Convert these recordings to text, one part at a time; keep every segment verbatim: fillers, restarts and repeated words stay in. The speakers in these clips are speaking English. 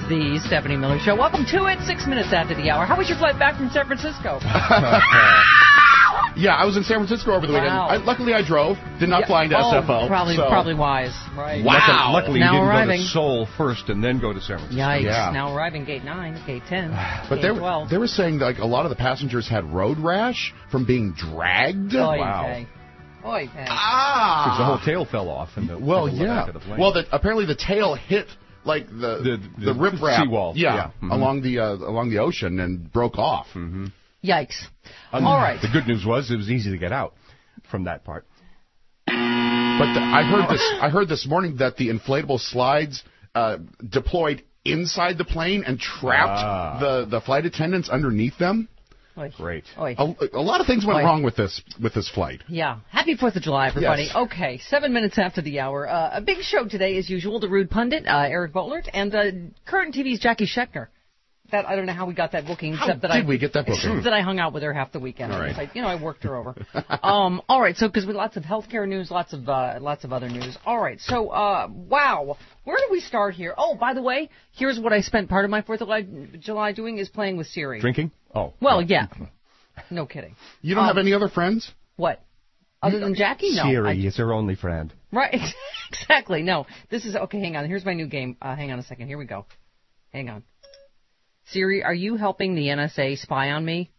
the Stephanie Miller Show. Welcome to it, six minutes after the hour. How was your flight back from San Francisco? Yeah, I was in San Francisco over the weekend. Wow. I, luckily, I drove. Did not Yeah. fly into oh, S F O. Probably, so. probably wise. Right. Wow. Luckily, Now you didn't arriving. go to Seoul first and then go to San Francisco. Yikes. Yeah. Now arriving gate nine, gate ten, But gate they, twelve. they were saying that, like, a lot of the passengers had road rash from being dragged. Oy Wow. vey. Oy vey. Ah. Because the whole tail fell off. And the, Well, the yeah. back of the plane. Well, the, apparently the tail hit like the The- the, the riprap seawall. yeah, Yeah. Mhm. along the uh, along the ocean and broke off. Mm-hmm. Yikes. Um, All right. The good news was it was easy to get out from that part. But the, I heard this I heard this morning that the inflatable slides uh, deployed inside the plane and trapped Ah. the, the flight attendants underneath them. Oy. Great. Oy. A, a lot of things went Oy. wrong with this with this flight. Yeah. Happy fourth of July, everybody. Yes. Okay, seven minutes after the hour. Uh, a big show today, as usual. The Rude Pundit, uh, Eric Boehlert, and uh, current T V's Jackie Scheckter. That I don't know how we got that booking, How except that did I we get that booking? except that I hung out with her half the weekend. All right. I, you know, I worked her over. um, all right, so because we lots of healthcare news, lots of uh, lots of other news. All right, so uh, wow, where do we start here? Oh, by the way, here's what I spent part of my Fourth of July doing is playing with Siri. Drinking? Oh. Well, yeah, no kidding. You don't Um, have any other friends? What? Other than Jackie? No. Siri I- is her only friend. Right, exactly. No, this is okay. Hang on. Here's my new game. Uh, hang on a second. Here we go. Hang on. Siri, are you helping the N S A spy on me?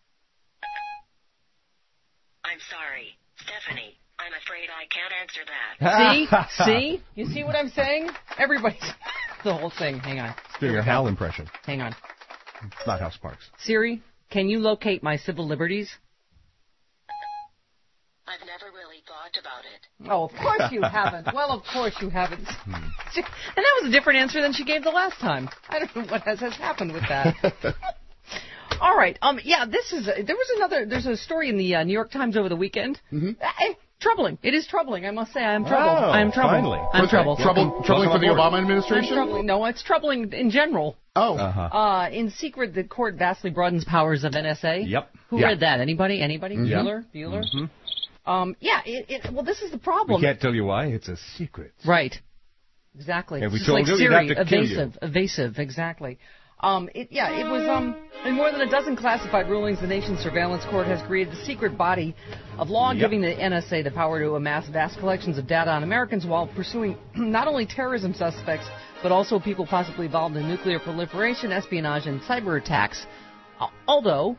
I'm sorry, Stephanie. I'm afraid I can't answer that. See, see, you see what I'm saying? Everybody's the whole thing. Hang on. Doing your Hal impression. Hang on. It's not House Parks. Siri, can you locate my civil liberties? I've never really thought about it. Oh, of course you haven't. Well, of course you haven't. And that was a different answer than she gave the last time. I don't know what has, has happened with that. All right. Um. Yeah. This is. A, there was another. There's a story in the uh, New York Times over the weekend. Mm-hmm. Uh, troubling. It is troubling. I must say, I am troubled. Oh, I am troubled. finally. I'm Okay. troubled. Trouble, troubling for the aboard. Obama I'm administration? troubling. No, it's troubling in general. Oh. Uh-huh. Uh, in secret, the court vastly broadens powers of N S A. Yep. Who Yeah. read that? Anybody? Anybody? Yep. Bueller? Bueller? Um. Yeah. It, it. Well, this is the problem. We can't tell you why. It's a secret. Right. Exactly. If we It's told like you, we'd Siri, have to kill you. evasive, evasive, exactly. Um, it, yeah, it was, um, in more than a dozen classified rulings, the nation's surveillance court has created a secret body of law Yep. giving the N S A the power to amass vast collections of data on Americans while pursuing not only terrorism suspects, but also people possibly involved in nuclear proliferation, espionage, and cyber attacks. Uh, although,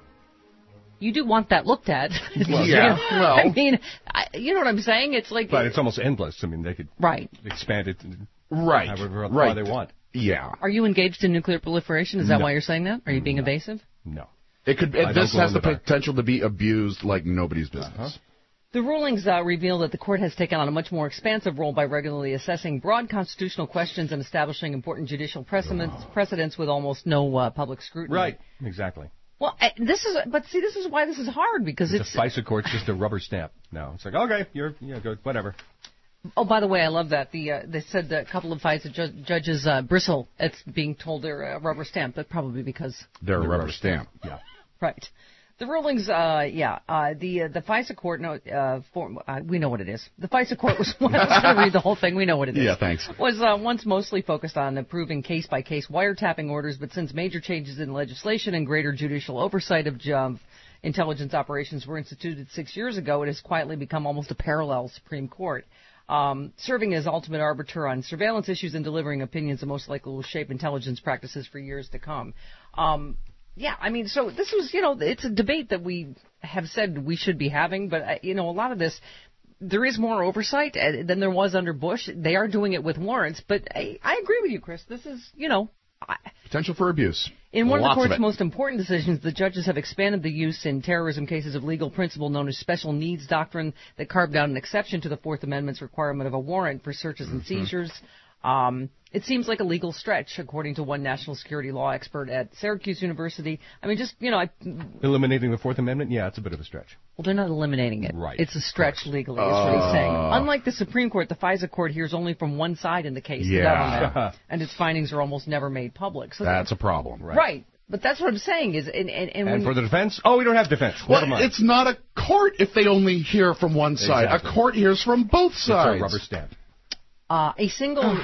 you do want that looked at. Well, You yeah, know, well. I mean, I, you know what I'm saying? It's like... But it's almost endless. I mean, they could Right. expand it Right. however right. far they want. Yeah. Are you engaged in nuclear proliferation? Is that No. why you're saying that? Are you being evasive? No. It could. I It, don't this go has in the the dark. potential to be abused like nobody's business. Uh-huh. The rulings uh, reveal that the court has taken on a much more expansive role by regularly assessing broad constitutional questions and establishing important judicial precedents, precedents with almost no uh, public scrutiny. Right. Exactly. Well, uh, this is, but see, this is why this is hard because The it's. FISA court's just a rubber stamp now. It's like, okay, you're, yeah, good, whatever. Oh, by the way, I love that. The uh, they said that a couple of FISA ju- judges uh, bristle at being told they're a rubber stamp, but probably because. They're a rubber stamp. Yeah. Right. The rulings, uh, yeah, uh, the uh, the FISA court, no, uh, for, uh, we know what it is. The FISA court was, I was going to read the whole thing, we know what it is. Yeah, thanks. Was uh, once mostly focused on approving case-by-case wiretapping orders, but since major changes in legislation and greater judicial oversight of um, intelligence operations were instituted six years ago, it has quietly become almost a parallel Supreme Court. Um, serving as ultimate arbiter on surveillance issues and delivering opinions that most likely will shape intelligence practices for years to come. Um, Yeah, I mean, so this was, you know, it's a debate that we have said we should be having, but, uh, you know, a lot of this, there is more oversight uh, than there was under Bush. They are doing it with warrants, but I, I agree with you, Chris. This is, you know... I, Potential for abuse. in one Lots of the court's it. most important decisions, the judges have expanded the use in terrorism cases of legal principle known as special needs doctrine that carved out an exception to the Fourth Amendment's requirement of a warrant for searches and seizures. Um, it seems like a legal stretch, according to one national security law expert at Syracuse University. I mean, just, you know, I, Eliminating the Fourth Amendment? Yeah, it's a bit of a stretch. well, they're not eliminating it. Right. It's a stretch legally, is what he's saying. Unlike the Supreme Court, the FISA court hears only from one side in the case, the Yeah. government, and its findings are almost never made public. So That's a problem. right. right. But that's what I'm saying is, and, and, and, And when, for the defense? Oh, we don't have defense. Well, Never mind. it's not a court if they only hear from one side. Exactly. A court hears from both It's sides. a rubber stamp. Uh, a single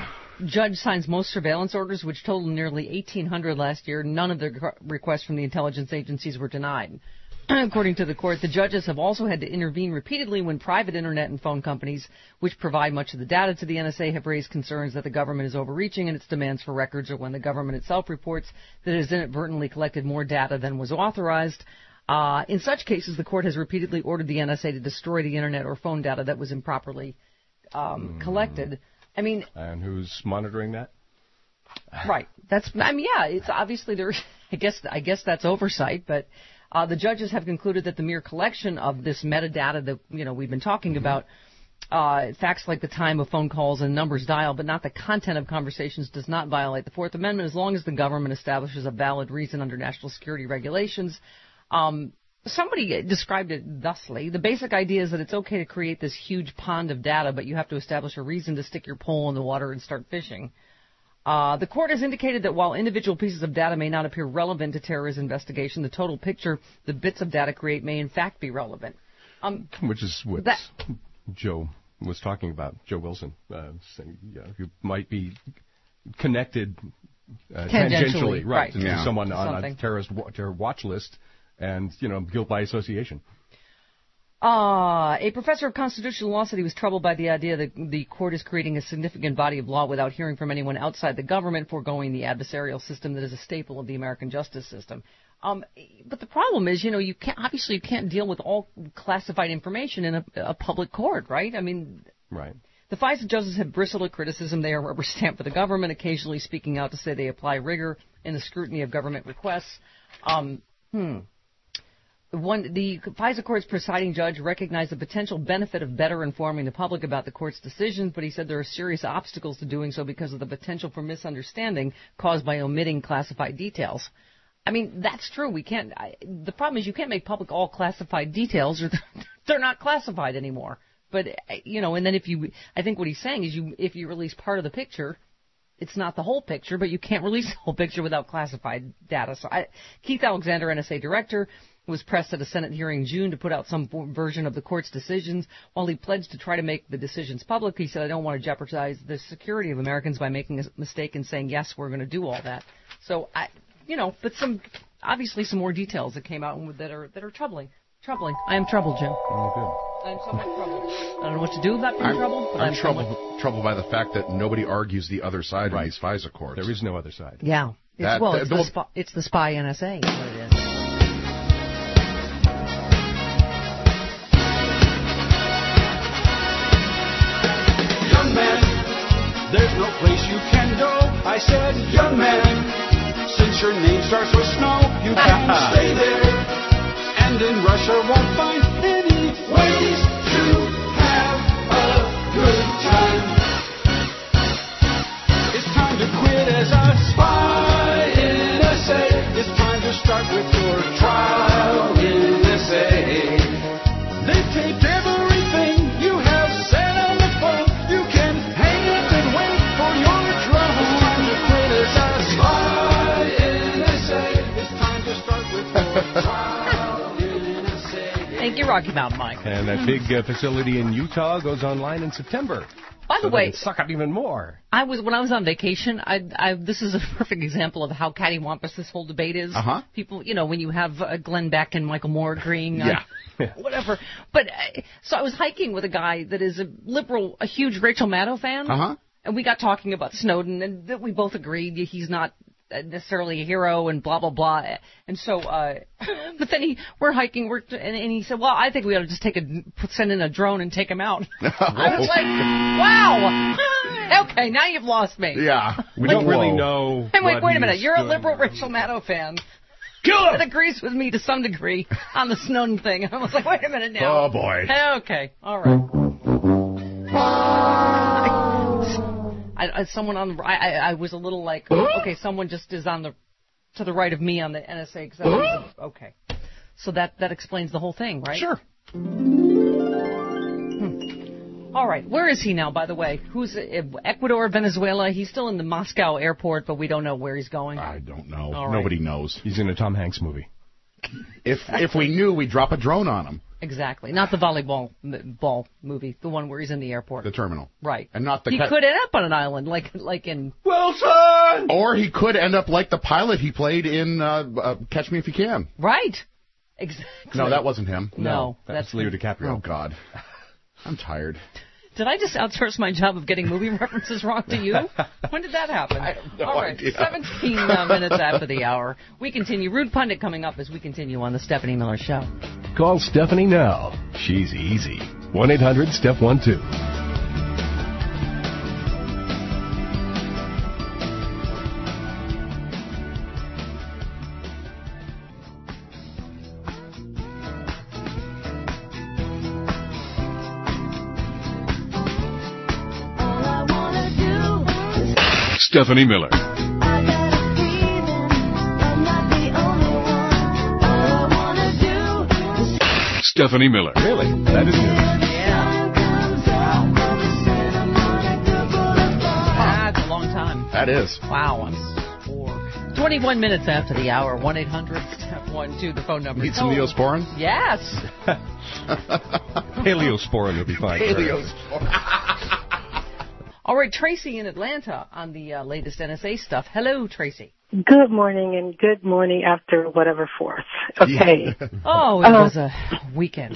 judge signs most surveillance orders, which totaled nearly eighteen hundred last year. None of the requests from the intelligence agencies were denied. According to the court, the judges have also had to intervene repeatedly when private internet and phone companies, which provide much of the data to the N S A, have raised concerns that the government is overreaching in its demands for records, or when the government itself reports that it has inadvertently collected more data than was authorized. Uh, in such cases, the court has repeatedly ordered the N S A to destroy the internet or phone data that was improperly um, mm. collected. I mean, and who's monitoring that? Right. That's. I mean, yeah. It's obviously there. I guess. I guess that's oversight, but. Uh, the judges have concluded that the mere collection of this metadata that, you know, we've been talking mm-hmm. about, uh, facts like the time of phone calls and numbers dialed, but not the content of conversations, does not violate the Fourth Amendment as long as the government establishes a valid reason under national security regulations. Um, somebody described it thusly. The basic idea is that it's okay to create this huge pond of data, but you have to establish a reason to stick your pole in the water and start fishing. Uh, the court has indicated that while individual pieces of data may not appear relevant to terrorism investigation, the total picture the bits of data create may in fact be relevant. Um, Which is what that, Joe was talking about, Joe Wilson, uh, saying, yeah, who might be connected uh, tangentially, tangentially, right, to yeah. someone on Something. a terrorist terror watch list, and, you know, guilt by association. Uh, a professor of constitutional law said he was troubled by the idea that the court is creating a significant body of law without hearing from anyone outside the government, foregoing the adversarial system that is a staple of the American justice system. Um, but the problem is, you know, you can't, obviously you can't deal with all classified information in a, a public court, right? I mean, right. The FISA judges have bristled at criticism. They are rubber stamped for the government, occasionally speaking out to say they apply rigor in the scrutiny of government requests. Um, hmm. One, the FISA court's presiding judge recognized the potential benefit of better informing the public about the court's decisions, but he said there are serious obstacles to doing so because of the potential for misunderstanding caused by omitting classified details. I mean, that's true. We can't. I, the problem is you can't make public all classified details, or they're, they're not classified anymore. But you know, and then if you, I think what he's saying is, you if you release part of the picture, it's not the whole picture, but you can't release the whole picture without classified data. So, I, Keith Alexander, N S A director, was pressed at a Senate hearing in June to put out some version of the court's decisions. While he pledged to try to make the decisions public, he said, I don't want to jeopardize the security of Americans by making a mistake and saying, yes, we're going to do all that. So, I, you know, but some, obviously some more details that came out that are, that are troubling. Troubling. I am troubled, Jim. Oh, good. I'm somewhat troubled. I don't know what to do about being I'm, troubled, but I'm, I'm troubled, somewhat... troubled by the fact that nobody argues the other side right. in these FISA courts. There is no other side. Yeah. It's, that, well, that, it's, the, the spy, it's the spy N S A is what it is. There's no place you can go. I said, young man, since your name starts with snow, you can stay there. And in Russia won't find any ways to have a good time. It's time to quit as a spy in N S A. It's time to start with your trial in N S A. They've taped everything you have said on the phone. You can hang up and wait for your drone. It's time to quit as a spy in N S A. It's time to start with your trial in N S A. Thank you, Rocky Mountain Mike. And that big uh, facility in Utah goes online in September. By the so way, they can suck up even more. I was when I was on vacation. I, I this is a perfect example of how cattywampus this whole debate is. Uh-huh. People, you know, when you have uh, Glenn Beck and Michael Moore agreeing on Yeah. whatever. But uh, so I was hiking with a guy that is a liberal, a huge Rachel Maddow fan. Uh-huh. And we got talking about Snowden, and that we both agreed he's not necessarily a hero and blah, blah, blah. And so, uh, but then he, we're hiking, we're, and, and he said, well, I think we ought to just take a, send in a drone and take him out. I was like, wow. Okay, now you've lost me. Yeah. We Like, don't really whoa. know. Hey, wait, what wait a minute. he's You're a doing. liberal Rachel Maddow fan. Kill him! That agrees with me to some degree on the Snowden thing. I was like, wait a minute now. Oh, boy. Okay, all right. I, I, someone on the, I, I, I was a little like, okay, someone just is on the, to the right of me on the N S A. Cause that was a, okay. So that, that explains the whole thing, right? Sure. Hmm. All right. Where is he now, by the way? Who's uh, Ecuador, Venezuela? He's still in the Moscow airport, but we don't know where he's going. I don't know. All right. Nobody knows. He's in a Tom Hanks movie. If if we knew, we'd drop a drone on him. Exactly. Not the volleyball m- ball movie, the one where he's in the airport. The terminal. Right. And not the. He ca- could end up on an island, like like in. Wilson! Or he could end up like the pilot he played in uh, uh, Catch Me If You Can. Right. Exactly. No, that wasn't him. No, that's that's Leo DiCaprio. Oh, God. I'm tired. Did I just outsource my job of getting movie references wrong to you? When did that happen? I have no All right, idea. seventeen uh, minutes after the hour. We continue. Rude Pundit coming up as we continue on the Stephanie Miller Show. Call Stephanie now. She's easy. one eight hundred step one two. Stephanie Miller. Stephanie Miller. Really? That is news. That's a long time. That is. Wow, I'm four. twenty-one minutes after the hour. one eight hundred step one two, the phone number. Need some Oh, Neosporin? Yes. Paleo-sporin would be fine. for her. Neosporin. All right, Tracy in Atlanta on the uh, latest N S A stuff. Hello, Tracy. Good morning and good morning after whatever fourth. Okay. Oh, it Uh, was a weekend.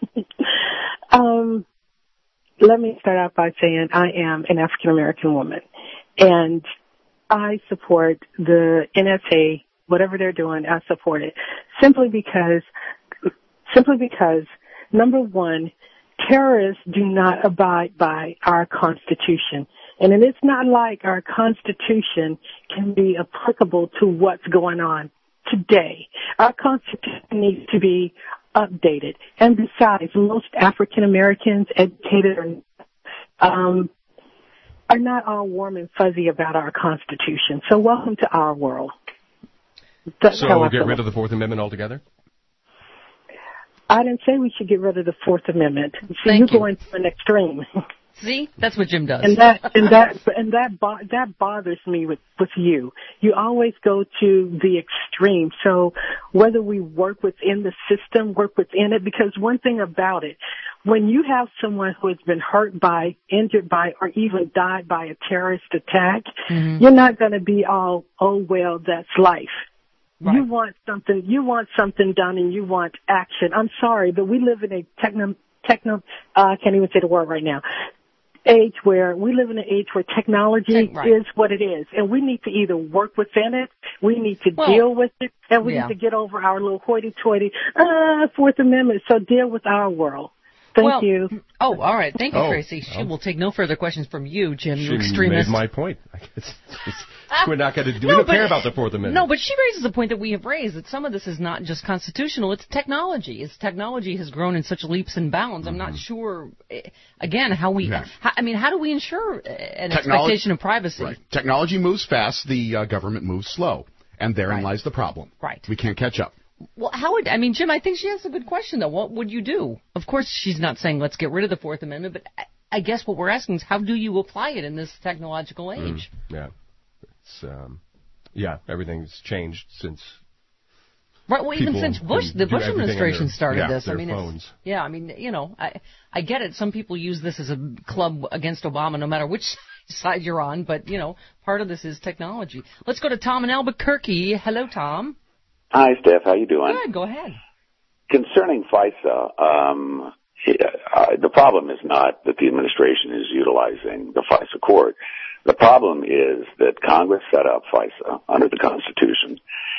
um, let me start out by saying I am an African American woman, and I support the N S A, whatever they're doing. I support it simply because, simply because, number one, terrorists do not abide by our Constitution. And it's not like our Constitution can be applicable to what's going on today. Our Constitution needs to be updated. And besides, most African Americans, educated, um, are not all warm and fuzzy about our Constitution. So welcome to our world. That's So how I get feel. rid of the Fourth Amendment altogether? I didn't say we should get rid of the Fourth Amendment. See, Thank you're you. going to an extreme. See, that's what Jim does. And that and that and that bo- that bothers me with with you. You always go to the extreme. So whether we work within the system, work within it, because one thing about it, when you have someone who has been hurt by, injured by, or even died by a terrorist attack, Mhm. you're not going to be all, oh well, that's life. Right. You want something. You want something done, and you want action. I'm sorry, but we live in a techno techno. Uh, I can't even say the word right now. Age where we live in an age where technology Tech- right. is what it is, and we need to either work within it, we need to Well, deal with it, and we yeah. need to get over our little hoity-toity uh, Fourth Amendment. So deal with our world. Thank well, you. Oh, all right. Thank you, Oh. Tracy. She will take no further questions from you, Jim, you She extremist. made my point. It's, it's, we're not going to do. No, we don't but- care about the Fourth Amendment. No, but she raises a point that we have raised, that some of this is not just constitutional, it's technology. It's technology has grown in such leaps and bounds. I'm not sure, eh, again, how we, Yeah. how, I mean, how do we ensure eh, an Technology- expectation of privacy? Right. Technology moves fast. The uh, government moves slow. And therein Right. lies the problem. Right. We can't catch up. Well, how would, I mean, Jim, I think she has a good question, though. What would you do? Of course, she's not saying let's get rid of the Fourth Amendment, but I, I guess what we're asking is how do you apply it in this technological age? Yeah. It's, um, yeah, everything's changed since. Right. Well, even People since Bush, can the do Bush everything on administration their- started yeah, this. their I mean, it's- phones. yeah. I mean, you know, I I get it. Some people use this as a club against Obama, no matter which side you're on. But you know, part of this is technology. Let's go to Tom in Albuquerque. Hello, Tom. Hi, Steph. How you doing? Good. Go ahead. Concerning FISA, um, uh, the problem is not that the administration is utilizing the FISA court. The problem is that Congress set up FISA under the Constitution.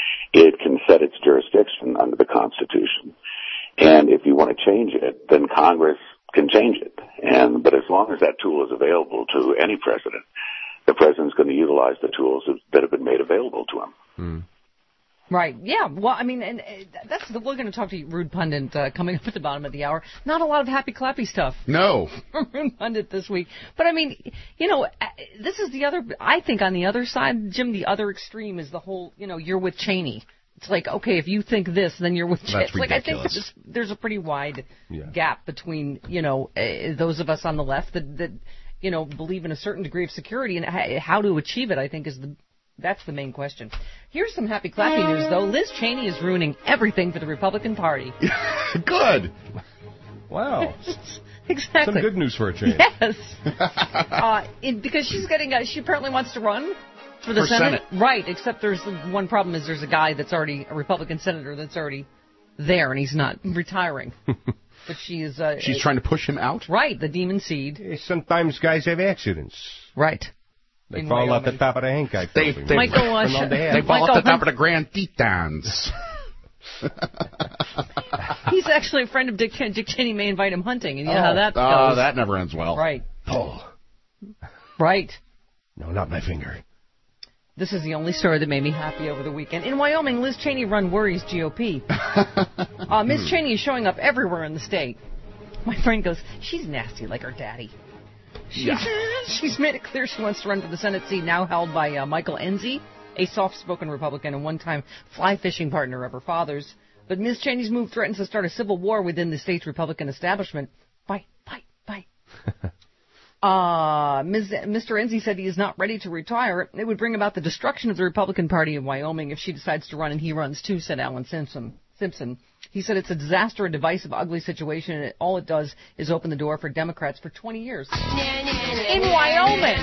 It can set its jurisdiction under the Constitution. And if you want to change it, then Congress can change it. And, but as long as that tool is available to any president, the president's going to utilize the tools that have been made available to him. Hmm. Right. Yeah. Well, I mean, and uh, that's the, we're going to talk to you, Rude Pundit, uh, coming up at the bottom of the hour. Not a lot of happy clappy stuff No. from Rude Pundit this week. But I mean, you know, uh, this is the other. I think on the other side, Jim, the other extreme is the whole. You know, you're with Cheney. It's like, okay, if you think this, then you're with Cheney. That's It's like I think ridiculous. there's, there's a pretty wide Yeah. gap between you know uh, those of us on the left that that you know believe in a certain degree of security and h- how to achieve it. I think is the That's the main question. Here's some happy clappy news, though. Liz Cheney is ruining everything for the Republican Party. Good. Wow. Exactly. Some good news for a change. Yes. uh, it, because she's getting, uh, she apparently wants to run for the For Senate. Senate. Right, except there's one problem is there's a guy that's already, a Republican senator that's already there, and he's not retiring. But she is... Uh, She's trying to push him out? Right, the demon seed. Sometimes guys have accidents. Right. They In fall Wyoming. off the top of the handcuff. They, they, Michael, uh, From on the sh- head. they fall Michael off the top Hunt- of the Grand Tetons. He's actually a friend of Dick, Dick Cheney. May invite him hunting, and you know oh, how that oh, goes. that never ends well. Right. Pull. Right. No, not my finger. This is the only story that made me happy over the weekend. In Wyoming, Liz Cheney run worries G O P. uh, Miz Cheney is showing up everywhere in the state. My friend goes, she's nasty like her daddy. She's, Yeah. she's made it clear she wants to run for the Senate seat now held by uh, Michael Enzi, a soft-spoken Republican and one-time fly fishing partner of her father's. But Miz Cheney's move threatens to start a civil war within the state's Republican establishment. Fight, fight, fight. Uh, Miz Mister Enzi said he is not ready to retire. It would bring about the destruction of the Republican Party in Wyoming if she decides to run, and he runs too, said Alan Simpson. Simpson. He said it's a disaster, a divisive, ugly situation, and it, all it does is open the door for Democrats for twenty years. In Wyoming!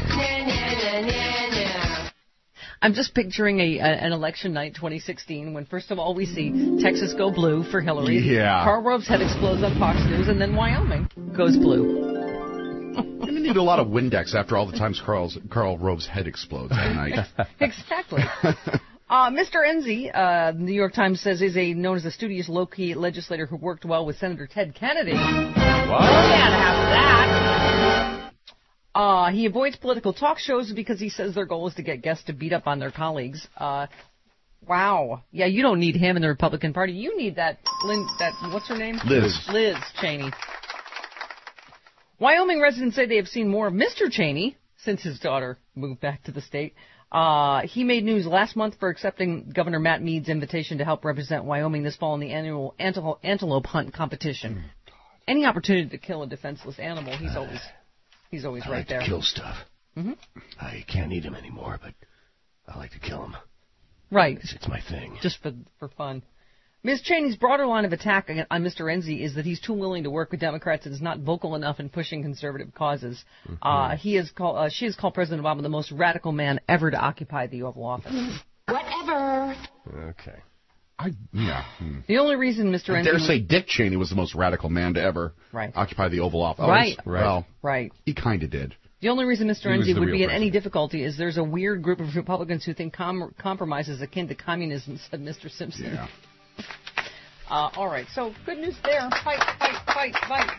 I'm just picturing a, a an election night twenty sixteen when, first of all, we see Texas go blue for Hillary. Yeah. Karl Rove's head explodes on Fox News, and then Wyoming goes blue. You're going to need a lot of Windex after all the times Carl's, Karl Rove's head explodes at night. Exactly. Uh, Mister Enzi, uh, the New York Times says, is a known as a studious, low-key legislator who worked well with Senator Ted Kennedy. What? Can't have that. Uh, he avoids political talk shows because he says their goal is to get guests to beat up on their colleagues. Uh, wow. Yeah, you don't need him in the Republican Party. You need that, Lynn, that, what's her name? Liz. Liz Cheney. Wyoming residents say they have seen more of Mister Cheney since his daughter moved back to the state. Uh, he made news last month for accepting Governor Matt Mead's invitation to help represent Wyoming this fall in the annual antelope, antelope hunt competition. Any opportunity to kill a defenseless animal, he's always he's always I right like there. to kill stuff. Mm-hmm. I can't eat them anymore, but I like to kill them. Right. It's, it's my thing. Just for for fun. Miz Cheney's broader line of attack on Mister Enzi is that he's too willing to work with Democrats and is not vocal enough in pushing conservative causes. Mm-hmm. Uh, he is called, uh, she has called President Obama the most radical man ever to occupy the Oval Office. Whatever. Okay. I yeah. Hmm. The only reason Mister I Enzi... dare say Dick Cheney was the most radical man to ever Right. occupy the Oval Office. Right. Oh, well, Right. he kind of did. The only reason Mister He was Enzi the would real be in any president. difficulty is there's a weird group of Republicans who think com- compromise is akin to communism, said Mister Simpson. Yeah. Uh, all right, so good news there. Fight, fight, fight, fight.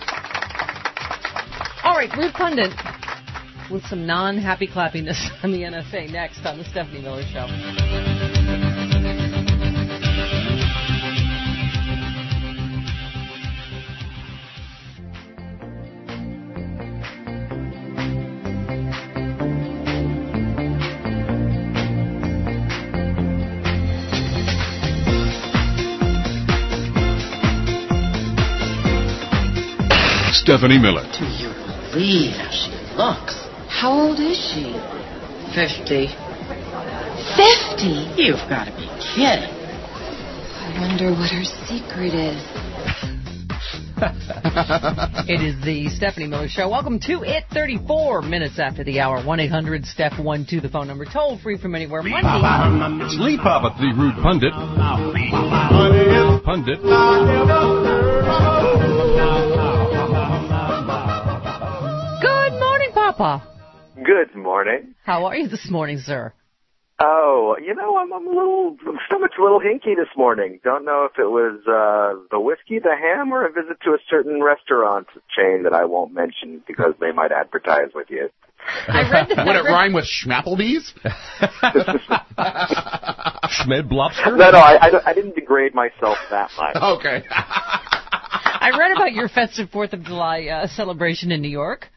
All right, Rude Pundit with some non-happy clappiness on the N S A next on the Stephanie Miller Show. Stephanie Miller. Do you believe how she looks? How old is she? Fifty. Fifty? You've got to be kidding. I wonder what her secret is. It is the Stephanie Miller Show. Welcome to it, thirty-four minutes after the hour. one eight hundred Steph one two, the phone number. Toll free from anywhere. Monday. It's Lee Papa, the Rude Pundit. Pundit. Good morning, Papa. Good morning. How are you this morning, sir? Oh, you know, I'm, I'm a little, my stomach's a little hinky this morning. Don't know if it was uh the whiskey, the ham, or a visit to a certain restaurant chain that I won't mention because they might advertise with you. I read that. Would it rhyme with Schmapplebee's? Schmed Lobster? No, no, I, I, I didn't degrade myself that much. Okay. I read about your festive Fourth of July uh, celebration in New York.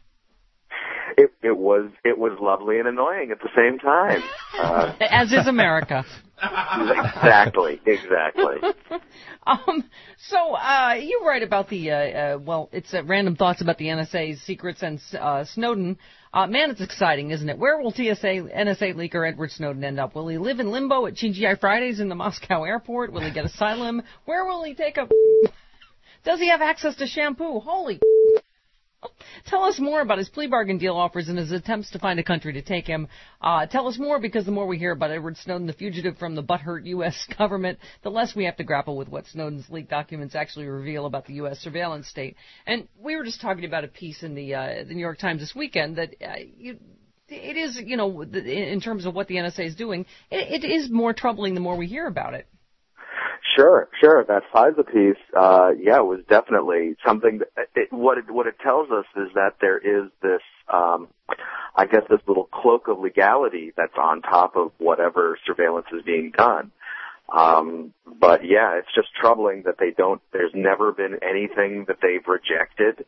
It, it was it was lovely and annoying at the same time. Uh, As is America. Exactly, exactly. um, so uh, you write about the, uh, uh, well, it's uh, random thoughts about the N S A's secrets and uh, Snowden. Uh, man, it's exciting, isn't it? Where will T S A, N S A leaker Edward Snowden end up? Will he live in limbo at T G I Fridays in the Moscow airport? Will he get asylum? Where will he take a... Does he have access to shampoo? Holy... Tell us more about his plea bargain deal offers and his attempts to find a country to take him. Uh, tell us more, because the more we hear about Edward Snowden, the fugitive from the butthurt U S government, the less we have to grapple with what Snowden's leaked documents actually reveal about the U S surveillance state. And we were just talking about a piece in the, uh, the New York Times this weekend that uh, you, it is, you know, in terms of what the N S A is doing, it, it is more troubling the more we hear about it. Sure, sure. That FISA piece, uh, yeah, was definitely something that, it, what it, what it tells us is that there is this, um, I guess this little cloak of legality that's on top of whatever surveillance is being done. Um, but yeah, it's just troubling that they don't, there's never been anything that they've rejected,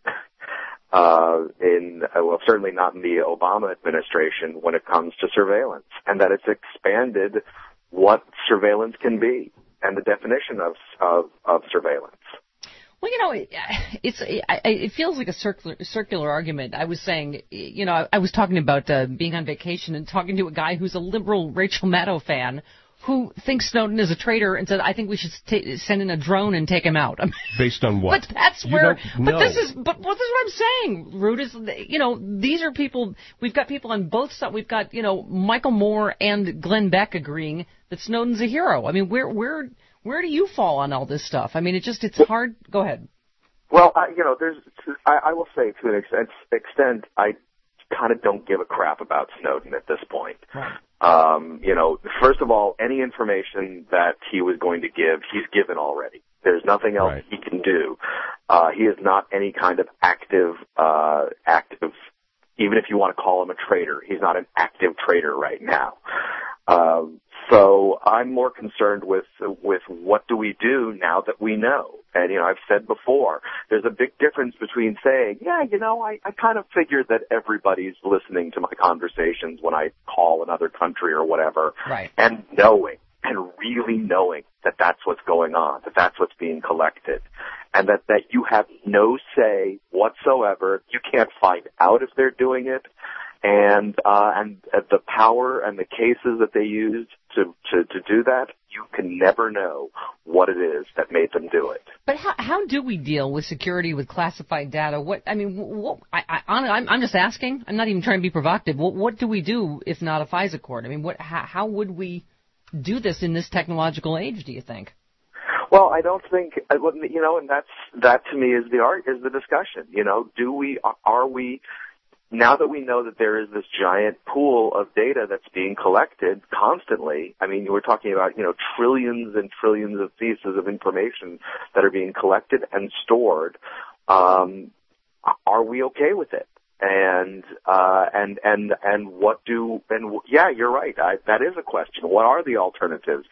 uh, in, well, certainly not in the Obama administration when it comes to surveillance, and that it's expanded what surveillance can be and the definition of, of, of surveillance. Well, you know, it, it's it, it feels like a circular circular argument. I was saying, you know, I, I was talking about uh, being on vacation and talking to a guy who's a liberal Rachel Maddow fan who thinks Snowden is a traitor and said, I think we should t- send in a drone and take him out. Based on what? But that's you where, don't but know. this is, but well, this is what I'm saying, Rude, is, you know, these are people, we've got people on both sides. We've got, you know, Michael Moore and Glenn Beck agreeing that Snowden's a hero. I mean, where, where, where do you fall on all this stuff? I mean, it just, it's hard. Go ahead. Well, I, you know, there's, I, I will say to an extent, extent I kind of don't give a crap about Snowden at this point. Right. Um, you know, first of all, any information that he was going to give, he's given already. There's nothing else right. he can do. Uh, he is not any kind of active, uh, active, even if you want to call him a traitor, he's not an active traitor right now. Um, so I'm more concerned with, with what do we do now that we know? And, you know, I've said before, there's a big difference between saying, yeah, you know, I, I kind of figured that everybody's listening to my conversations when I call another country or whatever. Right. And knowing, and really knowing that that's what's going on, that that's what's being collected, and that, that you have no say whatsoever. You can't find out if they're doing it. And, uh, and the power and the cases that they used to, to, to do that, you can never know what it is that made them do it. But how, how do we deal with security with classified data? What, I mean, what, I, I, I'm, I'm just asking. I'm not even trying to be provocative. What, what do we do if not a FISA court? I mean, what, how, how would we do this in this technological age, do you think? Well, I don't think, you know, and that's, that to me is the art, is the discussion. You know, do we, are we, now that we know that there is this giant pool of data that's being collected constantly, I mean, we're talking about, you know, trillions and trillions of pieces of information that are being collected and stored, um, are we okay with it? And, uh, and, and, and what do, and yeah, you're right. I, that is a question. What are the alternatives?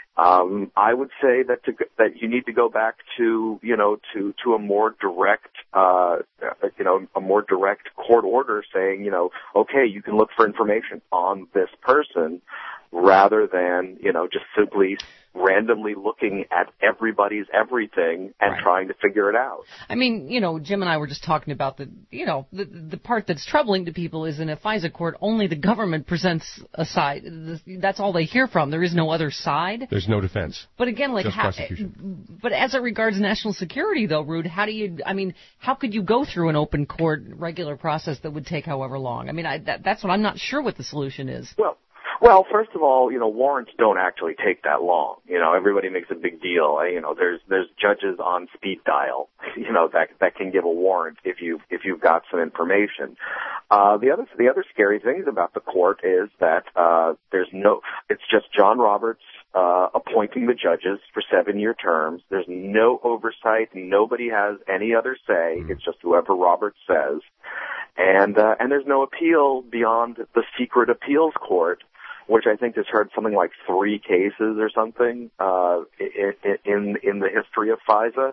Um, I would say that to, that you need to go back to, you know, to, to a more direct, uh, you know, a more direct court order saying, you know, okay, you can look for information on this person rather than, you know, just simply randomly looking at everybody's everything and right. trying to figure it out. I mean, you know, Jim and I were just talking about the, you know, the the part that's troubling to people is in a FISA court, only the government presents a side. That's all they hear from. There is no other side. There's no defense. But again, like, Just how, prosecution. But as it regards national security, though, Rude, how do you, I mean, how could you go through an open court regular process that would take however long? I mean, I, that, that's what I'm not sure what the solution is. Well, Well, first of all, you know, warrants don't actually take that long. You know, everybody makes a big deal. You know, there's there's judges on speed dial, you know, that that can give a warrant if you if you've got some information. Uh, the other the other scary things about the court is that uh, there's no. It's just John Roberts uh, appointing the judges for seven-year terms. There's no oversight. Nobody has any other say. It's just whoever Roberts says, and uh, and there's no appeal beyond the secret appeals court, which I think has heard something like three cases or something uh, in, in in the history of FISA.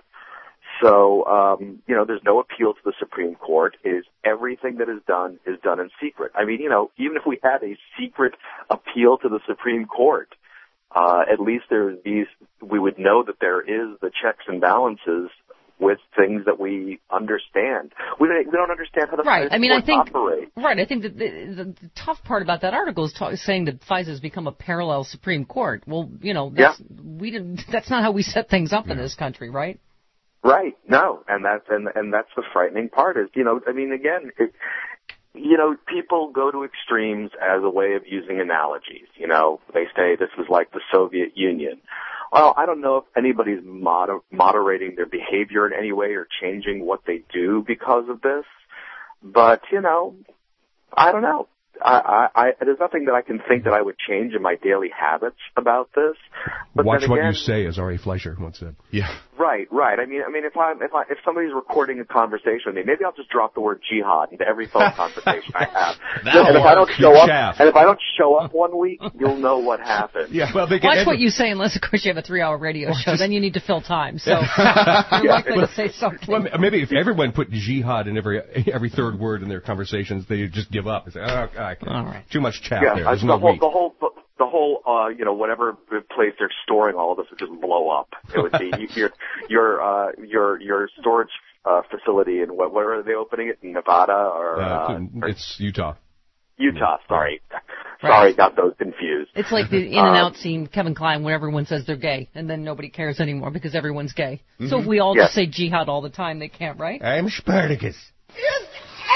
So, um, you know, there's no appeal to the Supreme Court. It is everything that is done is done in secret. I mean, you know, even if we had a secret appeal to the Supreme Court, uh, at least there's these, we would know that there is the checks and balances with things that we understand. We don't, we don't understand how the right. I mean, I think operate. Right. I think that the, the, the tough part about that article is ta- saying that FISA has become a parallel Supreme Court. Well, you know, that's, yeah. we didn't, that's not how we set things up yeah. in this country, right? Right. No. And that's, and, and that's the frightening part is, you know, I mean, again, it, you know, people go to extremes as a way of using analogies. You know, they say this was like the Soviet Union. Well, I don't know if anybody's moder- moderating their behavior in any way or changing what they do because of this. But, you know, I don't know. I, I, I, there's nothing that I can think that I would change in my daily habits about this. But Watch then what again, you say, as Ari Fleischer once said. Yeah. Right, right. I mean, I mean, if I, if I, if somebody's recording a conversation with me, maybe I'll just drop the word jihad into every phone conversation I have. And if I don't show up, chaff. and if I don't show up one week, you'll know what happened. Yeah. Well, they Watch can what you say, unless of course you have a three-hour radio show. just, then you need to fill time. So you're likely to say something. Well, maybe if everyone put jihad in every every third word in their conversations, they just give up and say, "Oh, I can't. All right. Too much chaff yeah, there. There's the no whole, meat." the whole, the whole, uh, you know, whatever place they're storing all of this would just blow up. It would be your, your, uh, your, your storage uh, facility in what, where are they opening it? In Nevada or? Uh, uh, it's Utah. Utah. Sorry, right. sorry, got those confused. It's like the In and Out um, scene, Kevin Kline, when everyone says they're gay, and then nobody cares anymore because everyone's gay. Mm-hmm. So if we all yes. just say jihad all the time, they can't, right? I'm Spartacus. Is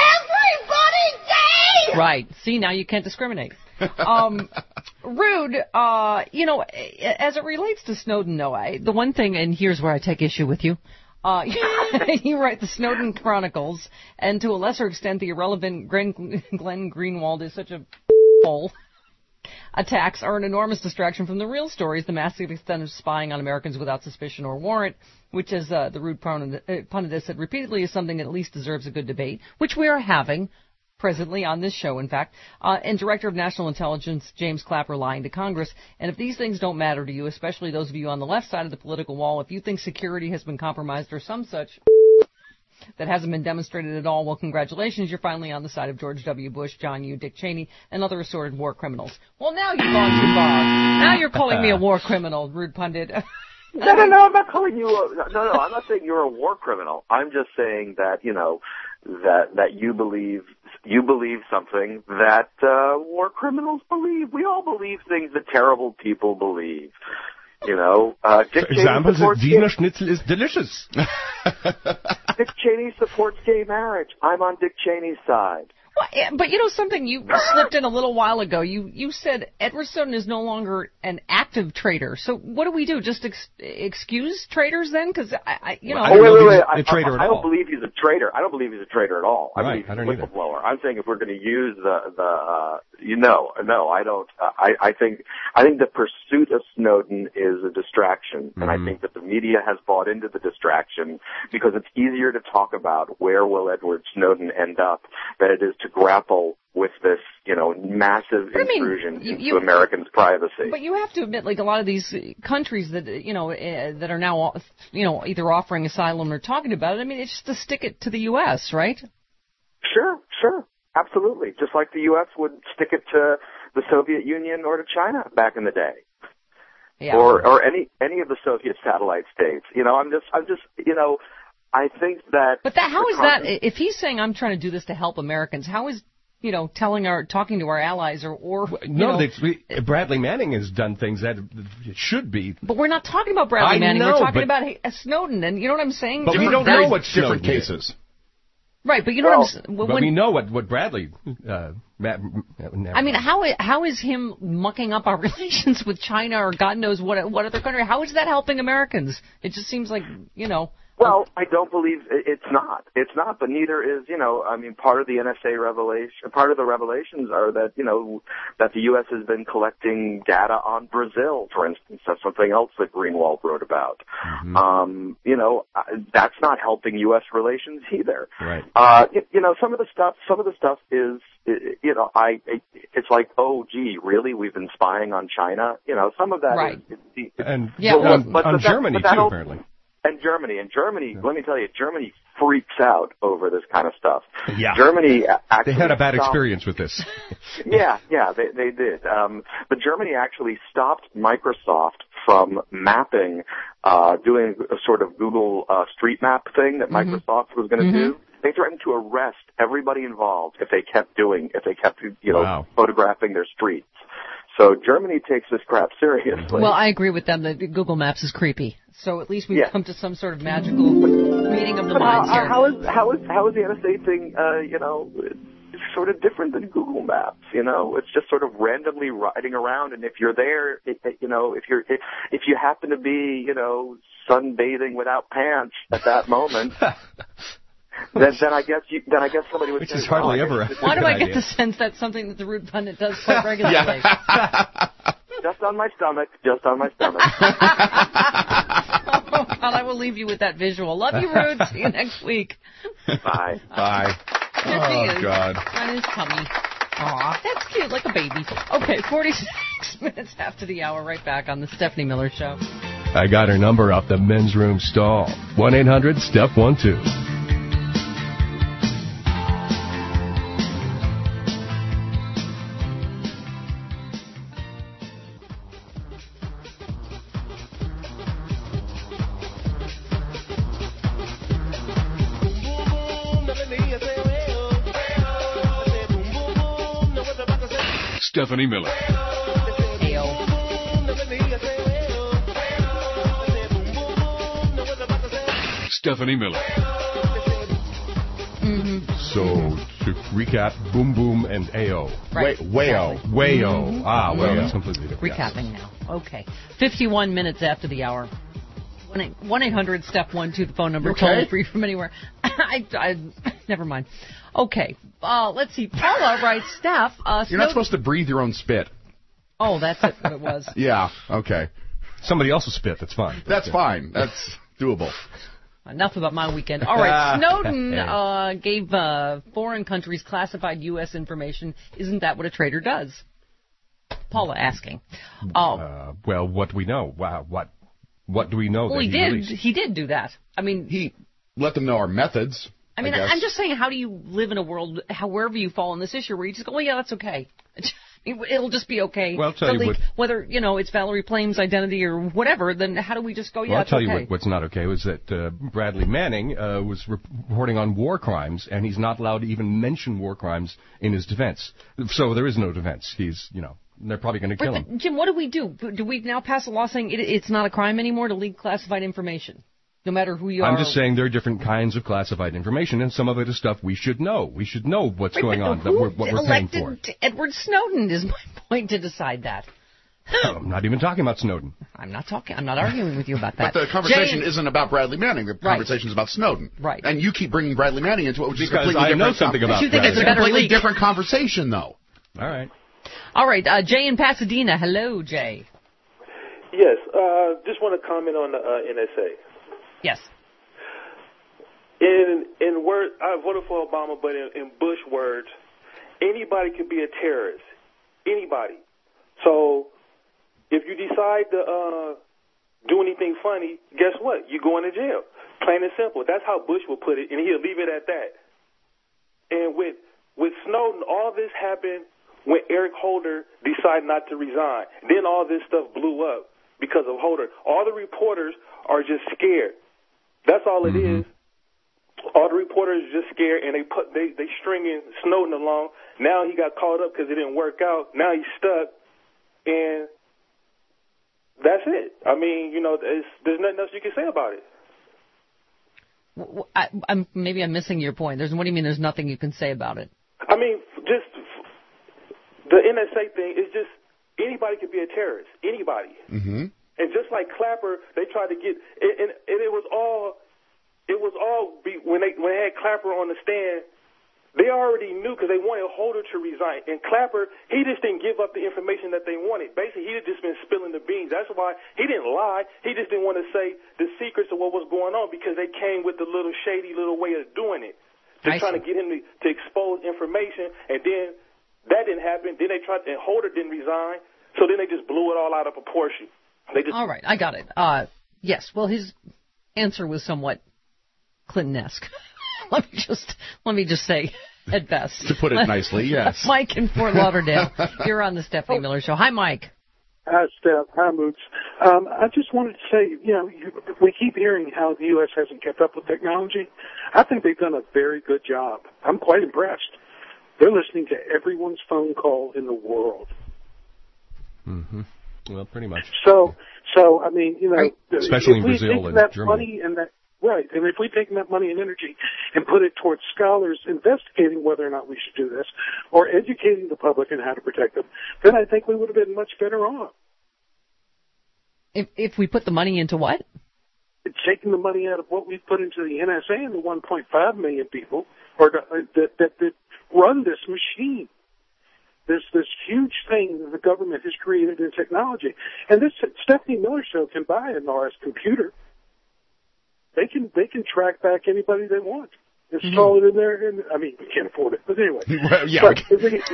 everybody gay? Right. See, now you can't discriminate. Um, Rude, uh, you know, as it relates to Snowden, though, I, the one thing, and here's where I take issue with you, uh, you write the Snowden Chronicles, and to a lesser extent, the irrelevant Glenn, Glenn Greenwald is such a hole. Attacks are an enormous distraction from the real stories, the massive extent of spying on Americans without suspicion or warrant, which, as uh, the Rude pundit has said repeatedly, is something that at least deserves a good debate, which we are having presently on this show, in fact, uh, and Director of National Intelligence James Clapper lying to Congress. And if these things don't matter to you, especially those of you on the left side of the political wall, if you think security has been compromised or some such that hasn't been demonstrated at all, well, congratulations, you're finally on the side of George W. Bush, John Yoo, Dick Cheney, and other assorted war criminals. Well, now you've gone too far. Now you're calling me a war criminal, Rude Pundit. No, no, no, I'm not calling you a, no, no, I'm not saying you're a war criminal. I'm just saying that, you know, that, that you believe, you believe something that, uh, war criminals believe. We all believe things that terrible people believe. You know, uh, Dick For example, Cheney supports the Wiener gay, Schnitzel is delicious. Dick Cheney supports gay marriage. I'm on Dick Cheney's side. Well, but you know something, you slipped in a little while ago. You you said Edward Snowden is no longer an active traitor. So what do we do? Just ex- excuse traitors then? Because I, I, you know, oh, wait, wait, wait. I, a traitor I, at I don't all. believe he's a traitor. I don't believe he's a traitor at all. I right, believe I don't he's a whistleblower. I'm saying if we're going to use the the, uh, you know, no, I don't. Uh, I I think I think the pursuit of Snowden is a distraction, mm-hmm. and I think that the media has bought into the distraction because it's easier to talk about where will Edward Snowden end up than it is to grapple with this, you know, massive but intrusion I mean, you, into you, Americans' privacy. But you have to admit, like a lot of these countries that, you know, uh, that are now, you know, either offering asylum or talking about it, I mean, it's just to stick it to the U S, right? Sure, sure. Absolutely. Just like the U S would stick it to the Soviet Union or to China back in the day. Yeah. Or, or any, any of the Soviet satellite states. You know, I'm just, I'm just, you know, I think that... But that, how is that, if he's saying I'm trying to do this to help Americans, how is, you know, telling our, talking to our allies or, or you no, know, they, Bradley Manning has done things that should be. But we're not talking about Bradley I Manning. know, we're talking but, about hey, Snowden, and you know what I'm saying? But different, we don't very, know what different Snowden cases. Did. Right, but you know well, what I'm saying? But when, we know what, what Bradley, uh, Matt, I mean, how, how is him mucking up our relations with China or God knows what, what other country? How is that helping Americans? It just seems like, you know. Well, I don't believe it's not. It's not, but neither is, you know, I mean, part of the N S A revelation, part of the revelations are that, you know, that the U S has been collecting data on Brazil, for instance. That's something else that Greenwald wrote about. Mm-hmm. Um, you know, that's not helping U S relations either. Right. Uh, you, you know, some of the stuff, some of the stuff is, you know, I, it's like, oh, gee, really? We've been spying on China? You know, some of that right. is, is, is and yeah, on, but, on but Germany that, too, apparently. and Germany. And Germany, yeah. let me tell you, Germany freaks out over this kind of stuff. Yeah. Germany actually They had a bad stopped, experience with this. yeah, yeah, they, they did. Um, but Germany actually stopped Microsoft from mapping, uh, doing a sort of Google uh, Street Map thing that Mm-hmm. Microsoft was going to Mm-hmm. do. They threatened to arrest everybody involved if they kept doing, if they kept, you know, wow. photographing their streets. So Germany takes this crap seriously. Well, I agree with them that Google Maps is creepy. So at least we've yeah. come to some sort of magical meeting of the but minds how, here. How is how is how is the N S A thing? Uh, you know, it's sort of different than Google Maps. You know, it's just sort of randomly riding around, and if you're there, it, it, you know, if you're if, if you happen to be, you know, sunbathing without pants at that moment. Then, then I guess you, then I guess somebody would Which say, is hardly oh, ever a Why do I get idea. the sense that's something that the Rude Pundit does quite regularly? Just on my stomach, just on my stomach. Oh, God, I will leave you with that visual. Love you, Rude. See you next week. Bye. Bye. There Oh, he is. God. On his tummy. Aw, that's cute, like a baby. Okay, forty-six minutes after the hour, right back on the Stephanie Miller Show. I got her number off the men's room stall. one eight hundred step one two. Stephanie Miller. Stephanie Miller. Mm-hmm. So, to recap, Boom Boom and A O. Right. Wayo. Exactly. Wayo. Mm-hmm. Ah, well, Mm-hmm. that's completely different. Recapping now. Okay. fifty-one minutes after the hour. one eight hundred step one two, the phone number. Okay. Toll free from anywhere. I, I, never mind. Okay. Uh, let's see. Paula writes, Steph. Uh, You're not Snow- supposed to breathe your own spit. Oh, that's it, what it was. Yeah, okay. Somebody else's spit, that's fine. That's fine. That's doable. Enough about my weekend. All right, Snowden uh, gave uh, foreign countries classified U S information. Isn't that what a traitor does? Paula asking. Uh, Uh, well, what do we know? Wow, what what do we know? well, that he he did. released? He did do that. I mean, He let them know our methods. I mean, I guess. I'm just saying, how do you live in a world, however you fall on this issue, where you just go, well, yeah, that's okay. It'll just be okay. Well, I'll tell to you leak, what- whether, you know, it's Valerie Plame's identity or whatever, then how do we just go, yeah, Well, I'll it's tell okay. you what, what's not okay was that uh, Bradley Manning uh, was reporting on war crimes, and he's not allowed to even mention war crimes in his defense. So there is no defense. He's, you know, they're probably going to kill But, him. but, Jim, what do we do? Do we now pass a law saying it, it's not a crime anymore to leak classified information, no matter who you are? I'm just saying there are different kinds of classified information, and some of it is stuff we should know. We should know what's Right, going but on, who that we're, what we're paying for. elected Edward Snowden is my point to decide that. I'm not even talking about Snowden. I'm not talking. I'm not arguing with you about that. But the conversation Jay, isn't about Bradley Manning. The conversation is about Snowden. Right. And you keep bringing Bradley Manning into it, which is Because completely I different. know something about you think Bradley. it's a It's a better completely leak. different conversation, though. All right. All right, uh, Jay in Pasadena. Hello, Jay. Yes, uh, just want to comment on the uh, N S A. Yes. In in word, I voted for Obama, but in, in Bush words, anybody could be a terrorist. Anybody. So if you decide to uh, do anything funny, guess what? You're going to jail. Plain and simple. That's how Bush would put it, and he'll leave it at that. And with with Snowden, all this happened when Eric Holder decided not to resign. Then all this stuff blew up because of Holder. All the reporters are just scared. That's all it Mm-hmm. is. All the reporters are just scared, and they put they they stringing Snowden along. Now he got caught up because it didn't work out. Now he's stuck, and that's it. I mean, you know, there's, there's nothing else you can say about it. W- w- I, I'm, maybe I'm missing your point. There's, what do you mean there's nothing you can say about it? I mean, just the N S A thing is just anybody could be a terrorist. Anybody. Mm-hmm. And just like Clapper, they tried to get, and, and it was all, it was all be, when they when they had Clapper on the stand. They already knew because they wanted Holder to resign. And Clapper, he just didn't give up the information that they wanted. Basically, he had just been spilling the beans. That's why he didn't lie. He just didn't want to say the secrets of what was going on because they came with the little shady little way of doing it. They're I trying see. to get him to, to expose information, and then that didn't happen. Then they tried, and Holder didn't resign. So then they just blew it all out of proportion. They just All right, I got it. Uh, yes, well, his answer was somewhat Clinton-esque. let me just let me just say, at best. To put it nicely, yes. Mike in Fort Lauderdale, you're on the Stephanie Miller Show. Hi, Mike. Hi, Steph. Hi, Moots. Um, I just wanted to say, you know, you, we keep hearing how the U S hasn't kept up with technology. I think they've done a very good job. I'm quite impressed. They're listening to everyone's phone call in the world. Mm-hmm. Well, pretty much. So, so I mean, you know, especially in if we Brazil take and that Germany. money and that, right, and if we take that money and energy and put it towards scholars investigating whether or not we should do this, or educating the public on how to protect them, then I think we would have been much better off. If if we put the money into what? It's taking the money out of what we put into the N S A and the one point five million people, or the, uh, that, that that run this machine. This this huge thing that the government has created in technology. And this Stephanie Miller Show can buy a N A R S computer. They can they can track back anybody they want. Install mm-hmm. it in there, and I mean, we can't afford it, but anyway. Well, yeah. But,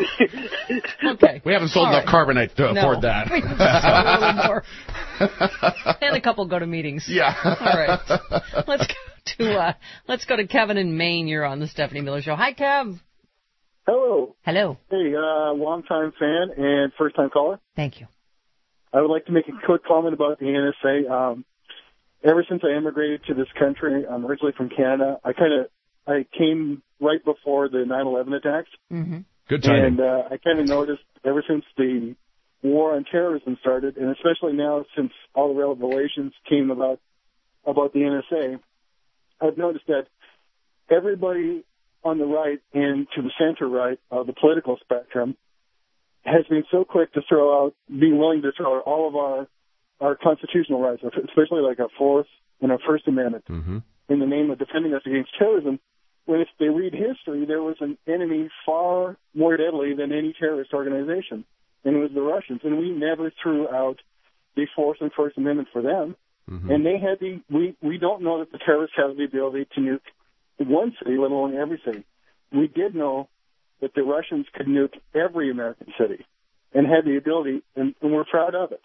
we, okay. We haven't sold All enough right. carbonite to no. afford that. We just a little more. And a couple go to meetings. Yeah. All right. Let's go to uh, let's go to Kevin in Maine. You're on the Stephanie Miller Show. Hi, Kev. Hello. Hello. Hey, uh, long-time fan and first-time caller. Thank you. I would like to make a quick comment about the N S A. Um, ever since I immigrated to this country, I'm originally from Canada. I kind of I came right before the nine eleven attacks. Mm-hmm. Good timing. And uh, I kind of noticed ever since the war on terrorism started, and especially now since all the revelations came about about the N S A, I've noticed that everybody on the right and to the center right of the political spectrum has been so quick to throw out, be willing to throw out all of our our constitutional rights, especially like our Fourth and our First Amendment, mm-hmm. in the name of defending us against terrorism. When if they read history, there was an enemy far more deadly than any terrorist organization, and it was the Russians. And we never threw out the Fourth and First Amendment for them. Mm-hmm. And they had the we we don't know that the terrorists have the ability to nuke one city, let alone every city. We did know that the Russians could nuke every American city, and had the ability, and, and we're proud of it.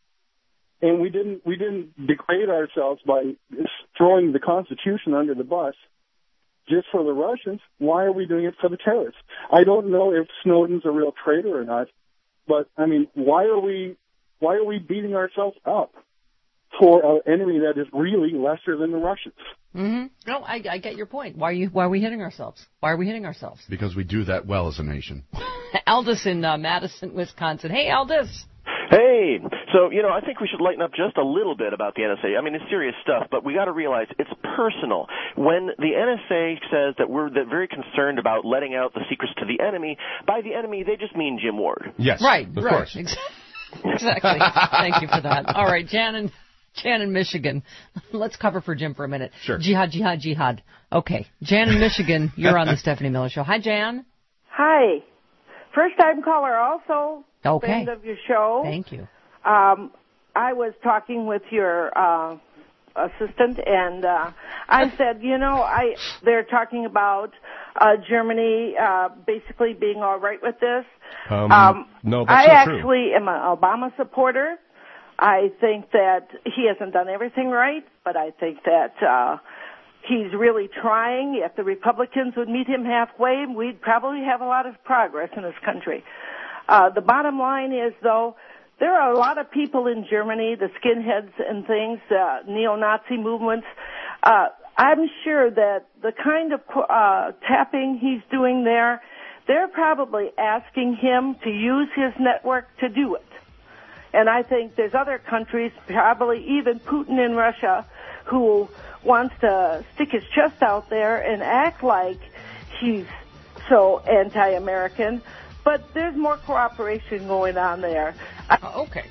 And we didn't we didn't degrade ourselves by throwing the Constitution under the bus just for the Russians. Why are we doing it for the terrorists? I don't know if Snowden's a real traitor or not, but I mean, why are we why are we beating ourselves up for an enemy that is really lesser than the Russians? Mm-hmm. No, I, I get your point. Why are you why are we hitting ourselves? Why are we hitting ourselves? Because we do that well as a nation. Aldous in uh, Madison, Wisconsin. Hey, Aldous. Hey, so, you know, I think we should lighten up just a little bit about the N S A. I mean, it's serious stuff, but we got to realize it's personal. When the N S A says that we're very concerned about letting out the secrets to the enemy, by the enemy, they just mean Jim Ward. Yes, right, of right. course. Exactly. Thank you for that. All right, Jan in, Jan in Michigan. Let's cover for Jim for a minute. Sure. Jihad, jihad, jihad. Okay, Jan in Michigan, you're on the Stephanie Miller Show. Hi, Jan. Hi. First-time caller also. Okay. Friend of your show. Thank you. Um, I was talking with your uh, assistant, and uh, I said, you know, I they're talking about uh, Germany uh, basically being all right with this. Um, um, no, that's I not true. actually am an Obama supporter. I think that he hasn't done everything right, but I think that uh, he's really trying. If the Republicans would meet him halfway, we'd probably have a lot of progress in this country. Uh, the bottom line is, though, there are a lot of people in Germany, the skinheads and things, uh, neo-Nazi movements. Uh, I'm sure that the kind of uh, tapping he's doing there, they're probably asking him to use his network to do it. And I think there's other countries, probably even Putin in Russia, who wants to stick his chest out there and act like he's so anti-American. But there's more cooperation going on there. Uh, okay.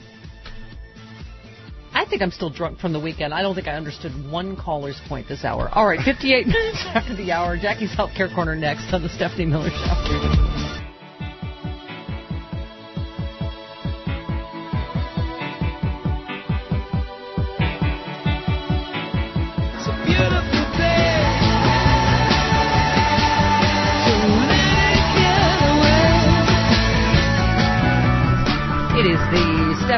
I think I'm still drunk from the weekend. I don't think I understood one caller's point this hour. All right, fifty-eight minutes after the hour. Jackie's Healthcare Corner next on the Stephanie Miller Show.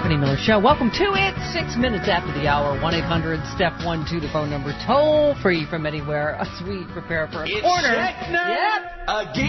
Stephanie Miller Show. Welcome to it. Six minutes after the hour. one eight hundred step one two, the phone number. Toll free from anywhere as we prepare for a It's corner. Schechner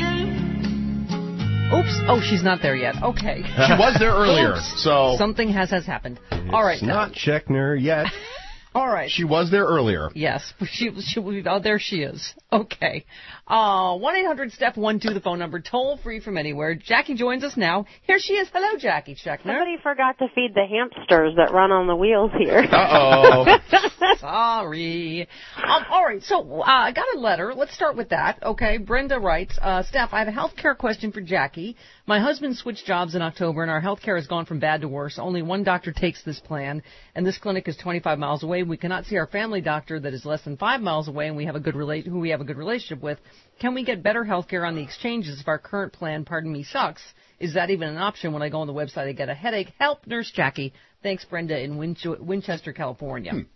again. Oops. Oh, she's not there yet. Okay. She was there earlier, Oops. so Something has has happened. All right. It's not Schechner yet. All right. she was there earlier. Yes, she she will be. Oh, there she is. Okay. Uh, one eight hundred step one two, the phone number, toll free from anywhere. Jackie joins us now. Here she is. Hello, Jackie Schechner. Somebody forgot to feed the hamsters that run on the wheels here. Uh-oh. Sorry. Um, all right, so uh, I got a letter. Let's start with that. Okay, Brenda writes, uh, Steph, I have a health care question for Jackie. My husband switched jobs in October, and our health care has gone from bad to worse. Only one doctor takes this plan, and this clinic is twenty-five miles away. We cannot see our family doctor that is less than five miles away, and we have a good rela- who we have a good relationship with. Can we get better health care on the exchanges if our current plan, pardon me, sucks? Is that even an option? When I go on the website, I get a headache. Help, Nurse Jackie. Thanks, Brenda, in Winch- Winchester, California. Hmm.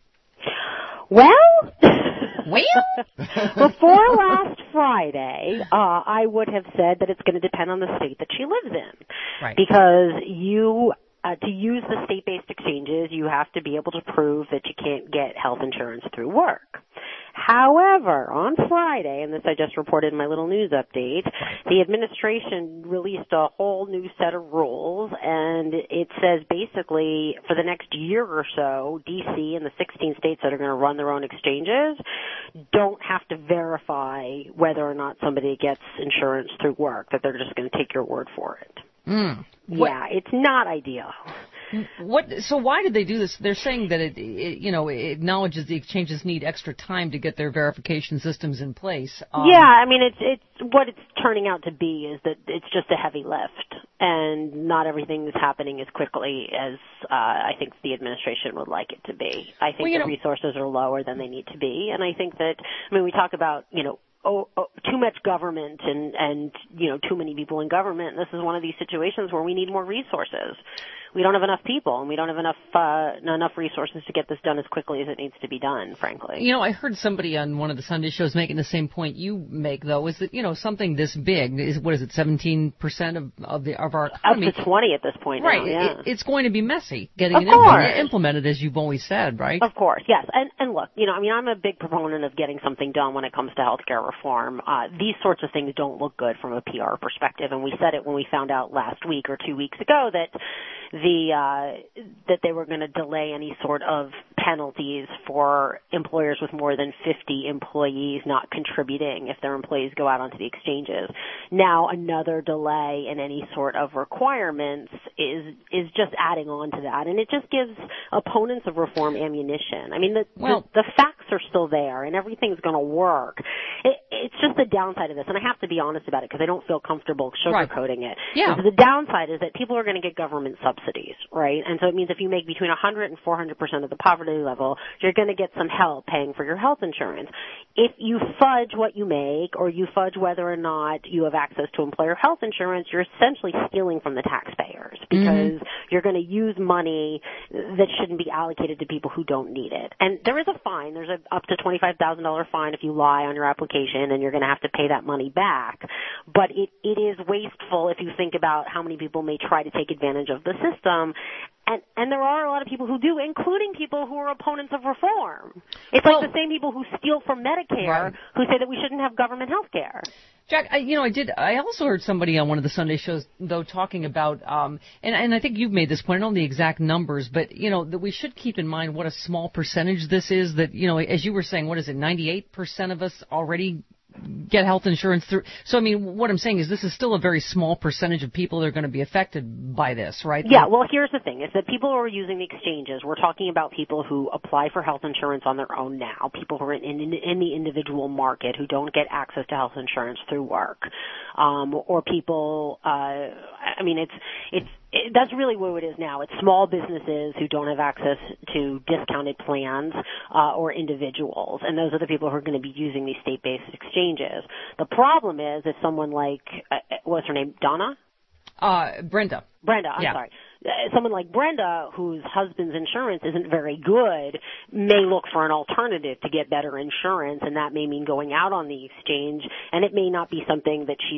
Well, well, before last Friday, uh, I would have said that it's going to depend on the state that she lives in. Right. Because you, uh, to use the state-based exchanges, you have to be able to prove that you can't get health insurance through work. However, on Friday, and this I just reported in my little news update, the administration released a whole new set of rules, and it says basically for the next year or so, D C and the sixteen states that are going to run their own exchanges don't have to verify whether or not somebody gets insurance through work, that they're just going to take your word for it. Mm. Yeah, it's not ideal. What? So why did they do this? They're saying that it, it, you know, it acknowledges the exchanges need extra time to get their verification systems in place. Um, yeah, I mean, it's it's what it's turning out to be is that it's just a heavy lift, and not everything is happening as quickly as uh, I think the administration would like it to be. I think Well, you the know- resources are lower than they need to be, and I think that I mean we talk about you know. Oh, oh, too much government and, and, you know, too many people in government. This is one of these situations where we need more resources. We don't have enough people, and we don't have enough, uh, enough resources to get this done as quickly as it needs to be done, frankly. You know, I heard somebody on one of the Sunday shows making the same point you make, though, is that, you know, something this big, is what is it, seventeen percent of, of, the, of our economy? Up to twenty at this point Right. now, yeah. It, it's going to be messy getting Of it implemented, course. implemented, as you've always said, right? Of course, yes. And, and look, you know, I mean, I'm a big proponent of getting something done when it comes to healthcare reform. Uh, these sorts of things don't look good from a P R perspective, and we said it when we found out last week or two weeks ago that the uh, that they were going to delay any sort of penalties for employers with more than fifty employees not contributing if their employees go out onto the exchanges. Now another delay in any sort of requirements is is just adding on to that, and it just gives opponents of reform ammunition. I mean, the Well- the, the facts are still there, and everything's going to work. It, it's just the downside of this, and I have to be honest about it because I don't feel comfortable sugarcoating it. Yeah. The downside is that people are going to get government subsidies, right? And so it means if you make between one hundred and four hundred percent of the poverty level, you're going to get some help paying for your health insurance. If you fudge what you make, or you fudge whether or not you have access to employer health insurance, you're essentially stealing from the taxpayers because you're going to use money that shouldn't be allocated to people who don't need it. And there is a fine. There's a up to twenty-five thousand dollars fine if you lie on your application, and you're going to have to pay that money back. But it, it is wasteful if you think about how many people may try to take advantage of the system. And, and there are a lot of people who do, including people who are opponents of reform. It's Well- like the same people who steal from Medicare Right. who say that we shouldn't have government health care. Jack, I, you know, I did. I also heard somebody on one of the Sunday shows, though, talking about, um, and, and I think you've made this point. I don't know the exact numbers, but you know that we should keep in mind what a small percentage this is. That you know, as you were saying, what is it? ninety-eight percent of us already get health insurance through. So, I mean, what I'm saying is this is still a very small percentage of people that are going to be affected by this, right? Yeah, well, here's the thing, is that people who are using the exchanges, we're talking about people who apply for health insurance on their own now, people who are in, in, in the individual market who don't get access to health insurance through work, um, or people, uh, I mean, it's, it's, It, that's really what it is now. It's small businesses who don't have access to discounted plans uh, or individuals, and those are the people who are going to be using these state-based exchanges. The problem is if someone like, uh, what's her name, Donna? Uh, Brenda. Brenda, I'm Yeah. sorry. Uh, someone like Brenda, whose husband's insurance isn't very good, may look for an alternative to get better insurance, and that may mean going out on the exchange, and it may not be something that she's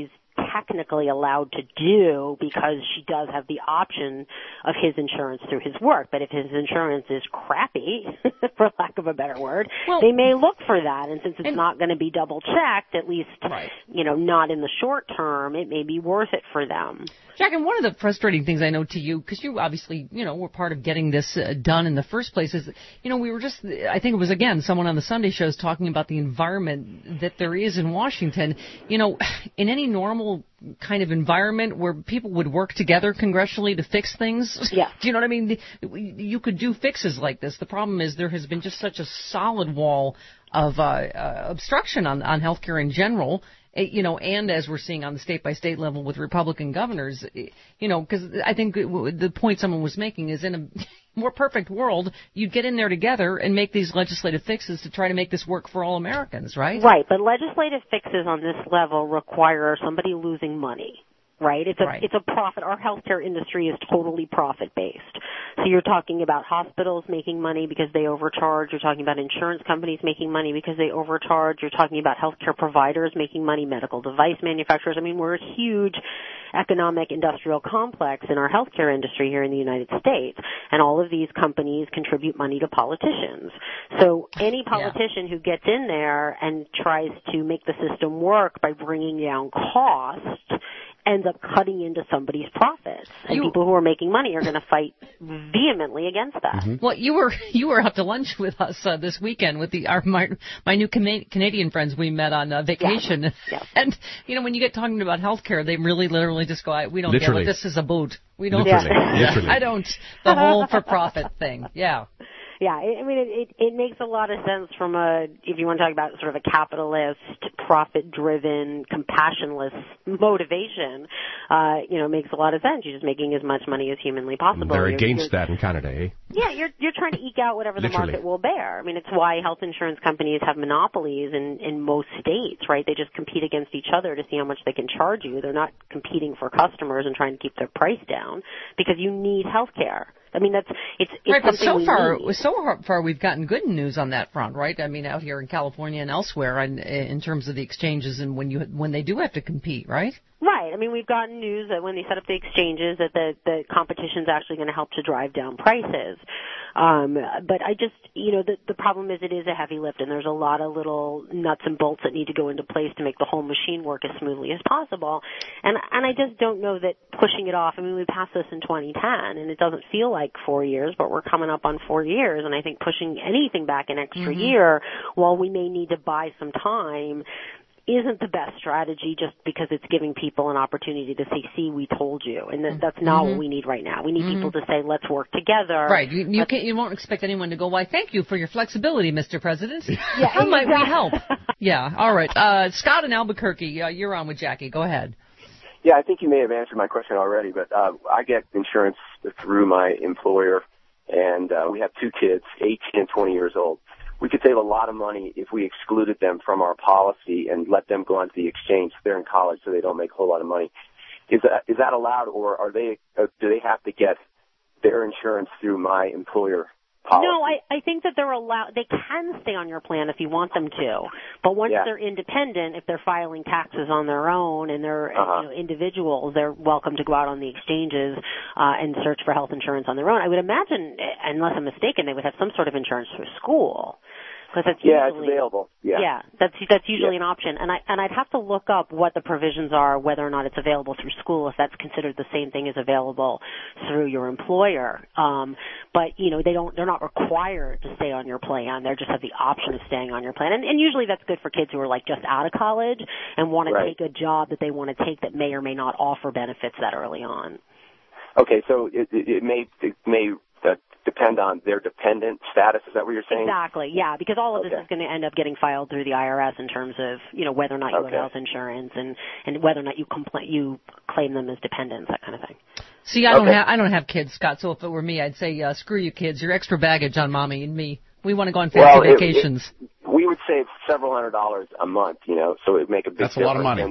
technically allowed to do because she does have the option of his insurance through his work. But if his insurance is crappy, for lack of a better word, well, they may look for that. And since it's and, not going to be double checked, at least, right. you know, not in the short term, it may be worth it for them. Jack, and one of the frustrating things I know to you, because you obviously, you know, were part of getting this uh, done in the first place, is, you know, we were just, I think it was, again, someone on the Sunday shows talking about the environment that there is in Washington. You know, in any normal kind of environment where people would work together congressionally to fix things, yeah. do you know what I mean? You could do fixes like this. The problem is there has been just such a solid wall of uh, uh, obstruction on, on healthcare in general. You know, and as we're seeing on the state-by-state level with Republican governors, you know, because I think the point someone was making is in a more perfect world, you'd get in there together and make these legislative fixes to try to make this work for all Americans, right? Right, but legislative fixes on this level require somebody losing money. Right? It's a, right. it's a profit. Our healthcare industry is totally profit-based. So you're talking about hospitals making money because they overcharge. You're talking about insurance companies making money because they overcharge. You're talking about healthcare providers making money, medical device manufacturers. I mean, we're a huge economic industrial complex in our healthcare industry here in the United States. And all of these companies contribute money to politicians. So any politician yeah. who gets in there and tries to make the system work by bringing down costs ends up cutting into somebody's profits, and you, people who are making money are going to fight vehemently against that. Mm-hmm. Well, you were you were out to lunch with us uh, this weekend with the our my, my new Canadian friends we met on uh, vacation, yeah. Yeah. and you know when you get talking about healthcare, they really literally just go, "We don't literally. get what this is about. We don't. Literally. Yeah. literally. I don't. The whole for profit thing. Yeah." Yeah, I mean, it, it, it makes a lot of sense from a, if you want to talk about sort of a capitalist, profit-driven, compassionless motivation, uh, you know, it makes a lot of sense. You're just making as much money as humanly possible. They're you're, against you're, that in Canada, eh? Yeah, you're you're trying to eke out whatever the Literally. market will bear. I mean, it's why health insurance companies have monopolies in, in most states, right? They just compete against each other to see how much they can charge you. They're not competing for customers and trying to keep their price down because you need health care. I mean, that's it's, it's right, but something so far, we need. so far we've gotten good news on that front, right? I mean, out here in California and elsewhere, and in terms of the exchanges and when you when they do have to compete, right? Right. I mean, we've gotten news that when they set up the exchanges, that the the competition is actually going to help to drive down prices. Um, but I just, you know, the the problem is it is a heavy lift, and there's a lot of little nuts and bolts that need to go into place to make the whole machine work as smoothly as possible. And and I just don't know that pushing it off. I mean, we passed this in twenty ten, and it doesn't feel like four years, but we're coming up on four years, and I think pushing anything back an extra mm-hmm. year, while we may need to buy some time, isn't the best strategy just because it's giving people an opportunity to say, see, we told you. And that, that's not mm-hmm. what we need right now. We need mm-hmm. people to say, let's work together. Right. You, you, can't, you won't expect anyone to go, why, thank you for your flexibility, Mister President. Yeah, How exactly. might we help? Yeah. All right. Uh, Scott in Albuquerque, uh, you're on with Jackie. Go ahead. Yeah, I think you may have answered my question already, but uh, I get insurance through my employer, and uh, we have two kids, eighteen and twenty years old. We could save a lot of money if we excluded them from our policy and let them go onto the exchange. They're in college, so they don't make a whole lot of money. Is that is that allowed, or are they? Uh, do they have to get their insurance through my employer policy? No, I, I think that they're allowed. They can stay on your plan if you want them to, but once yeah. they're independent, if they're filing taxes on their own and they're uh-huh. you know, individuals, they're welcome to go out on the exchanges uh, and search for health insurance on their own. I would imagine, unless I'm mistaken, they would have some sort of insurance through school. Because that's yeah, usually, it's available. Yeah, yeah, that's that's usually yeah. an option, and I and I'd have to look up what the provisions are, whether or not it's available through school, if that's considered the same thing as available through your employer. Um, but you know, they don't, they're not required to stay on your plan. They just have the option of staying on your plan, and, and usually that's good for kids who are like just out of college and want right. to take a job that they want to take that may or may not offer benefits that early on. Okay, so it, it, it may it may. Uh, depend on their dependent status. Is that what you're saying? Exactly, yeah, because all of okay. this is going to end up getting filed through the I R S in terms of, you know, whether or not you okay. have health insurance and, and whether or not you compl- you claim them as dependents, that kind of thing. See, I don't okay. have I don't have kids, Scott, so if it were me, I'd say, uh, screw you kids, you're extra baggage on mommy and me. We want to go on fancy well, vacations. It, it, we would save several hundred dollars a month, you know, so it would make a big That's difference. a lot of money. And,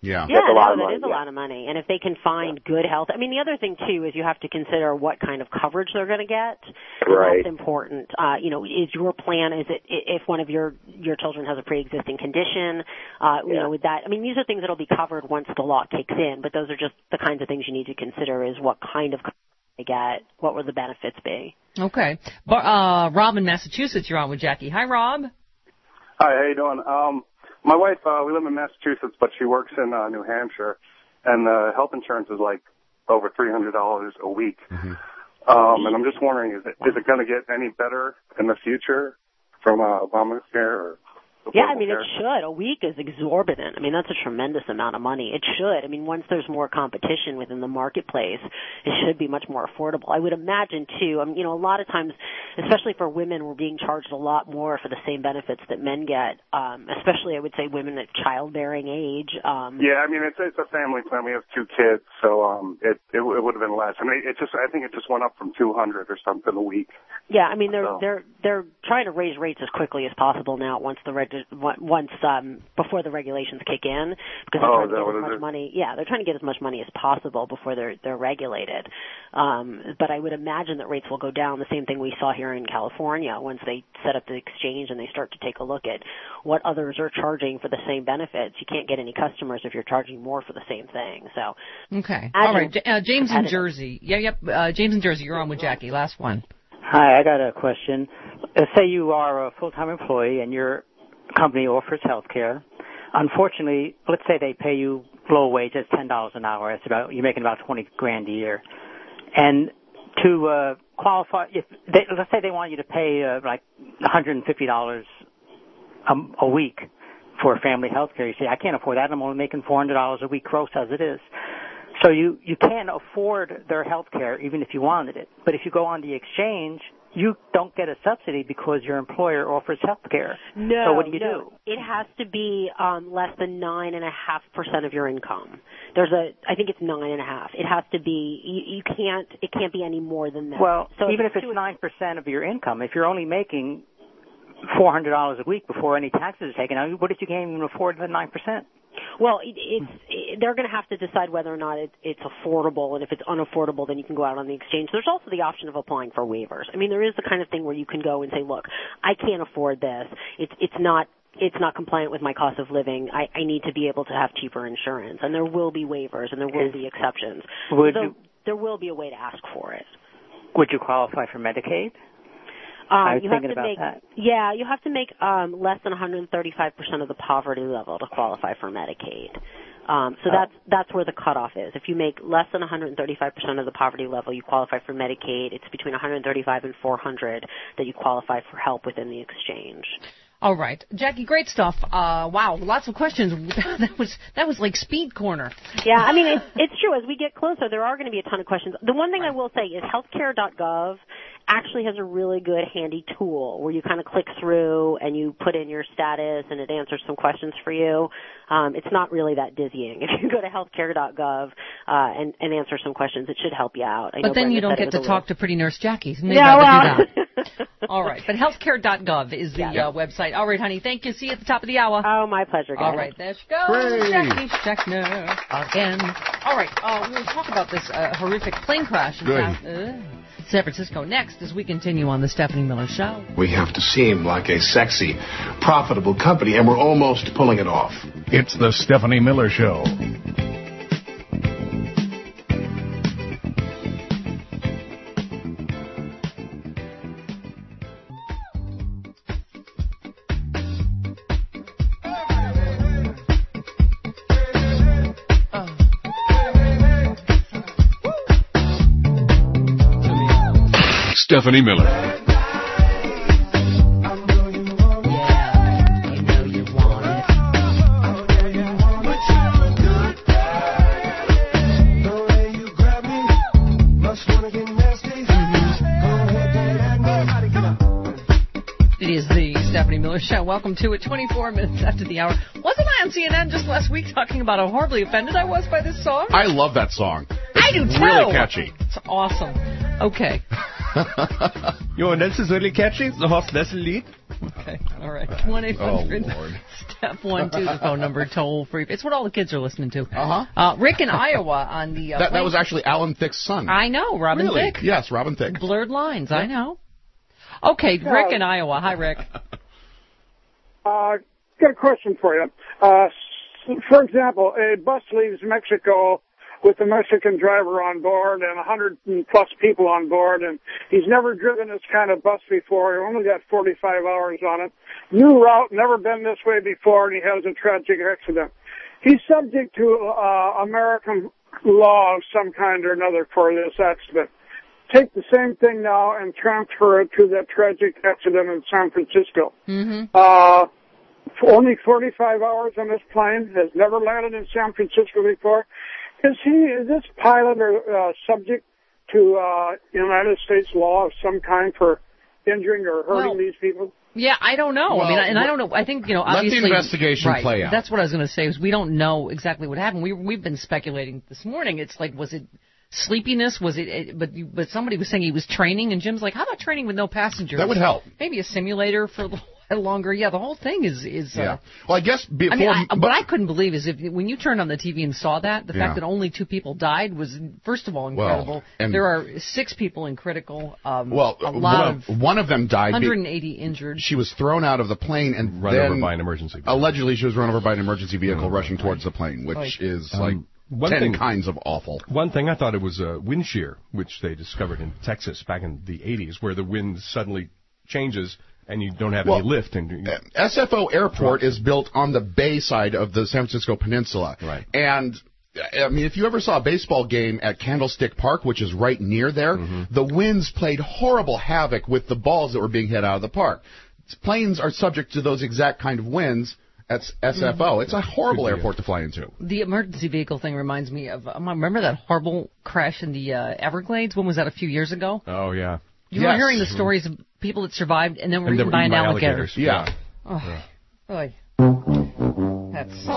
Yeah, Yeah, That's a lot no, of that money, is a yeah. lot of money. And if they can find good health, I mean, the other thing too is you have to consider what kind of coverage they're going to get. And Right. That's important. Uh, you know, is your plan, is it, if one of your, your children has a pre-existing condition, uh, you Yeah. know, with that, I mean, these are things that'll be covered once the law kicks in, but those are just the kinds of things you need to consider is what kind of coverage they get, what will the benefits be. Okay. But, uh, Rob in Massachusetts, you're on with Jackie. Hi, Rob. Hi, how you doing? Um, my wife, uh, we live in Massachusetts, but she works in uh, New Hampshire, and the health insurance is like over three hundred dollars a week. Mm-hmm. Um, and I'm just wondering, is it is it going to get any better in the future from uh, Obamacare or? Yeah, I mean, it should. A week is exorbitant. I mean, that's a tremendous amount of money. It should. I mean, once there's more competition within the marketplace, it should be much more affordable. I would imagine, too, I mean, you know, a lot of times, especially for women, we're being charged a lot more for the same benefits that men get, um, especially, I would say, women at childbearing age. Um, Yeah, I mean, it's it's a family plan. We have two kids, so um, it it, it would have been less. I mean, it just I think it just went up from two hundred or something a week. Yeah, I mean, they're So. they're they're trying to raise rates as quickly as possible now. Once the reg- once um before the regulations kick in, because they're Oh, trying is that to get what as it much is? money. Yeah, they're trying to get as much money as possible before they're they're regulated. Um, but I would imagine that rates will go down. The same thing we saw here in California once they set up the exchange and they start to take a look at what others are charging for the same benefits. You can't get any customers if you're charging more for the same thing. So Okay. Imagine All right. J- uh, James in competitive. Jersey. Yeah, yep. Uh, James in Jersey, you're on with Jackie. Last one. Hi, I got a question. Uh, say you are a full-time employee and your company offers health care. Unfortunately, let's say they pay you low wage, that's ten dollars an hour. It's about, you're making about twenty grand a year. And to uh, qualify, if they, let's say they want you to pay uh, like one hundred fifty dollars a, a week for family health care. You say, I can't afford that. I'm only making four hundred dollars a week gross as it is. So you, you can afford their health care even if you wanted it. But if you go on the exchange, you don't get a subsidy because your employer offers health care. No, so what do you no. do? It has to be um, less than nine and a half percent of your income. There's a, I think it's nine and a half. It has to be. You, you can't. It can't be any more than that. Well, so even if it's nine percent of your income, if you're only making four hundred dollars a week before any taxes are taken out, what if you can't even afford the nine percent? Well, it, it's it, they're going to have to decide whether or not it, it's affordable, and if it's unaffordable, then you can go out on the exchange. There's also the option of applying for waivers. I mean, there is the kind of thing where you can go and say, look, I can't afford this. It's it's not it's not compliant with my cost of living. I, I need to be able to have cheaper insurance, and there will be waivers and there will be exceptions. Would so you, there will be a way to ask for it. would you qualify for Medicaid? Um, I was you have thinking to about make, that. Yeah, you have to make um, less than one hundred thirty-five percent of the poverty level to qualify for Medicaid. Um, so Oh. that's that's where the cutoff is. If you make less than one hundred thirty-five percent of the poverty level, you qualify for Medicaid. It's between one hundred thirty-five and four hundred that you qualify for help within the exchange. All right, Jackie, great stuff. Uh, wow, lots of questions. that was that was like speed corner. Yeah, I mean, it's, it's true. As we get closer, there are going to be a ton of questions. The one thing I will say is healthcare dot gov actually has a really good handy tool where you kind of click through and you put in your status and it answers some questions for you. Um, it's not really that dizzying. If you go to healthcare dot gov uh, and, and answer some questions, it should help you out. I But know then Brenda you don't said it get was to a talk little- to Pretty Nurse Jackie. So maybe Yeah, I'll well. do that. All right, but healthcare dot gov is the Yeah. uh, website. All right, honey, thank you. See you at the top of the hour. Oh, my pleasure, guys. All right, there she goes. Hooray. Jackie Scheckner again. All right, uh, we'll talk about this uh, horrific plane crash in Good. San, uh, San Francisco next as we continue on the Stephanie Miller Show. We have to seem like a sexy, profitable company, and we're almost pulling it off. It's the Stephanie Miller Show. Stephanie Miller. It is the Stephanie Miller Show. Welcome to it. twenty-four minutes after the hour. Wasn't I on C N N just last week talking about how horribly offended I was by this song? I love that song. I do too. Really catchy. It's awesome. Okay. Jo, und das ist really catchy, so hast du das Lied? Okay, all right. one eight hundred step one two, the phone number, toll free. It's what all the kids are listening to. Uh-huh. Uh, Rick in Iowa on the... Uh, that, that was actually Alan Thicke's son. I know, Robin really? Thicke. Yes, Robin Thicke. Blurred lines, yeah. I know. Okay, Rick in Iowa. Hi, Rick. Uh, got a question for you. Uh, for example, a bus leaves Mexico with a Mexican driver on board and a hundred plus people on board, and he's never driven this kind of bus before. He only got forty-five hours on it. New route, never been this way before, and he has a tragic accident. He's subject to uh, American law of some kind or another for this accident. Take the same thing now and transfer it to that tragic accident in San Francisco. Mm-hmm. Uh, only forty-five hours on this plane, has never landed in San Francisco before. Is he, is this pilot or, uh, subject to uh, United States law of some kind for injuring or hurting well, these people? Yeah, I don't know. Well, I mean, and I don't know. I think, you know, obviously... Let the investigation right, play out. That's what I was going to say, is we don't know exactly what happened. We, we've been speculating this morning. It's like, was it sleepiness? Was it... it but you, but somebody was saying he was training, and Jim's like, how about training with no passengers? That would help. Maybe a simulator for a little while longer. Yeah, the whole thing is... is yeah. Uh, well, I guess before... I mean, I, what I couldn't believe is if when you turned on the T V and saw that, the yeah. fact that only two people died was, first of all, incredible. Well, and there are six people in critical... Um, well, a lot one, of... one of them died. one hundred eighty injured. She was thrown out of the plane and run then over by an emergency vehicle. Allegedly, she was run over by an emergency vehicle mm-hmm. rushing towards the plane, which right. is um, like one ten thing, kinds of awful. One thing, I thought it was uh, wind shear, which they discovered in Texas back in the eighties, where the wind suddenly changes and you don't have well, any lift. And you, S F O Airport is built on the bay side of the San Francisco Peninsula. Right. And, I mean, if you ever saw a baseball game at Candlestick Park, which is right near there, mm-hmm. the winds played horrible havoc with the balls that were being hit out of the park. Planes are subject to those exact kind of winds at S F O. Mm-hmm. It's a horrible airport to fly into. The emergency vehicle thing reminds me of, um, remember that horrible crash in the uh, Everglades? When was that, a few years ago? Oh, yeah. You yes. were hearing the stories of people that survived and then were and eaten were by eaten an by alligator. alligators. Yeah. Oh, yeah. Boy. That's...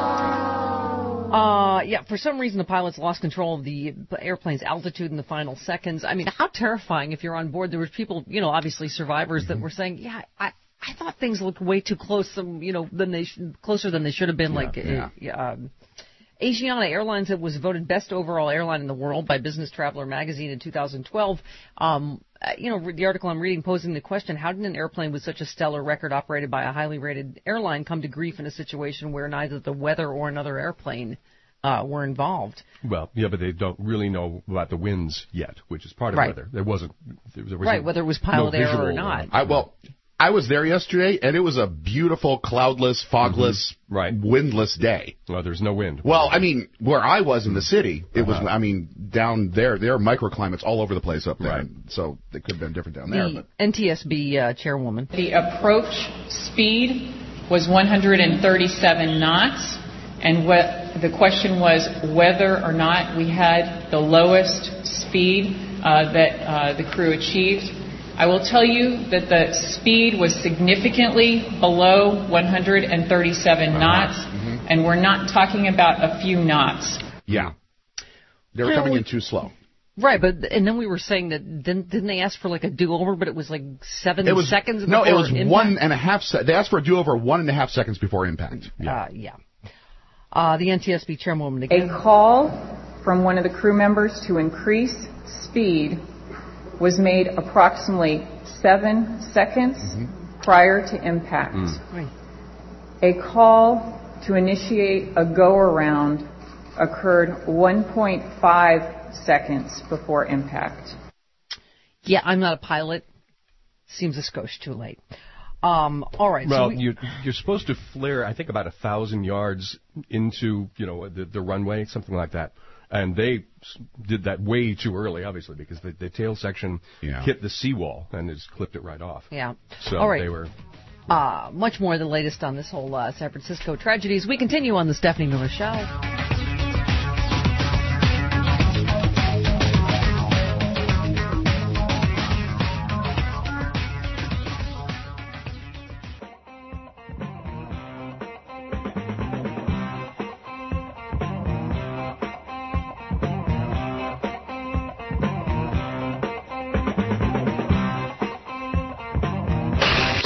Uh, yeah, for some reason the pilots lost control of the airplane's altitude in the final seconds. I mean, how terrifying if you're on board. There were people, you know, obviously survivors mm-hmm. that were saying, yeah, I... I thought things looked way too close, um, you know, than they sh- closer than they should have been. Yeah, like, yeah. Uh, um, Asiana Airlines was voted best overall airline in the world by Business Traveler magazine in two thousand twelve. Um, uh, you know, the article I'm reading posing the question: how did an airplane with such a stellar record operated by a highly rated airline come to grief in a situation where neither the weather or another airplane uh, were involved? Well, yeah, but they don't really know about the winds yet, which is part of right. weather. There wasn't, there, there was right, whether it was pilot no error or not. I, well. I was there yesterday, and it was a beautiful, cloudless, fogless, mm-hmm. right. windless day. Well, there's no wind. Well, I mean, where I was in the city, it uh-huh. was, I mean, down there, there are microclimates all over the place up there. Right. So it could have been different down there. The but. N T S B uh, chairwoman. The approach speed was one hundred thirty-seven knots, and what the question was whether or not we had the lowest speed uh, that uh, the crew achieved. I will tell you that the speed was significantly below one hundred thirty-seven uh-huh. knots, mm-hmm. and we're not talking about a few knots. Yeah. They were you coming know, in too slow. Right, but and then we were saying that didn't, didn't they ask for like a do-over, but it was like seven it was, seconds No, before it was impact? one and a half se- They asked for a do-over one and a half seconds before impact. Yeah. Uh, yeah. Uh, the N T S B chairwoman again. A call from one of the crew members to increase speed was made approximately seven seconds mm-hmm. prior to impact. Mm. Right. A call to initiate a go-around occurred one point five seconds before impact. Yeah, I'm not a pilot. Seems a skosh too late. Um, all right. Well, so we, you, you're supposed to flare, I think, about a thousand yards into, you know, the, the runway, something like that. And they did that way too early, obviously, because the, the tail section yeah. hit the seawall and just clipped it right off. Yeah. So All right. they were... Uh, much more the latest on this whole uh, San Francisco tragedies. We continue on the Stephanie Miller Show.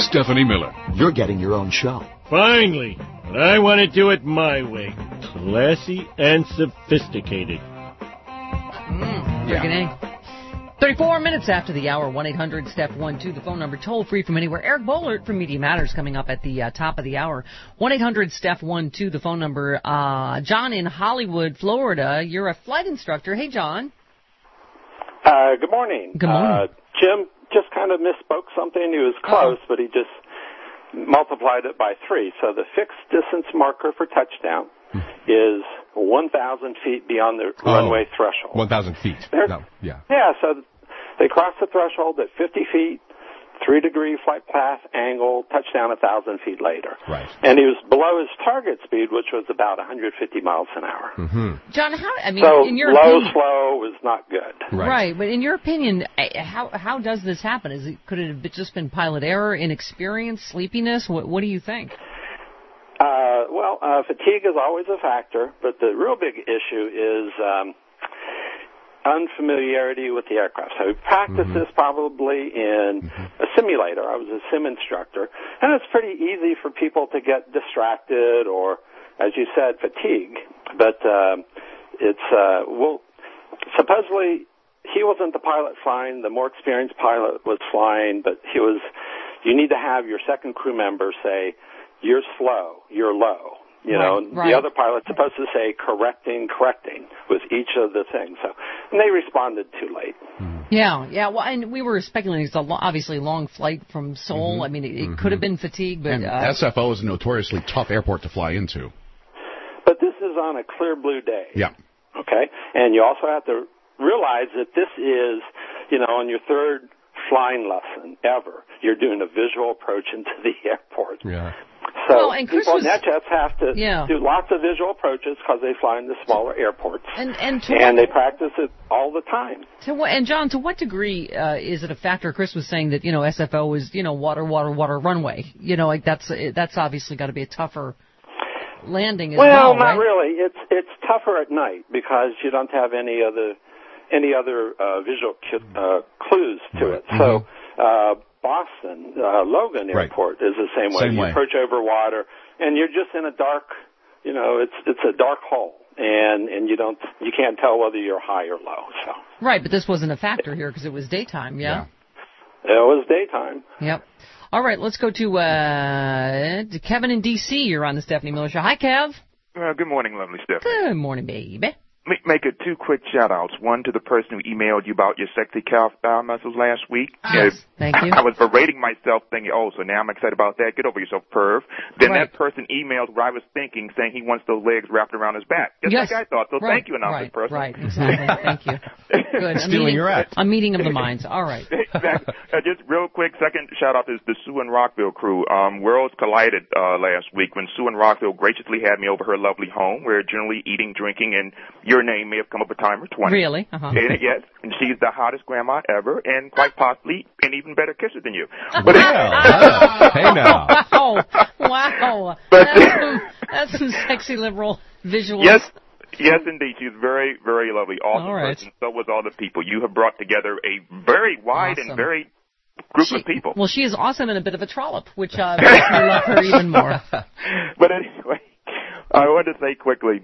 Stephanie Miller. You're getting your own show. Finally. But I want to do it my way. Classy and sophisticated. Mm, beginning. thirty-four minutes after the hour, one eight hundred step one two, the phone number, toll free from anywhere. Eric Bollert from Media Matters coming up at the uh, top of the hour. one eight hundred step one two, the phone number. Uh, John in Hollywood, Florida, you're a flight instructor. Hey, John. Uh, good morning. Good morning. Uh, Jim just kind of misspoke something. He was close, oh. but he just multiplied it by three. So the fixed distance marker for touchdown is one thousand feet beyond the oh, runway threshold. one thousand feet. They're, no, yeah. Yeah, so they cross the threshold at fifty feet, three degree flight path angle, touchdown one thousand feet later. Right. And he was below his target speed, which was about one hundred fifty miles an hour. Mm-hmm. John, how, I mean, so in your low, opinion, slow was not good. Right. right, but in your opinion, how how does this happen? Is it, could it have just been pilot error, inexperience, sleepiness? What, what do you think? Uh, well, uh, fatigue is always a factor, but the real big issue is um, unfamiliarity with the aircraft. So we practiced mm-hmm. this probably in mm-hmm. a simulator. I was a sim instructor, and it's pretty easy for people to get distracted or, as you said, fatigue. But uh, it's, uh, well, supposedly he wasn't the pilot flying. The more experienced pilot was flying, but he was, you need to have your second crew member say, you're slow, you're low. You know, right, right. The other pilot's supposed to say correcting, correcting with each of the things. So, and they responded too late. Yeah, yeah. Well, and we were speculating it's a lo- obviously long flight from Seoul. Mm-hmm. I mean, it, it mm-hmm. could have been fatigue, but and uh, S F O is a notoriously tough airport to fly into. But this is on a clear blue day. Yeah. Okay, and you also have to realize that this is, you know, on your third flying lesson ever, you're doing a visual approach into the airport. Yeah. So well, and Chris people was, in NetJets have to yeah. do lots of visual approaches because they fly in the smaller airports. And and, to and what, they practice it all the time. To what, and John, to what degree uh, is it a factor? Chris was saying that, you know, S F O is, you know, water, water, water runway. You know, like that's that's obviously got to be a tougher landing as well, well right? not really. It's it's tougher at night because you don't have any other any other uh, visual uh, clues to it. Mm-hmm. So uh, Boston uh, Logan Airport right. is the same way. Same you way. approach over water, and you're just in a dark, you know, it's it's a dark hole, and and you don't you can't tell whether you're high or low. So right, but this wasn't a factor here because it was daytime. Yeah? yeah, it was daytime. Yep. All right, let's go to, uh, to Kevin in D C. You're on the Stephanie Miller Show. Hi, Kev. Uh, good morning, lovely Stephanie. Good morning, baby. Make, make it two quick shout-outs. One to the person who emailed you about your sexy calf thigh muscles last week. Yes, uh, thank you. I was berating myself thinking, oh, so now I'm excited about that. Get over yourself, perv. Then right. that person emailed where I was thinking, saying he wants those legs wrapped around his back. Just yes. like I thought. So right. thank you, anonymous right. person. Right, exactly. Thank you. Good. Stealing meeting, your act. A meeting of the minds. All right. Exactly. Uh, just real quick, second shout-out is the Sue and Rockville crew. Um, worlds collided uh, last week when Sue and Rockville graciously had me over her lovely home. We're generally eating, drinking, and your name may have come up a time or twenty. Really? Uh-huh. And, yes, and she's the hottest grandma ever, and quite possibly an even better kisser than you. But wow. Hey now. Wow. Wow. But, that's, some, that's some sexy liberal visuals. Yes. Yes, indeed. She's very, very lovely. Awesome all right. person. So was all the people. You have brought together a very wide awesome. and very group she, of people. Well, she is awesome and a bit of a trollop, which uh, makes me love her even more. But anyway, I wanted to say quickly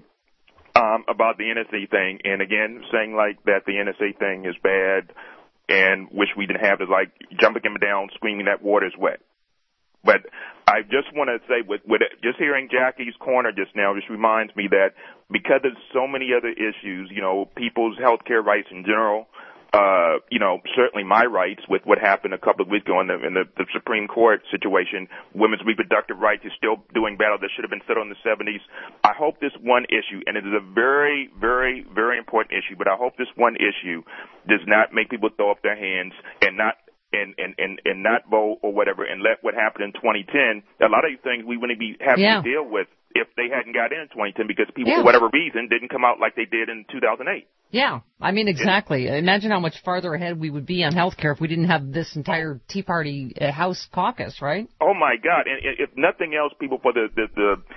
um, about the N S A thing, and again, saying like that the N S A thing is bad and wish we didn't have to like jumping him down, screaming that water is wet. But I just want to say, with, with just hearing Jackie's corner just now, just reminds me that because of so many other issues, you know, people's health care rights in general, uh, you know, certainly my rights with what happened a couple of weeks ago in the, in the, the Supreme Court situation, women's reproductive rights is still doing battle that should have been settled in the seventies. I hope this one issue, and it is a very, very, very important issue, but I hope this one issue does not make people throw up their hands and not And, and, and, and not vote or whatever and let what happened in twenty ten, a lot of these things we wouldn't be having yeah. to deal with if they hadn't got in in twenty ten because people, yeah. for whatever reason, didn't come out like they did in two thousand eight. Yeah, I mean, exactly. Imagine how much farther ahead we would be on health care if we didn't have this entire Tea Party uh, House caucus, right? Oh, my God. And if nothing else, people, for the, the, the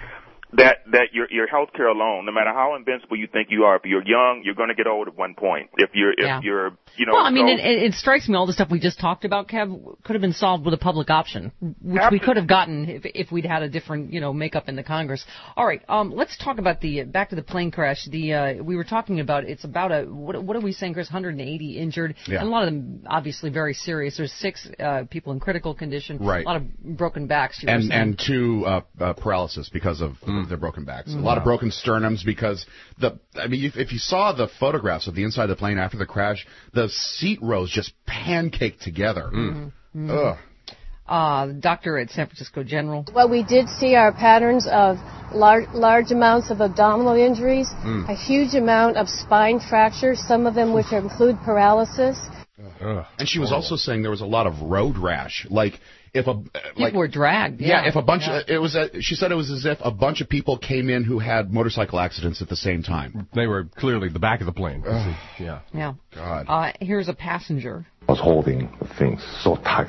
that that your your health care alone, no matter how invincible you think you are, if you're young, you're going to get old at one point. If you're if Yeah. you're you know. Well, I mean, so, it, it, it strikes me all the stuff we just talked about, Kev, could have been solved with a public option, which we could have gotten if, if we'd had a different, you know, makeup in the Congress. All right, um, let's talk about the back to the plane crash. The uh, we were talking about it's about a what, what are we saying, Chris? one hundred eighty injured, Yeah. and a lot of them obviously very serious. There's six uh, people in critical condition, Right. a lot of broken backs. You were And saying. and two uh, uh, paralysis because of their broken backs. Mm. A lot of broken sternums because the. I mean, if, if you saw the photographs of the inside of the plane after the crash, the seat rows just pancaked together. Mm-hmm. Ugh. Uh, doctor at San Francisco General. What we did see are patterns of large, large amounts of abdominal injuries, Mm. a huge amount of spine fractures, some of them which include paralysis. And she was also saying there was a lot of road rash. Like if a People like were dragged. yeah, Yeah, if a bunch yeah. of it was a, she said it was as if a bunch of people came in who had motorcycle accidents at the same time. They were clearly the back of the plane. Yeah. Yeah. God. Uh, here's a passenger. I was holding the thing so tight,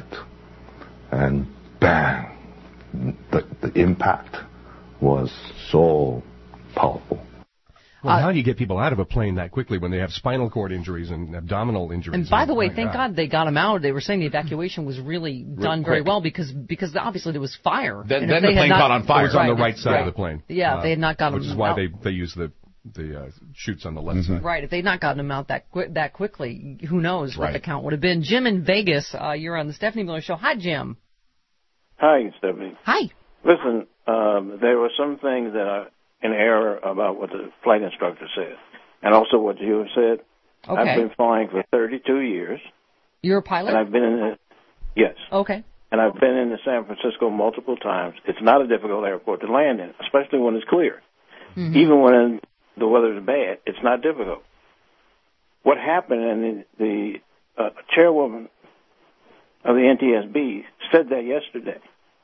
and bang, the, the impact was so powerful. Well, Uh, how do you get people out of a plane that quickly when they have spinal cord injuries and abdominal injuries? And by the way, my thank God they got him out. They were saying the evacuation was really done very quick. well because because obviously there was fire. Then- And then if the they had plane not- caught on fire. It was on the Right, right side right. of the plane. Yeah, Uh, if they had not gotten Which is him why out. they, they use the the uh, chutes on the left Mm-hmm. side. Right, if they'd not gotten him out that qui- that quickly, who knows what Right. the count would have been. Jim in Vegas, uh, you're on the Stephanie Miller Show. Hi, Jim. Hi, Stephanie. Hi. Listen, um, there were some things that are in error about what the flight instructor said, and also what you have said. Okay. I've been flying for thirty-two years, You're a pilot? and I've been in the yes, Okay. and I've been in the San Francisco multiple times. It's not a difficult airport to land in, especially when it's clear. Mhm. Even when the weather is bad, it's not difficult. What happened, and the, the uh, chairwoman of the N T S B said that yesterday.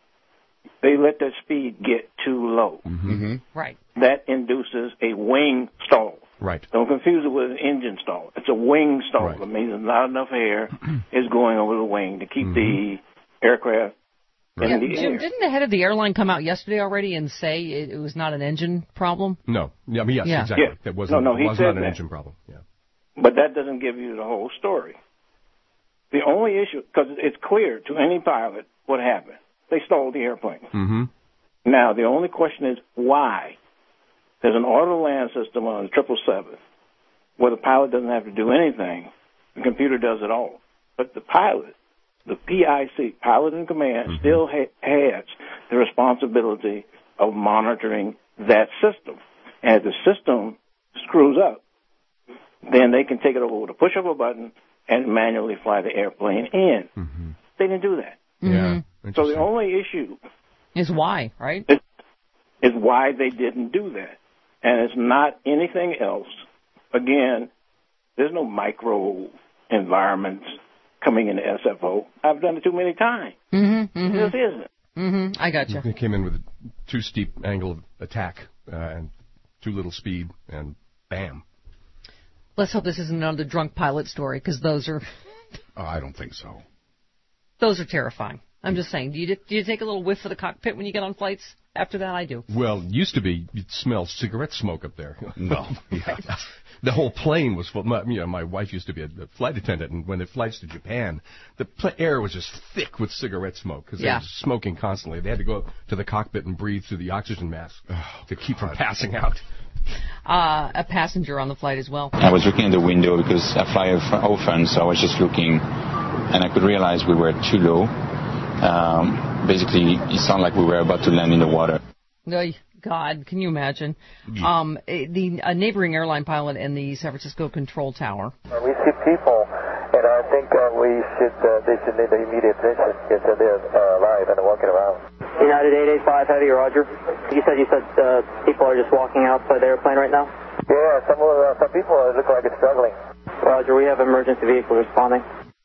They let that speed get too low. Mm-hmm. Right. That induces a wing stall. Right. Don't confuse it with an engine stall. It's a wing stall. It means not enough air is going over the wing to keep the aircraft Yeah, in the Jim, air. didn't the head of the airline come out yesterday already and say it, it was not an engine problem? No. Yeah, I mean, yes, Yeah. exactly. Yeah. That wasn't, No, no, he was said not an that. engine problem. Yeah. But that doesn't give you the whole story. The only issue, because it's clear to any pilot what happened. They stalled the airplane. Mm-hmm. Now, the only question is why. There's an auto-land system on the triple seven where the pilot doesn't have to do anything. The computer does it all. But the pilot, the P I C, pilot in command, Mm-hmm. still ha- has the responsibility of monitoring that system. And if the system screws up, then they can take it over with a push of a button and manually fly the airplane in. Mm-hmm. They didn't do that. Yeah. So the only issue Is why, right? is, is why they didn't do that. And it's not anything else. Again, there's no micro environments coming into S F O. I've done it too many times. Mm-hmm. mm-hmm. This isn't. Mm-hmm. I got you. They came in with a too steep angle of attack uh, and too little speed, and bam. Let's hope this isn't another drunk pilot story, because those are Oh, I don't think so. those are terrifying. I'm just saying. Do you do you take a little whiff of the cockpit when you get on flights? After that, I do. Well, it used to be you'd smell cigarette smoke up there. No. Yeah. The whole plane was full. My, you know, my wife used to be a, a flight attendant, and when the flights to Japan, the pl- air was just thick with cigarette smoke because Yeah. they were smoking constantly. They had to go to the cockpit and breathe through the oxygen mask to keep from passing out. Uh, a passenger on the flight as well. I was looking at the window because I fly often, so I was just looking, and I could realize we were too low. Um, basically, it sounded like we were about to land in the water. Oy, God, can you imagine? Um, eh, the a neighboring airline pilot in the San Francisco control tower. We see people, and I think uh, we should, uh, they should need the immediate attention because they're uh, alive and walking around. United eight eight five, Heavy, Roger. You said you said uh, people are just walking outside the airplane right now? Yeah, some, uh, some people look like it's struggling. Roger, we have emergency vehicle responding.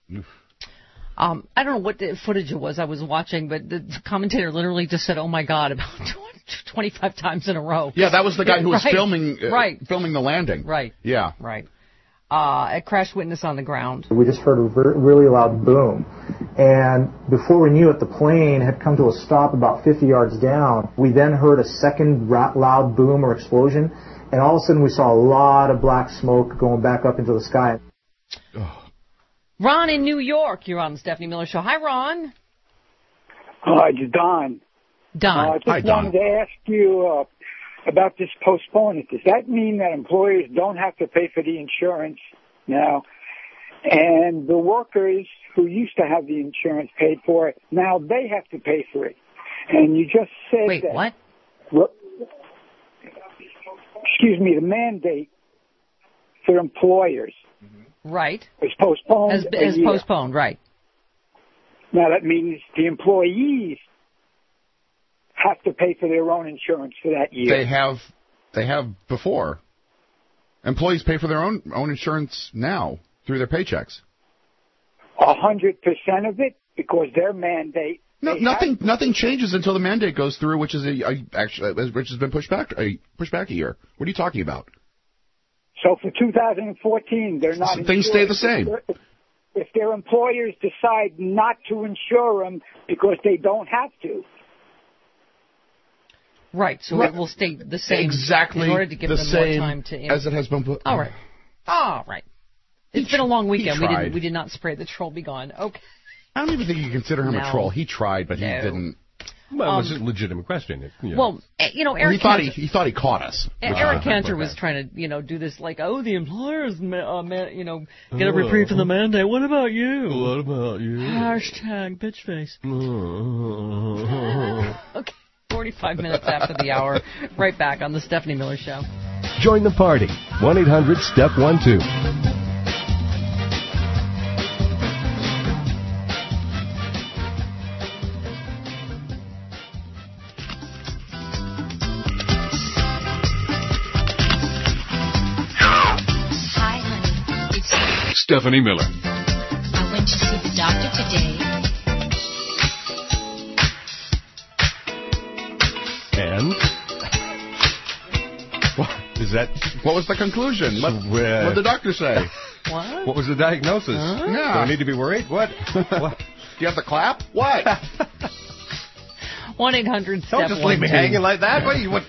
Um, I don't know what the footage it was I was watching, but the commentator literally just said, "Oh my God," about twenty-five times in a row. Yeah, that was the guy who was Right. filming uh, Right. filming the landing. Right. Yeah. Right. Uh, a crash witness on the ground. We just heard a ver- really loud boom, And before we knew it, the plane had come to a stop about fifty yards down. We then heard a second loud boom or explosion, and all of a sudden we saw a lot of black smoke going back up into the sky. Ron in New York, you're on the Stephanie Miller Show. Hi, Ron. Hi, it's Don. Don. Uh, I just Hi, Don. wanted to ask you uh, about this postponement. Does that mean that employers don't have to pay for the insurance now? And the workers who used to have the insurance paid for it, now they have to pay for it. And you just said Wait, that... what? Well, excuse me, the mandate for employers Right. is postponed. Has, a has year. postponed, right. Now that means the employees have to pay for their own insurance for that year. They have, they have before. Employees pay for their own own insurance now through their paychecks. A hundred percent of it because their mandate. No, nothing. Nothing changes until the mandate goes through, which is a, a actually which has been pushed back a pushed back a year. What are you talking about? So for two thousand fourteen, they're not. So things stay the same. If, if their employers decide not to insure them because they don't have to. Right, so Right. it will stay the same Exactly in order to give the them same more time to... as it has been put. All right. All right. It's He been a long tr- he weekend. We tried. didn't. We did not spray the troll. Be gone. Okay. I don't even think you consider him No. a troll. He tried, but he No. didn't. Well, it was Um, a legitimate question. It, you know. Well, eh, you know, Well, Eric he thought he, Cantor, he thought he caught us. eh, which Eric is- Cantor okay. was trying to, you know, do this like, oh, the employers, ma- uh, ma- you know, get a Oh. reprieve from the mandate. What about you? What about you? Hashtag bitch face. Oh. Okay. forty-five minutes after the hour. Right back on the Stephanie Miller Show. Join the party. one eight hundred step one two. Hi, honey. It's Stephanie Miller. I went to see the doctor today. And? What is that? What was the conclusion? What, Uh, what did the doctor say? What? What was the diagnosis? Huh? Yeah. Do I need to be worried? What? What? Do you have to clap? What? one eight hundred step Don't just leave me hanging like that. What? You, what?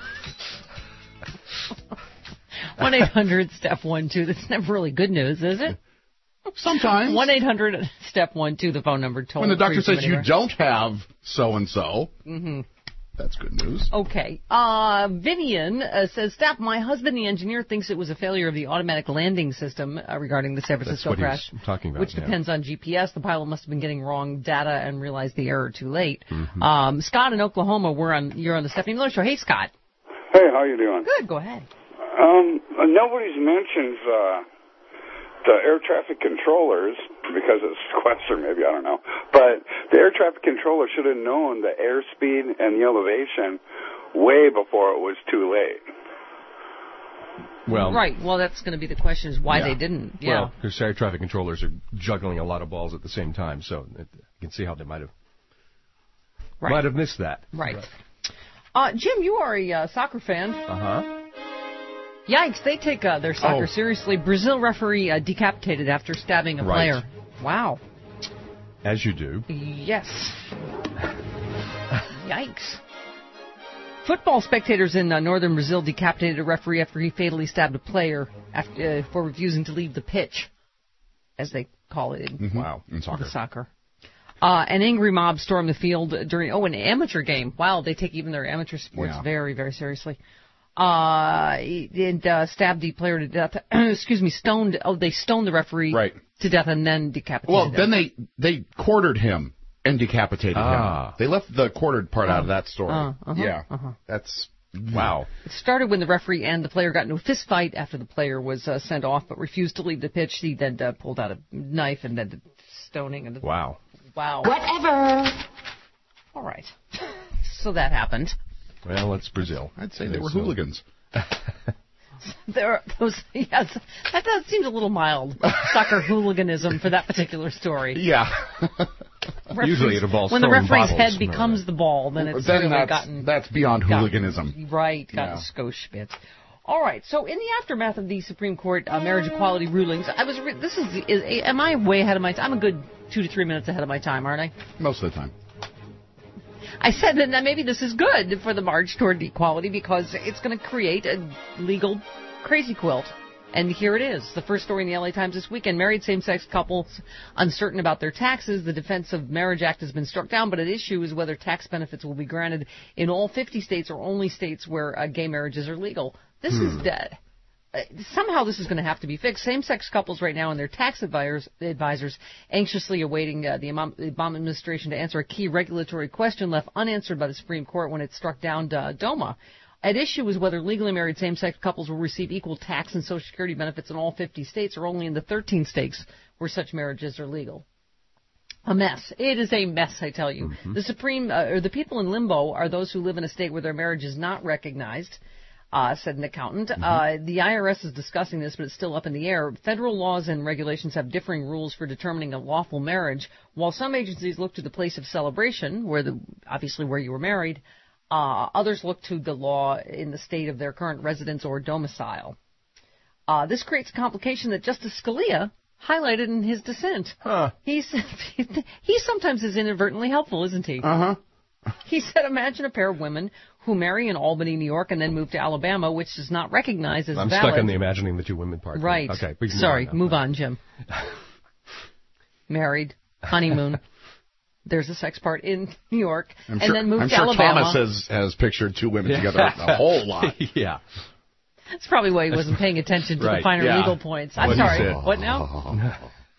one eight hundred step one two. That's never really good news, is it? Sometimes. one eight hundred step one two. The phone number. Told When the doctor free says from you anywhere. don't have so and so, Mm-hmm. that's good news. Okay. Uh, Vivian uh, says, Steph, my husband, the engineer, thinks it was a failure of the automatic landing system uh, regarding the San Francisco That's what crash, he's talking about, which yeah. depends on G P S. The pilot must have been getting wrong data and realized the error too late. Mm-hmm. Um, Scott in Oklahoma, we're on. You're on the Stephanie Miller Show. Hey, Scott. Hey, how you doing? Good. Go ahead. Um, nobody's mentioned uh, the air traffic controllers because it's sequester, maybe, I don't know. But the air traffic controller should have known the airspeed and the elevation way before it was too late. Well, Right. Well, that's going to be the question: is why yeah. they didn't. Yeah. Well, because air traffic controllers are juggling a lot of balls at the same time, so it, you can see how they might have Right. might have missed that. Right. Uh, Jim, you are a uh, soccer fan. Uh huh. Yikes! They take uh, their soccer Oh. seriously. Brazil referee uh, decapitated after stabbing a Right. player. Wow. As you do. Yes. Yikes. Football spectators in uh, northern Brazil decapitated a referee after he fatally stabbed a player after, uh, for refusing to leave the pitch, as they call it in, Mm-hmm. Wow, in soccer. the soccer. Uh, an angry mob stormed the field during, oh, an amateur game. Wow, they take even their amateur sports Yeah. very, very seriously. Uh, and uh, stabbed the player to death. Excuse me, stoned, oh, they stoned the referee Right. to death and then decapitated Well, him. then they they quartered him and decapitated Ah. him. They left the quartered part out of that story. Uh, uh-huh, yeah, uh-huh. that's Wow. It started when the referee and the player got into a fist fight after the player was uh, sent off but refused to leave the pitch. He then uh, pulled out a knife and then did stoning. And Wow. Wow. whatever. All right. So that happened. Well, it's Brazil. I'd say they It's, were uh, hooligans. There are those, yes, that, that seems a little mild. Soccer hooliganism for that particular story. Yeah. Usually it involves when the throwing referee's bottles. head becomes the ball, then it's then really that's, gotten that's beyond gotten- hooliganism. Right, gotten Yeah. skoshbit. All right. So in the aftermath of the Supreme Court uh, marriage equality rulings, I was re- this is, is am I way ahead of my time? I'm a good two to three minutes ahead of my time, aren't I? Most of the time. I said that maybe this is good for the march toward equality because it's going to create a legal crazy quilt. And here it is, the first story in the L A Times this weekend. Married same-sex couples uncertain about their taxes. The Defense of Marriage Act has been struck down, but at issue is whether tax benefits will be granted in all fifty states or only states where uh, gay marriages are legal. This hmm. is dead. Uh, somehow this is going to have to be fixed. Same-sex couples right now and their tax advisors, advisors anxiously awaiting uh, the Obama administration to answer a key regulatory question left unanswered by the Supreme Court when it struck down uh, DOMA. At issue is whether legally married same-sex couples will receive equal tax and Social Security benefits in all fifty states or only in the thirteen states where such marriages are legal. A mess. It is a mess, I tell you. Mm-hmm. The Supreme, uh, or the people in limbo are those who live in a state where their marriage is not recognized, uh, said an accountant. Mm-hmm. Uh, the I R S is discussing this, but it's still up in the air. Federal laws and regulations have differing rules for determining a lawful marriage. While some agencies look to the place of celebration, where the obviously where you were married, Uh, others look to the law in the state of their current residence or domicile. Uh, this creates a complication that Justice Scalia highlighted in his dissent. Huh. He's, he sometimes is inadvertently helpful, isn't he? Uh-huh. He said, imagine a pair of women who marry in Albany, New York, and then move to Alabama, which is not recognized as I'm valid. I'm stuck on the imagining the two women part. Right. Okay. We can Sorry, move on, move on, Jim. Married, honeymoon. There's a sex part in New York, I'm and sure, then moved I'm to sure Alabama. Thomas has, has pictured two women together a whole lot. Yeah. That's probably why he wasn't paying attention to right. the finer yeah. legal points. I'm what sorry. What now?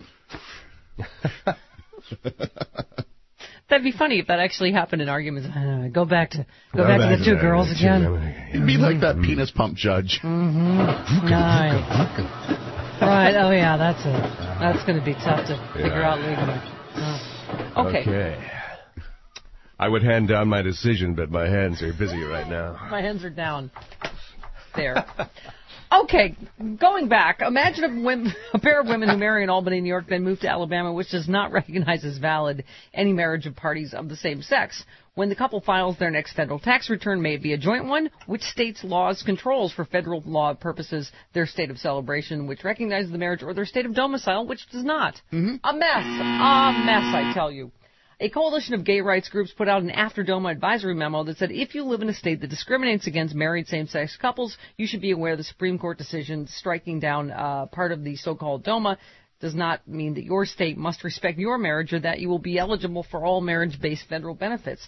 That'd be funny if that actually happened in arguments. Uh, go back to go, go back, back to the two girls to again. It'd be like that penis pump judge. Mm-hmm. Right. Right. Oh yeah, that's a that's going to be tough to yeah. figure out legally. Oh. Okay. Okay. I would hand down my decision, but my hands are busy right now. My hands are down. There. Okay, going back, imagine a, women, a pair of women who marry in Albany, New York, then move to Alabama, which does not recognize as valid any marriage of parties of the same sex. When the couple files their next federal tax return, may it be a joint one, which state's laws controls for federal law purposes their state of celebration, which recognizes the marriage, or their state of domicile, which does not. Mm-hmm. A mess. A mess, I tell you. A coalition of gay rights groups put out an after DOMA advisory memo that said if you live in a state that discriminates against married same-sex couples, you should be aware the Supreme Court decision striking down uh, part of the so-called DOMA does not mean that your state must respect your marriage or that you will be eligible for all marriage-based federal benefits.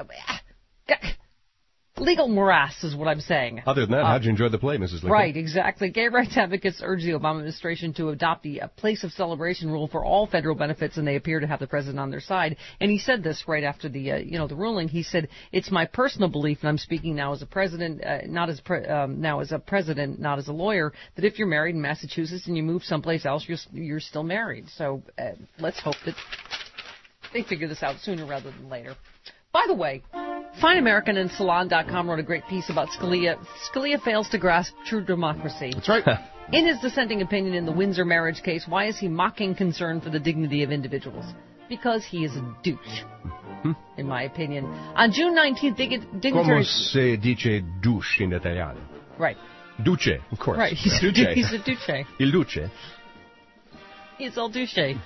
Legal morass is what I'm saying. Other than that, uh, how'd you enjoy the play, Missus Lincoln? Right, exactly. Gay rights advocates urge the Obama administration to adopt the uh, place of celebration rule for all federal benefits, and they appear to have the president on their side. And he said this right after the, uh, you know, the ruling. He said, "It's my personal belief, and I'm speaking now as a president, uh, not as pre- um, now as a president, not as a lawyer, that if you're married in Massachusetts and you move someplace else, you're you're still married. So uh, let's hope that they figure this out sooner rather than later." By the way, Fine American and Salon dot com wrote a great piece about Scalia. Scalia fails to grasp true democracy. That's right. In his dissenting opinion in the Windsor marriage case, why is he mocking concern for the dignity of individuals? Because he is a douche, hmm? in my opinion. On June nineteenth, dig- dignitaries... Como se dice douche in Italiano? Right. Duce, of course. Right, he's, Duce. a, he's a douche. Il Duce. He's all douche.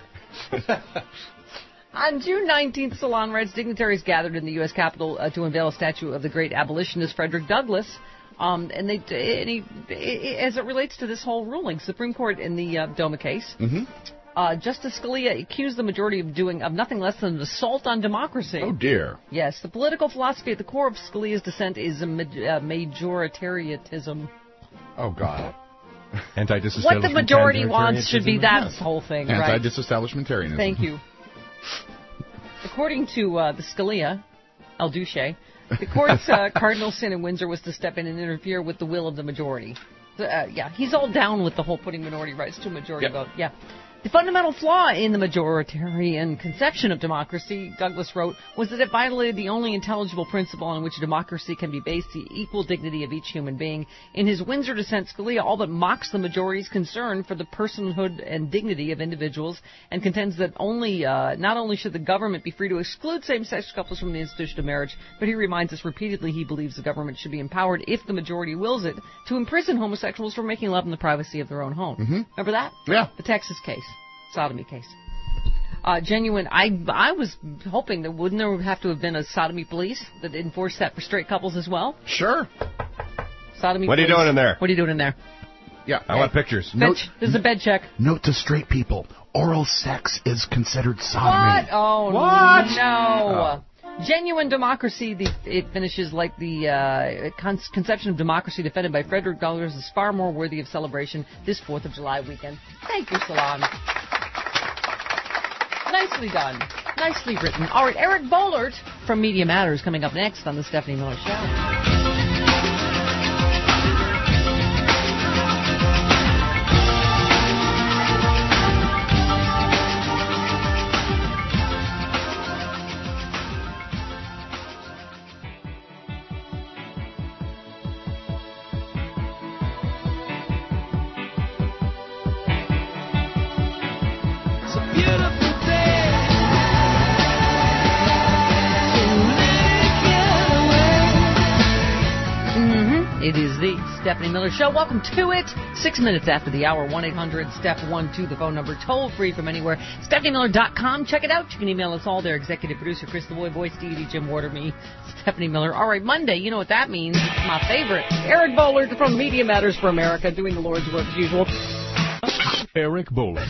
On June nineteenth, Salon rights dignitaries gathered in the U S Capitol uh, to unveil a statue of the great abolitionist Frederick Douglass. Um, and they, and he, as it relates to this whole ruling, Supreme Court in the uh, DOMA case, mm-hmm. uh, Justice Scalia accused the majority of doing of nothing less than an assault on democracy. Oh dear! Yes, the political philosophy at the core of Scalia's dissent is a ma- uh, majoritarianism. Oh God! Anti-disestablishmentarianism. What the majority wants should be that yes. whole thing, right? Anti-disestablishmentarianism. Thank you. According to uh, the Scalia, El Duce, the court's uh, cardinal sin in Windsor was to step in and interfere with the will of the majority. Uh, yeah, he's all down with the whole putting minority rights to a majority yep. vote. Yeah. The fundamental flaw in the majoritarian conception of democracy, Douglas wrote, was that it violated the only intelligible principle on which democracy can be based, the equal dignity of each human being. In his Windsor dissent, Scalia all but mocks the majority's concern for the personhood and dignity of individuals and contends that only, uh, not only should the government be free to exclude same-sex couples from the institution of marriage, but he reminds us repeatedly he believes the government should be empowered, if the majority wills it, to imprison homosexuals for making love in the privacy of their own home. Mm-hmm. Remember that? Yeah. The Texas case. Sodomy case. Uh, genuine. I I was hoping that wouldn't there have to have been a sodomy police that enforced that for straight couples as well? Sure. Sodomy. What are you police. doing in there? What are you doing in there? Yeah. I want pictures. Note, this is a bed check. Note to straight people: oral sex is considered sodomy. What? Oh What? no. Oh. Genuine democracy. The, it finishes like the uh, con- conception of democracy defended by Frederick Douglass is far more worthy of celebration this fourth of July weekend. Thank you, Salon. Nicely done. Nicely written. All right, Eric Boehlert from Media Matters coming up next on the Stephanie Miller Show. It is the Stephanie Miller Show. Welcome to it. Six minutes after the hour, one eight hundred step one two, the phone number, toll free from anywhere. Stephanie Miller dot com. Check it out. You can email us all there. Executive producer Chris the Boy, voice D D, Jim Warder, me, Stephanie Miller. All right, Monday, you know what that means. It's my favorite. Eric Boehlert from Media Matters for America, doing the Lord's work as usual. Eric Boehlert.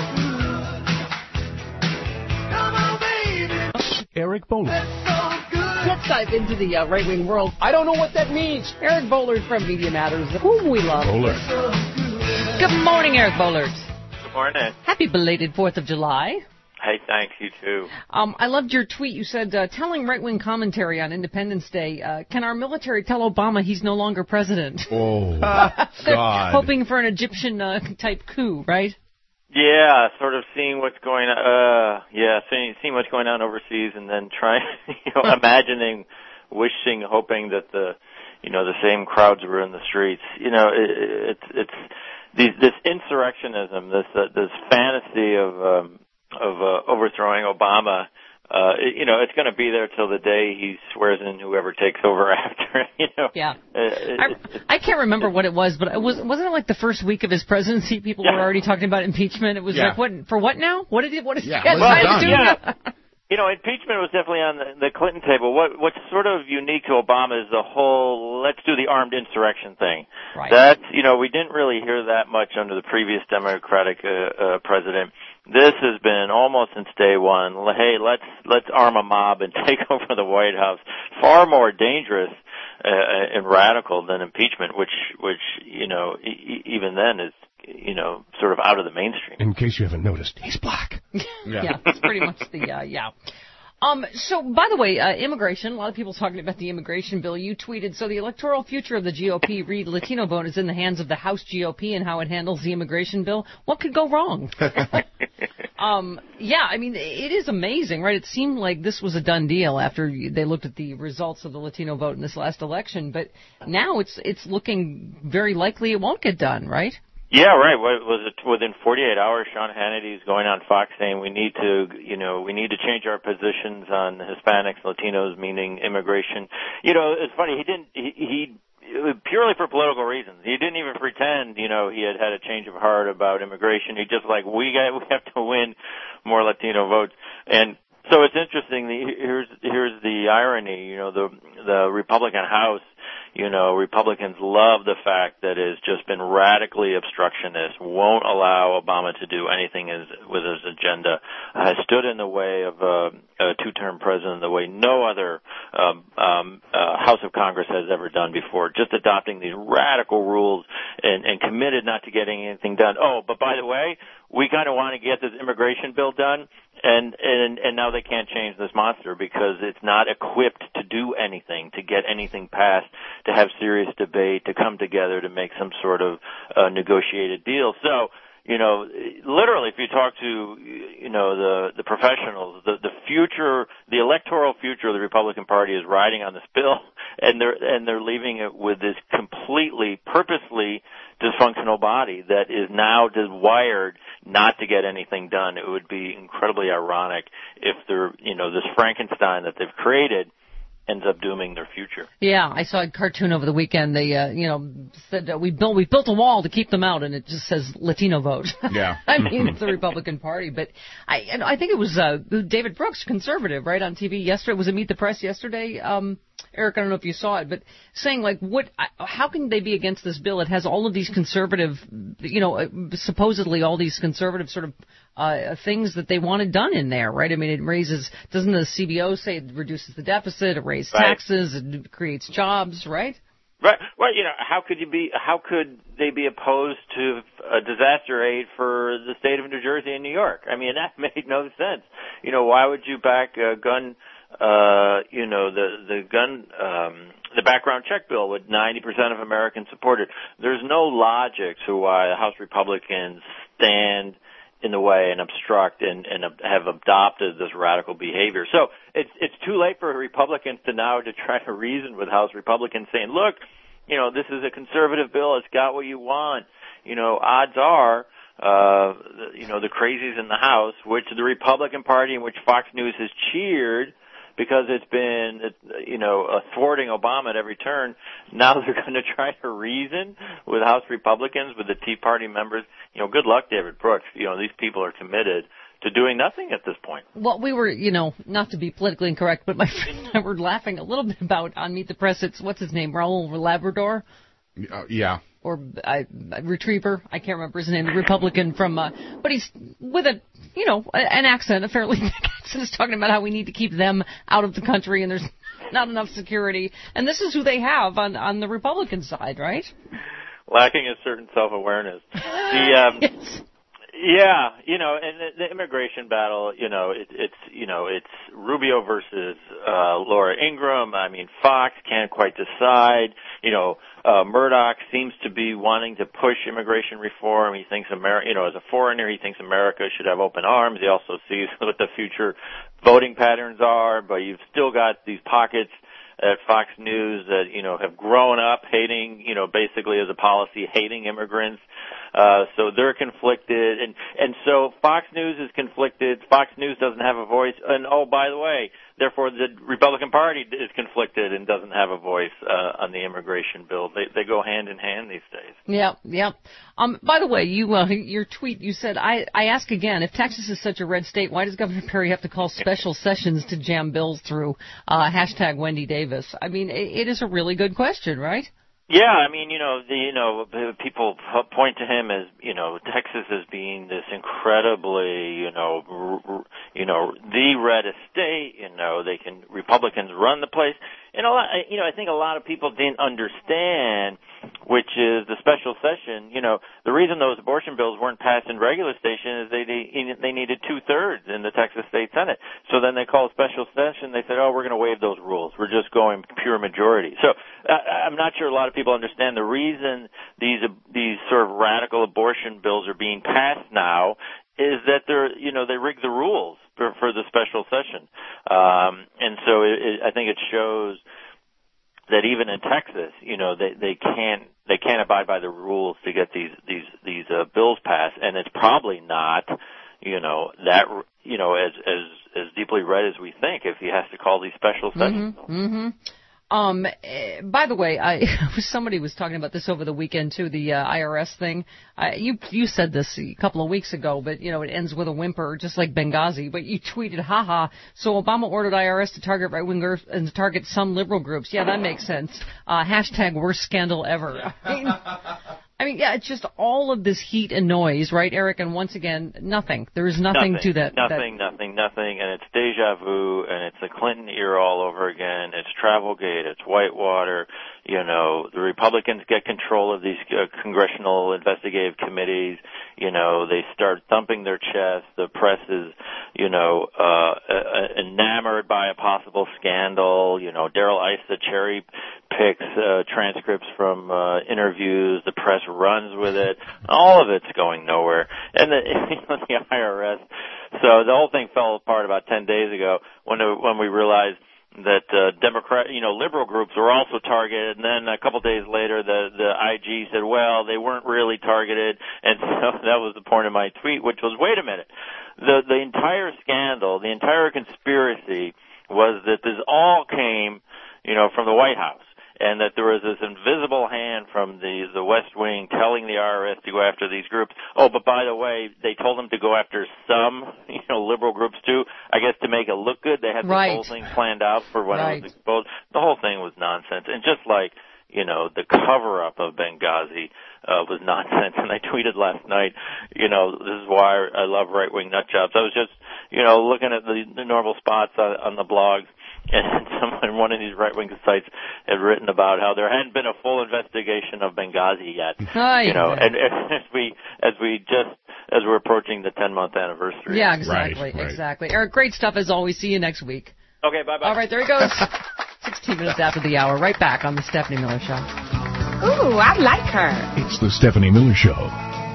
Eric Boehlert. Let's dive into the uh, right-wing world. I don't know what that means. Eric Boehlert from Media Matters, whom we love. Boehlert. Good morning, Eric Boehlert. Good morning. Happy belated fourth of July. Hey, thanks, you too. Um, I loved your tweet. You said, uh, telling right-wing commentary on Independence Day, uh, can our military tell Obama he's no longer president? Oh, God. Hoping for an Egyptian-type uh, coup, right? Yeah, sort of seeing what's going on, uh, yeah, seeing, seeing what's going on overseas and then trying, you know, imagining, wishing, hoping that the, you know, the same crowds were in the streets. You know, it, it's, it's, these, this insurrectionism, this, uh, this fantasy of, um, of, uh, overthrowing Obama, uh, it, you know, it's going to be there till the day he swears in whoever takes over after, you know. Yeah. Uh, it, I, I can't remember what it was, but it was, wasn't it like the first week of his presidency, people yeah. were already talking about impeachment? It was Yeah. like, what, for what now? What did he, what is Yeah, he well trying to do? yeah. You know, impeachment was definitely on the, the Clinton table. What, what's sort of unique to Obama is the whole let's do the armed insurrection thing. Right. That's, you know, we didn't really hear that much under the previous Democratic uh, uh, president. This has been almost since day one. Hey, let's let's arm a mob and take over the White House. Far more dangerous uh, and radical than impeachment, which which you know e- even then is you know sort of out of the mainstream. In case you haven't noticed, he's black. Yeah, yeah it's pretty much the, uh, yeah. Um, so, by the way, uh, immigration, a lot of people talking about the immigration bill. You tweeted, so the electoral future of the G O P, read Latino vote, is in the hands of the House G O P and how it handles the immigration bill. What could go wrong? um, yeah, I mean, it is amazing, right? It seemed like this was a done deal after they looked at the results of the Latino vote in this last election, but now it's it's looking very likely it won't get done, right? Yeah, right. What was it within forty-eight hours? Sean Hannity is going on Fox saying we need to, you know, we need to change our positions on Hispanics, Latinos, meaning immigration. You know, it's funny. He didn't. He, he purely for political reasons. He didn't even pretend, you know, he had had a change of heart about immigration. He just like we got, we have to win more Latino votes. And so it's interesting. The, here's here's the irony. You know, the the Republican House. You know, Republicans love the fact that it's just been radically obstructionist, won't allow Obama to do anything as, with his agenda, has stood in the way of uh, a two-term president the way no other um, um, uh, House of Congress has ever done before, just adopting these radical rules and, and committed not to getting anything done. Oh, but by the way, we kind of want to get this immigration bill done, and, and and now they can't change this monster because it's not equipped to do anything, to get anything passed, to have serious debate, to come together to make some sort of uh, negotiated deal. So, you know, literally, if you talk to, you know, the the professionals, the the future, the electoral future of the Republican Party is riding on this bill, and they're and they're leaving it with this completely, purposely dysfunctional body that is now wired not to get anything done. It would be incredibly ironic if they're, you know, this Frankenstein that they've created ends up dooming their future. Yeah, I saw a cartoon over the weekend. They, uh, you know, said uh, we built we built a wall to keep them out, and it just says Latino vote. Yeah, I mean it's the Republican Party, but I I think it was uh, David Brooks, conservative, right on T V yesterday. Was it Meet the Press yesterday? Um, Eric, I don't know if you saw it, but saying like, what? How can they be against this bill? It has all of these conservative, you know, supposedly all these conservative sort of uh, things that they wanted done in there, right? I mean, it raises, doesn't the C B O say it reduces the deficit, it raises Right. taxes, it creates jobs, right? Right. Well, you know, how could you be? How could they be opposed to a disaster aid for the state of New Jersey and New York? I mean, that made no sense. You know, why would you back a gun? Uh, you know, the the gun, um, the background check bill with ninety percent of Americans support it. There's no logic to why the House Republicans stand in the way and obstruct and, and have adopted this radical behavior. So it's it's too late for Republicans to now to try to reason with House Republicans saying, look, you know, this is a conservative bill. It's got what you want. You know, odds are, uh, you know, the crazies in the House, which the Republican Party in which Fox News has cheered, because it's been, you know, uh, thwarting Obama at every turn. Now they're going to try to reason with House Republicans, with the Tea Party members. You know, good luck, David Brooks. You know, these people are committed to doing nothing at this point. Well, we were, you know, not to be politically incorrect, but my friend and I were laughing a little bit about on Meet the Press. It's, what's his name, Raul Labrador? Uh, yeah. Or uh, Retriever, I can't remember his name, the Republican from, uh, but he's with a, you know, an accent, a fairly thick accent, is talking about how we need to keep them out of the country and there's not enough security. And this is who they have on, on the Republican side, right? Lacking a certain self-awareness. The, um, yes. Yeah, you know, and the, the immigration battle, you know, it, it's, you know, it's Rubio versus uh, Laura Ingraham. I mean, Fox can't quite decide. You know, uh, Murdoch seems to be wanting to push immigration reform. He thinks America, you know, as a foreigner, he thinks America should have open arms. He also sees what the future voting patterns are, but you've still got these pockets at Fox News that, you know, have grown up hating, you know, basically as a policy, hating immigrants. Uh, so they're conflicted. And, and so Fox News is conflicted. Fox News doesn't have a voice. And, oh, by the way, therefore the Republican Party is conflicted and doesn't have a voice, uh, on the immigration bill. They, they go hand in hand these days. Yeah, yeah. Um, by the way, you, uh, your tweet, you said, I, I ask again, if Texas is such a red state, why does Governor Perry have to call special sessions to jam bills through, uh, hashtag Wendy Davis? I mean, it, it is a really good question, right? Yeah, I mean, you know, the, you know, people point to him as, you know, Texas as being this incredibly, you know, r- r- you know, the reddest state. You know, they can Republicans run the place. And a lot, you know, I think a lot of people didn't understand, which is the special session. You know, the reason those abortion bills weren't passed in regular session is they they, they needed two thirds in the Texas State Senate. So then they called special session. They said, oh, we're going to waive those rules. We're just going pure majority. So uh, I'm not sure a lot of people understand the reason these uh, these sort of radical abortion bills are being passed now is that they're, you know, they rig the rules for, for the special session. Um, and so it, it, I think it shows that even in Texas, you know, they, they can't, they can't abide by the rules to get these, these, these, uh, bills passed. And it's probably not, you know, that, you know, as, as, as deeply red as we think if he has to call these special sessions. Mm-hmm, mm-hmm. Um, eh, by the way, I somebody was talking about this over the weekend too, the uh, I R S thing. Uh, you you said this a couple of weeks ago, but you know it ends with a whimper, just like Benghazi. But you tweeted, "Haha!" So Obama ordered I R S to target right wingers and to target some liberal groups. Yeah, that makes sense. Uh, hashtag worst scandal ever. I mean, I mean, yeah, it's just all of this heat and noise, right, Eric? And once again, nothing. There is nothing, nothing to that. Nothing, that... nothing, nothing. And it's deja vu, and it's the Clinton era all over again. It's Travelgate, it's Whitewater. You know, the Republicans get control of these uh, congressional investigative committees. You know, they start thumping their chest. The press is, you know, uh, uh, enamored by a possible scandal. You know, Darrell Issa cherry picks uh, transcripts from uh, interviews. The press runs with it. All of it's going nowhere. And the, you know, the I R S. So the whole thing fell apart about ten days ago when it, when we realized that uh, Democrat, you know, liberal groups were also targeted, and then a couple days later, the the I G said, well, they weren't really targeted, and so that was the point of my tweet, which was, wait a minute, the the entire scandal, the entire conspiracy was that this all came you know, from the White House. And that there was this invisible hand from the the West Wing telling the I R S to go after these groups. Oh, but by the way, they told them to go after some, you know, liberal groups too. I guess to make it look good, they had this right. whole thing planned out for when right. it was exposed. The whole thing was nonsense. And just like, you know, the cover-up of Benghazi uh, was nonsense. And I tweeted last night, you know, this is why I love right-wing nut jobs. I was just, you know, looking at the, the normal spots on, on the blogs. And someone, one of these right-wing sites had written about how there hadn't been a full investigation of Benghazi yet. Hi. You know, and, and as we as we just as we're approaching the ten-month anniversary. Yeah, exactly, right, right. exactly. Eric, great stuff as always. See you next week. Okay, bye bye. All right, there he goes. Sixteen minutes after the hour. Right back on the Stephanie Miller Show. Ooh, I like her. It's the Stephanie Miller Show.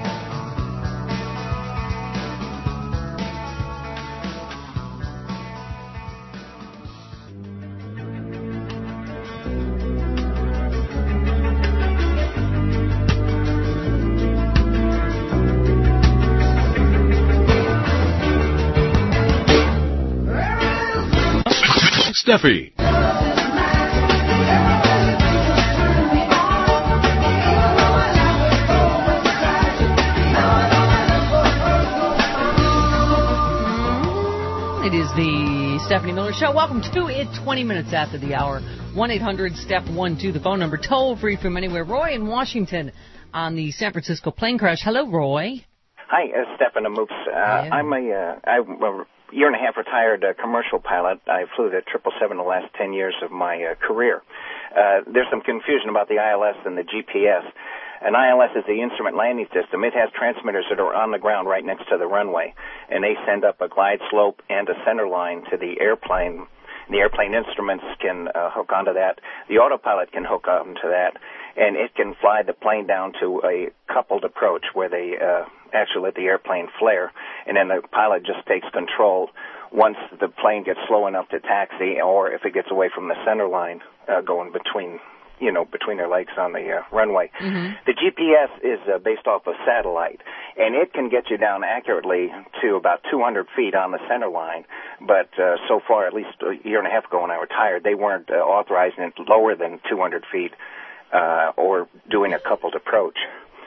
Steffi. It is the Stephanie Miller Show. Welcome to it, twenty minutes after the hour. one eight hundred step one two, the phone number, toll free from anywhere. Roy in Washington on the San Francisco plane crash. Hello, Roy. Hi, uh, Stefan Moops. Uh, yeah. I'm a, uh, I'm a year and a half retired uh, commercial pilot. I flew the triple seven the last ten years of my uh, career. Uh, there's some confusion about the I L S and the G P S. An I L S is the instrument landing system. It has transmitters that are on the ground right next to the runway, and they send up a glide slope and a center line to the airplane. The airplane instruments can uh, hook onto that. The autopilot can hook onto that, and it can fly the plane down to a coupled approach where they uh, actually let the airplane flare, and then the pilot just takes control once the plane gets slow enough to taxi, or if it gets away from the center line, uh, going between, you know, between their legs on the uh, runway. Mm-hmm. The G P S is uh, based off a satellite, and it can get you down accurately to about two hundred feet on the center line. But uh, so far, at least a year and a half ago when I retired, they weren't uh, authorizing it lower than two hundred feet uh, or doing a coupled approach.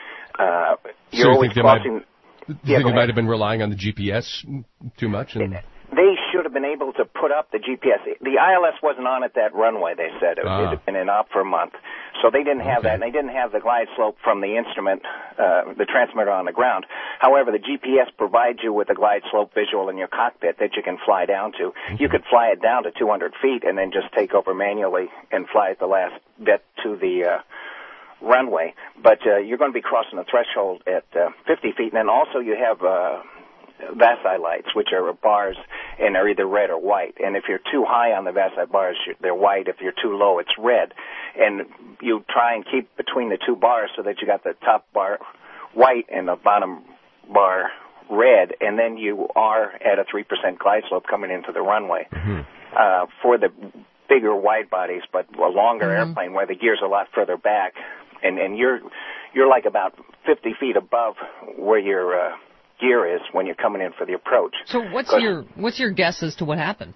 Uh, you're so you always think crossing. Might, do you yeah, think they might have been relying on the G P S too much? And... They should have been able to put up the G P S. The I L S wasn't on at that runway, they said. It, ah. it had been in op for a month. So they didn't have okay. that, and they didn't have the glide slope from the instrument, uh, the transmitter on the ground. However, the G P S provides you with a glide slope visual in your cockpit that you can fly down to. Okay. You could fly it down to two hundred feet and then just take over manually and fly it the last bit to the uh, runway. But uh, you're going to be crossing the threshold at uh, fifty feet, and then also you have... Uh, VASI lights, which are bars, and are either red or white. And if you're too high on the VASI bars, they're white. If you're too low, it's red. And you try and keep between the two bars so that you got the top bar white and the bottom bar red, and then you are at a three percent glide slope coming into the runway. Mm-hmm. Uh, for the bigger wide bodies, but a longer Mm-hmm. airplane where the gear's a lot further back, and, and you're you're like about fifty feet above where your uh, gear is when you're coming in for the approach. So what's your what's your guess as to what happened?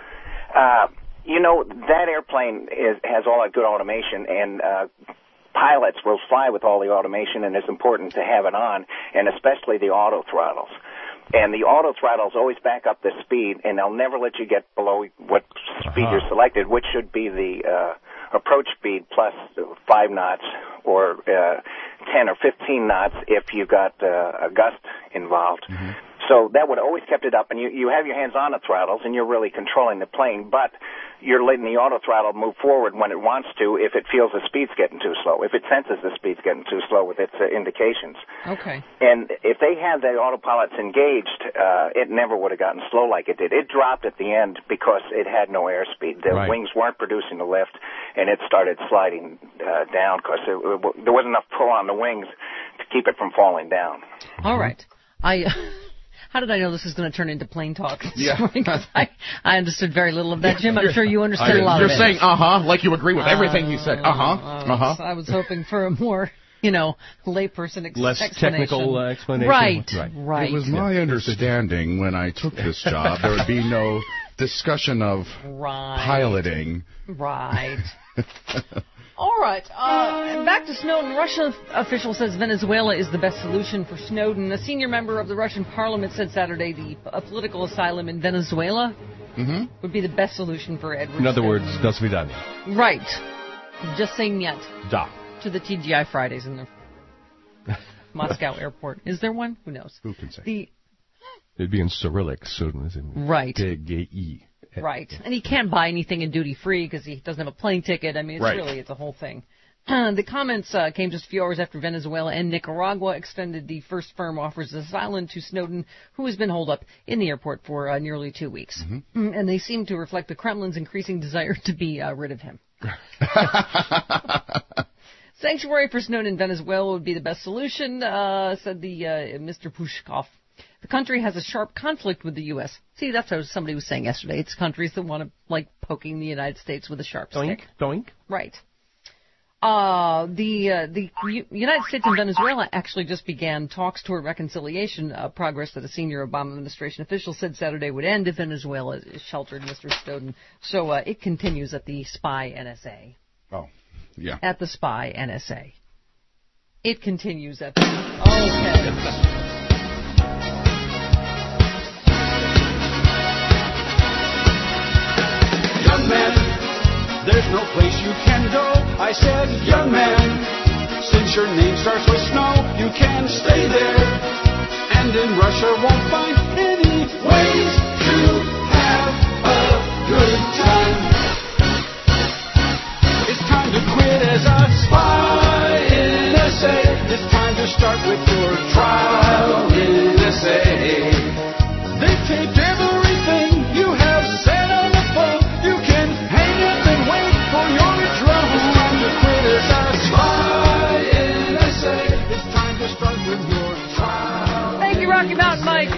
Uh, you know, that airplane is, has all that good automation, and uh, pilots will fly with all the automation, and it's important to have it on, and especially the auto throttles. And the auto throttles always back up the speed, and they'll never let you get below what speed Uh-huh. you're selected, which should be the uh, approach speed plus five knots or uh, ten or fifteen knots if you got uh, a gust involved. Mm-hmm. So that would have always kept it up, and you, you have your hands on the throttles, and you're really controlling the plane, but you're letting the auto throttle move forward when it wants to if it feels the speed's getting too slow, if it senses the speed's getting too slow with its uh, indications. Okay. And if they had the autopilots engaged, uh, it never would have gotten slow like it did. It dropped at the end because it had no airspeed. The Right. wings weren't producing the lift, and it started sliding uh, down because there wasn't enough pull on the wings to keep it from falling down. All right. I... How did I know this was going to turn into plane talk this Yeah. morning? 'Cause I, I understood very little of that, Jim. I'm sure you understood I, a lot you're of it. saying uh-huh, like you agree with everything he said. Uh-huh, Uh, uh-huh. I was hoping for a more, you know, layperson ex- Less explanation. technical uh, explanation. Right, Right. right. It was my understanding when I took this job there would be no discussion of right. piloting. Right. All right. Uh, back to Snowden. Russian official says Venezuela is the best solution for Snowden. A senior member of the Russian parliament said Saturday the a political asylum in Venezuela mm-hmm. would be the best solution for Edward In other Snowden. words, do svidaniya. Right. Just say niet. Da. To the T G I Fridays in the Moscow airport. Is there one? Who knows? Who can say? The It'd be in Cyrillic. Snowden is in right. G G E. Right. And he can't buy anything in duty-free because he doesn't have a plane ticket. I mean, it's right. really, it's a whole thing. Uh, the comments uh, came just a few hours after Venezuela and Nicaragua extended the first firm offers of asylum to Snowden, who has been holed up in the airport for uh, nearly two weeks. Mm-hmm. And they seem to reflect the Kremlin's increasing desire to be uh, rid of him. Sanctuary for Snowden in Venezuela would be the best solution, uh, said the uh, Mister Pushkov. The country has a sharp conflict with the U S See, that's what somebody was saying yesterday. It's countries that want to, like, poking the United States with a sharp doink, stick. Doink. Right. Uh, the uh, the U- United States and Venezuela actually just began talks toward reconciliation, uh, progress that a senior Obama administration official said Saturday would end if Venezuela sheltered Mister Snowden. So uh, it continues at the spy N S A. Oh, yeah. At the spy N S A. It continues at the... Okay. Young man, there's no place you can go. I said, young man, since your name starts with snow, you can stay there. And in Russia won't find any ways to have a good time. It's time to quit as a spy N S A. It's time to start with your trial N S A. They taped everything you have said on the phone. You can hang up and wait for your drone. It's time to quit as a spy N S A. It's time to start with your trial. Thank you, Rocky Mountain Mike.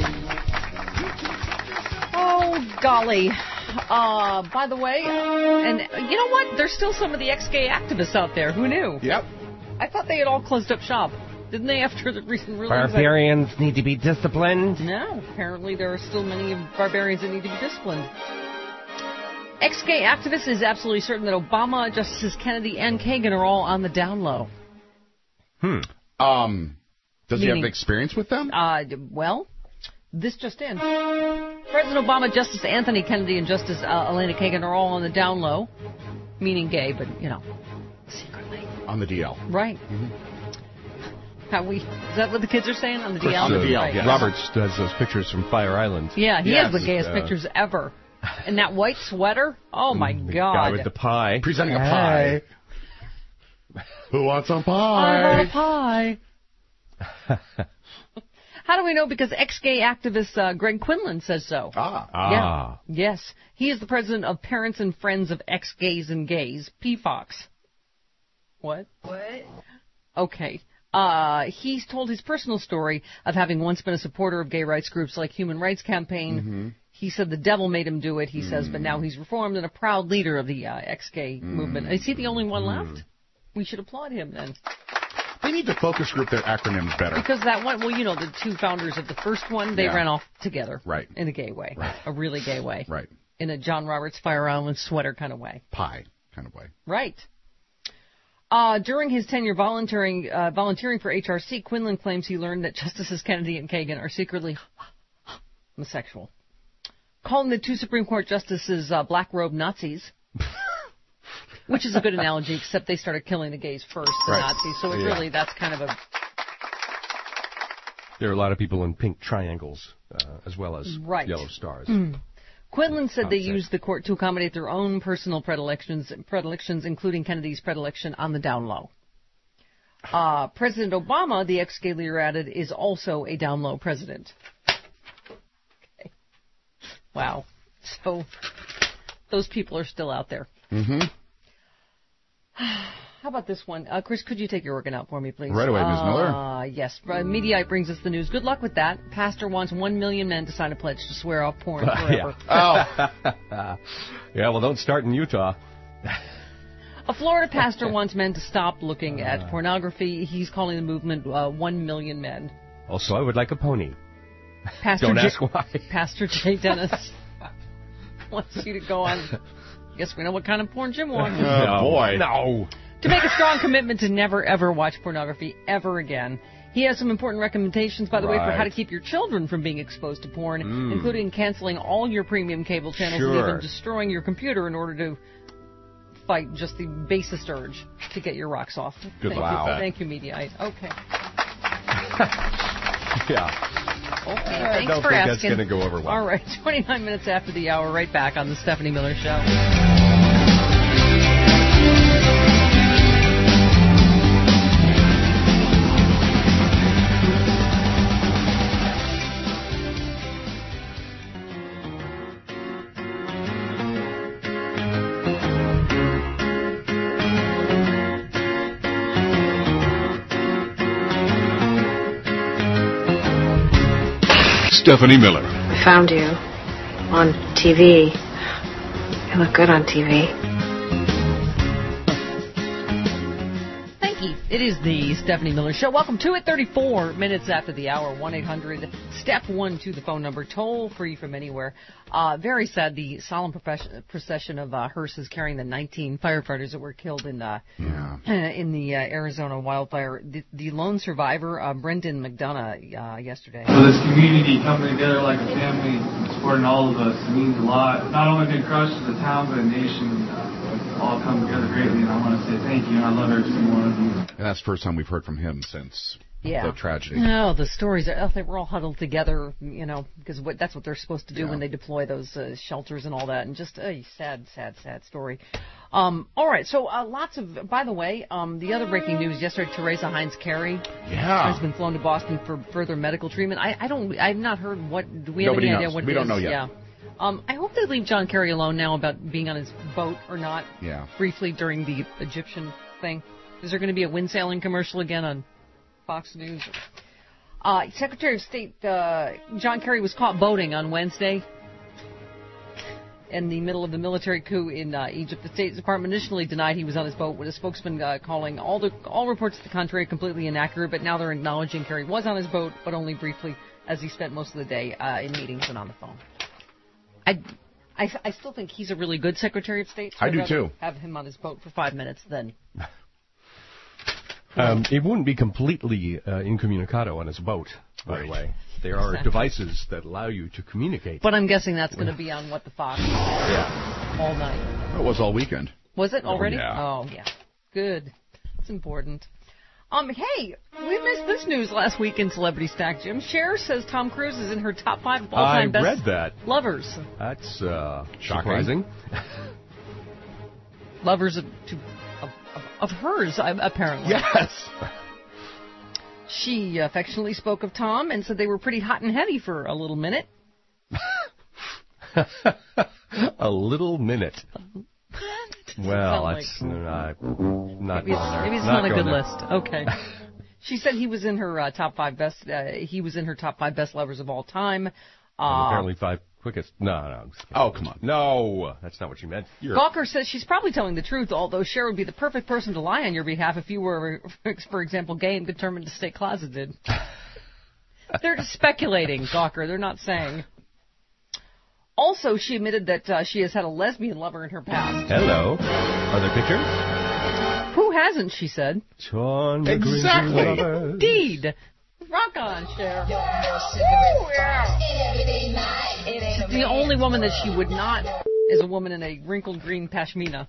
Oh, golly. Uh, by the way, and you know what? There's still some of the ex-gay activists out there. Who knew? Yep. I thought they had all closed up shop. Didn't they after the recent rulings? Barbarians like... need to be disciplined. No, apparently there are still many barbarians that need to be disciplined. Ex-gay activist is absolutely certain that Obama, Justices Kennedy, and Kagan are all on the down low. Hmm. Um, does Meaning, he have experience with them? Uh, well, this just in. President Obama, Justice Anthony Kennedy, and Justice uh, Elena Kagan are all on the down low, meaning gay, but, you know, secretly. On the D L. Right. Mm-hmm. How we, is that what the kids are saying? On the D L? On the D L, right. yes. Roberts does those pictures from Fire Island. Yeah, he yes. has the gayest uh, pictures ever. And that white sweater, oh my the God. Guy with the pie. Presenting hey. a pie. Who wants some pie? I want a pie. How do we know? Because ex-gay activist uh, Greg Quinlan says so. Ah. Ah. Yeah. Yes. He is the president of Parents and Friends of Ex-Gays and Gays, P FOX. What? What? Okay. Uh, he's told his personal story of having once been a supporter of gay rights groups like Human Rights Campaign. Mm-hmm. He said the devil made him do it, he mm. says, but now he's reformed and a proud leader of the uh, ex-gay mm. movement. Is he the only one mm. left? We should applaud him then. They need to focus group their acronyms better. Because that one, well, you know, the two founders of the first one, they yeah. ran off together. Right. In a gay way. Right. A really gay way. Right. In a John Roberts Fire Island sweater kind of way. Pie kind of way. Right. Uh, during his tenure volunteering, uh, volunteering for H R C, Quinlan claims he learned that Justices Kennedy and Kagan are secretly homosexual. Calling the two Supreme Court justices uh, black robe Nazis. Which is a good analogy, except they started killing the gays first, the right. Nazis. So it yeah. really, that's kind of a... There are a lot of people in pink triangles, uh, as well as right. yellow stars. Mm. Quinlan said they used the court to accommodate their own personal predilections, predilections, including Kennedy's predilection on the down low. Uh, President Obama, the ex-gay leader added, is also a down low president. Okay. Wow. So those people are still out there. Mm-hmm. How about this one? Uh, Chris, could you take your organ out for me, please? Right away, Miz Miller. Uh, yes. Uh, Mediaite brings us the news. Good luck with that. Pastor wants one million men to sign a pledge to swear off porn forever. Oh. Yeah, well, don't start in Utah. A Florida pastor wants men to stop looking at pornography. He's calling the movement uh, one million men. Also, I would like a pony. Pastor Don't J- ask why. Pastor Jay Dennis. wants you to go on. Guess we know what kind of porn Jim wants. Oh, no, boy. No. To make a strong commitment to never, ever watch pornography ever again. He has some important recommendations, by the right. way, for how to keep your children from being exposed to porn, mm. including canceling all your premium cable channels sure. and even destroying your computer in order to fight just the basest urge to get your rocks off. Good Thank wow. you. Thank you, Mediaite. Okay. yeah. Okay, I thanks don't for think asking. That's going to go over well. All right, twenty-nine minutes after the hour, right back on the Stephanie Miller Show. Stephanie Miller. I found you on T V. You look good on T V. Thank you. It is the Stephanie Miller Show. Welcome to it. thirty-four minutes after the hour. one eight hundred step one to the phone number. Toll free from anywhere. Uh, very sad. The solemn procession of uh, hearses carrying the nineteen firefighters that were killed in uh, yeah. in the uh, Arizona wildfire. The, the lone survivor, uh, Brendan McDonough, uh, yesterday. For this community coming together like a family, supporting all of us, it means a lot. Not only Big Crush as a town, but a nation. Uh, all come together greatly, and I want to say thank you, and I love every single one of you. And that's the first time we've heard from him since yeah. the tragedy. No, the stories, are, oh, they were all huddled together, you know, because what, that's what they're supposed to do yeah. when they deploy those uh, shelters and all that. And just a sad, sad, sad story. Um, all right, so uh, lots of, by the way, um, the other breaking news yesterday, Teresa Heinz Carey yeah. has been flown to Boston for further medical treatment. I, I don't, I've not heard what, do we have Nobody any knows. idea what we it don't is? know yet. Yeah. Um, I hope they leave John Kerry alone now about being on his boat or not. Yeah. Briefly during the Egyptian thing. Is there going to be a wind sailing commercial again on Fox News? Uh, Secretary of State uh, John Kerry was caught boating on Wednesday in the middle of the military coup in uh, Egypt. The State Department initially denied he was on his boat, with a spokesman uh, calling all the all reports to the contrary completely inaccurate. But now they're acknowledging Kerry was on his boat, but only briefly, as he spent most of the day uh, in meetings and on the phone. I, I, I still think he's a really good Secretary of State. So I do too. Have him on his boat for five minutes, then. Um, it wouldn't be completely uh, incommunicado on his boat, by the way. There are exactly. devices that allow you to communicate. But I'm guessing that's going to be on What the Fox yeah. all night. It was all weekend. Was it already? Oh, yeah. Oh, yeah. Good. It's important. Um, hey, we missed this news last week in Celebrity Stack, Jim. Cher says Tom Cruise is in her top five of all-time I best read that. lovers. That's uh, surprising. Lovers of, to, of, of, of hers, apparently. Yes. She affectionately spoke of Tom and said they were pretty hot and heavy for a little minute. A little minute. Well, that's like, not, not maybe it's, there. maybe it's not, not a good there. list. Okay. She said he was in her uh, top five best. Uh, he was in her top five best lovers of all time. Uh, apparently, five quickest. No, no. Oh, come on. No, that's not what you meant. You're... Gawker says she's probably telling the truth, although Cher would be the perfect person to lie on your behalf if you were, for example, gay and determined to stay closeted. They're just speculating, Gawker. They're not saying. Also, she admitted that uh, she has had a lesbian lover in her past. Hello. Are there pictures? Who hasn't, she said. John exactly. Indeed. Rock on, Cher. Ooh, yeah. She's the only woman that she would not is a woman in a wrinkled green pashmina.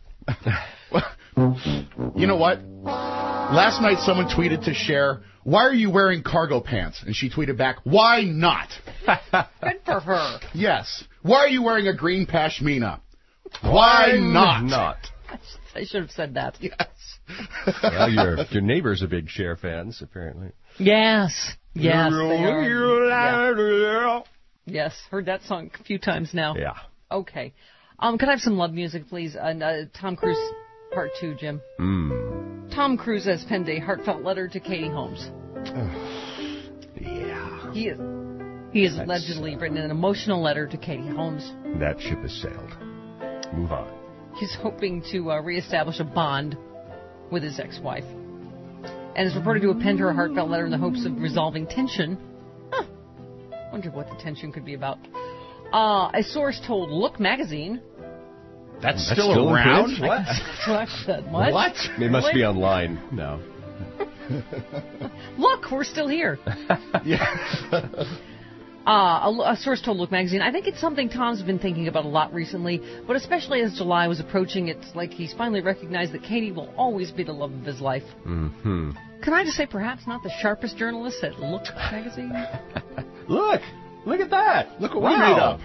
You know what? Last night someone tweeted to Cher, "Why are you wearing cargo pants?" And she tweeted back, "Why not?" Good for her. Yes. Why are you wearing a green pashmina? Why, Why not? not? I should have said that. Yes. Well, your your neighbors are big Cher fans, apparently. Yes. Yes, they are. Yeah. Yes, heard that song a few times now. Yeah. Okay. Um, could I have some love music, please? And uh, Tom Cruise, part two, Jim. Mm. Tom Cruise has penned a heartfelt letter to Katie Holmes. Yeah. He is. He has That's, allegedly written an emotional letter to Katie Holmes. That ship has sailed. Move on. He's hoping to uh, reestablish a bond with his ex-wife. And is reported to have penned her a heartfelt letter in the hopes of resolving tension. Huh. Wonder what the tension could be about. Uh, a source told Look magazine. That's, That's still, still in around? print? What? That's what I said. What? What? It must Really? be online now. Look, we're still here. Yeah. Uh, a, a source told Look magazine, I think it's something Tom's been thinking about a lot recently, but especially as July was approaching, it's like he's finally recognized that Katie will always be the love of his life. Mm-hmm. Can I just say perhaps not the sharpest journalist at Look magazine? Look! Look at that! Look what wow. we made up.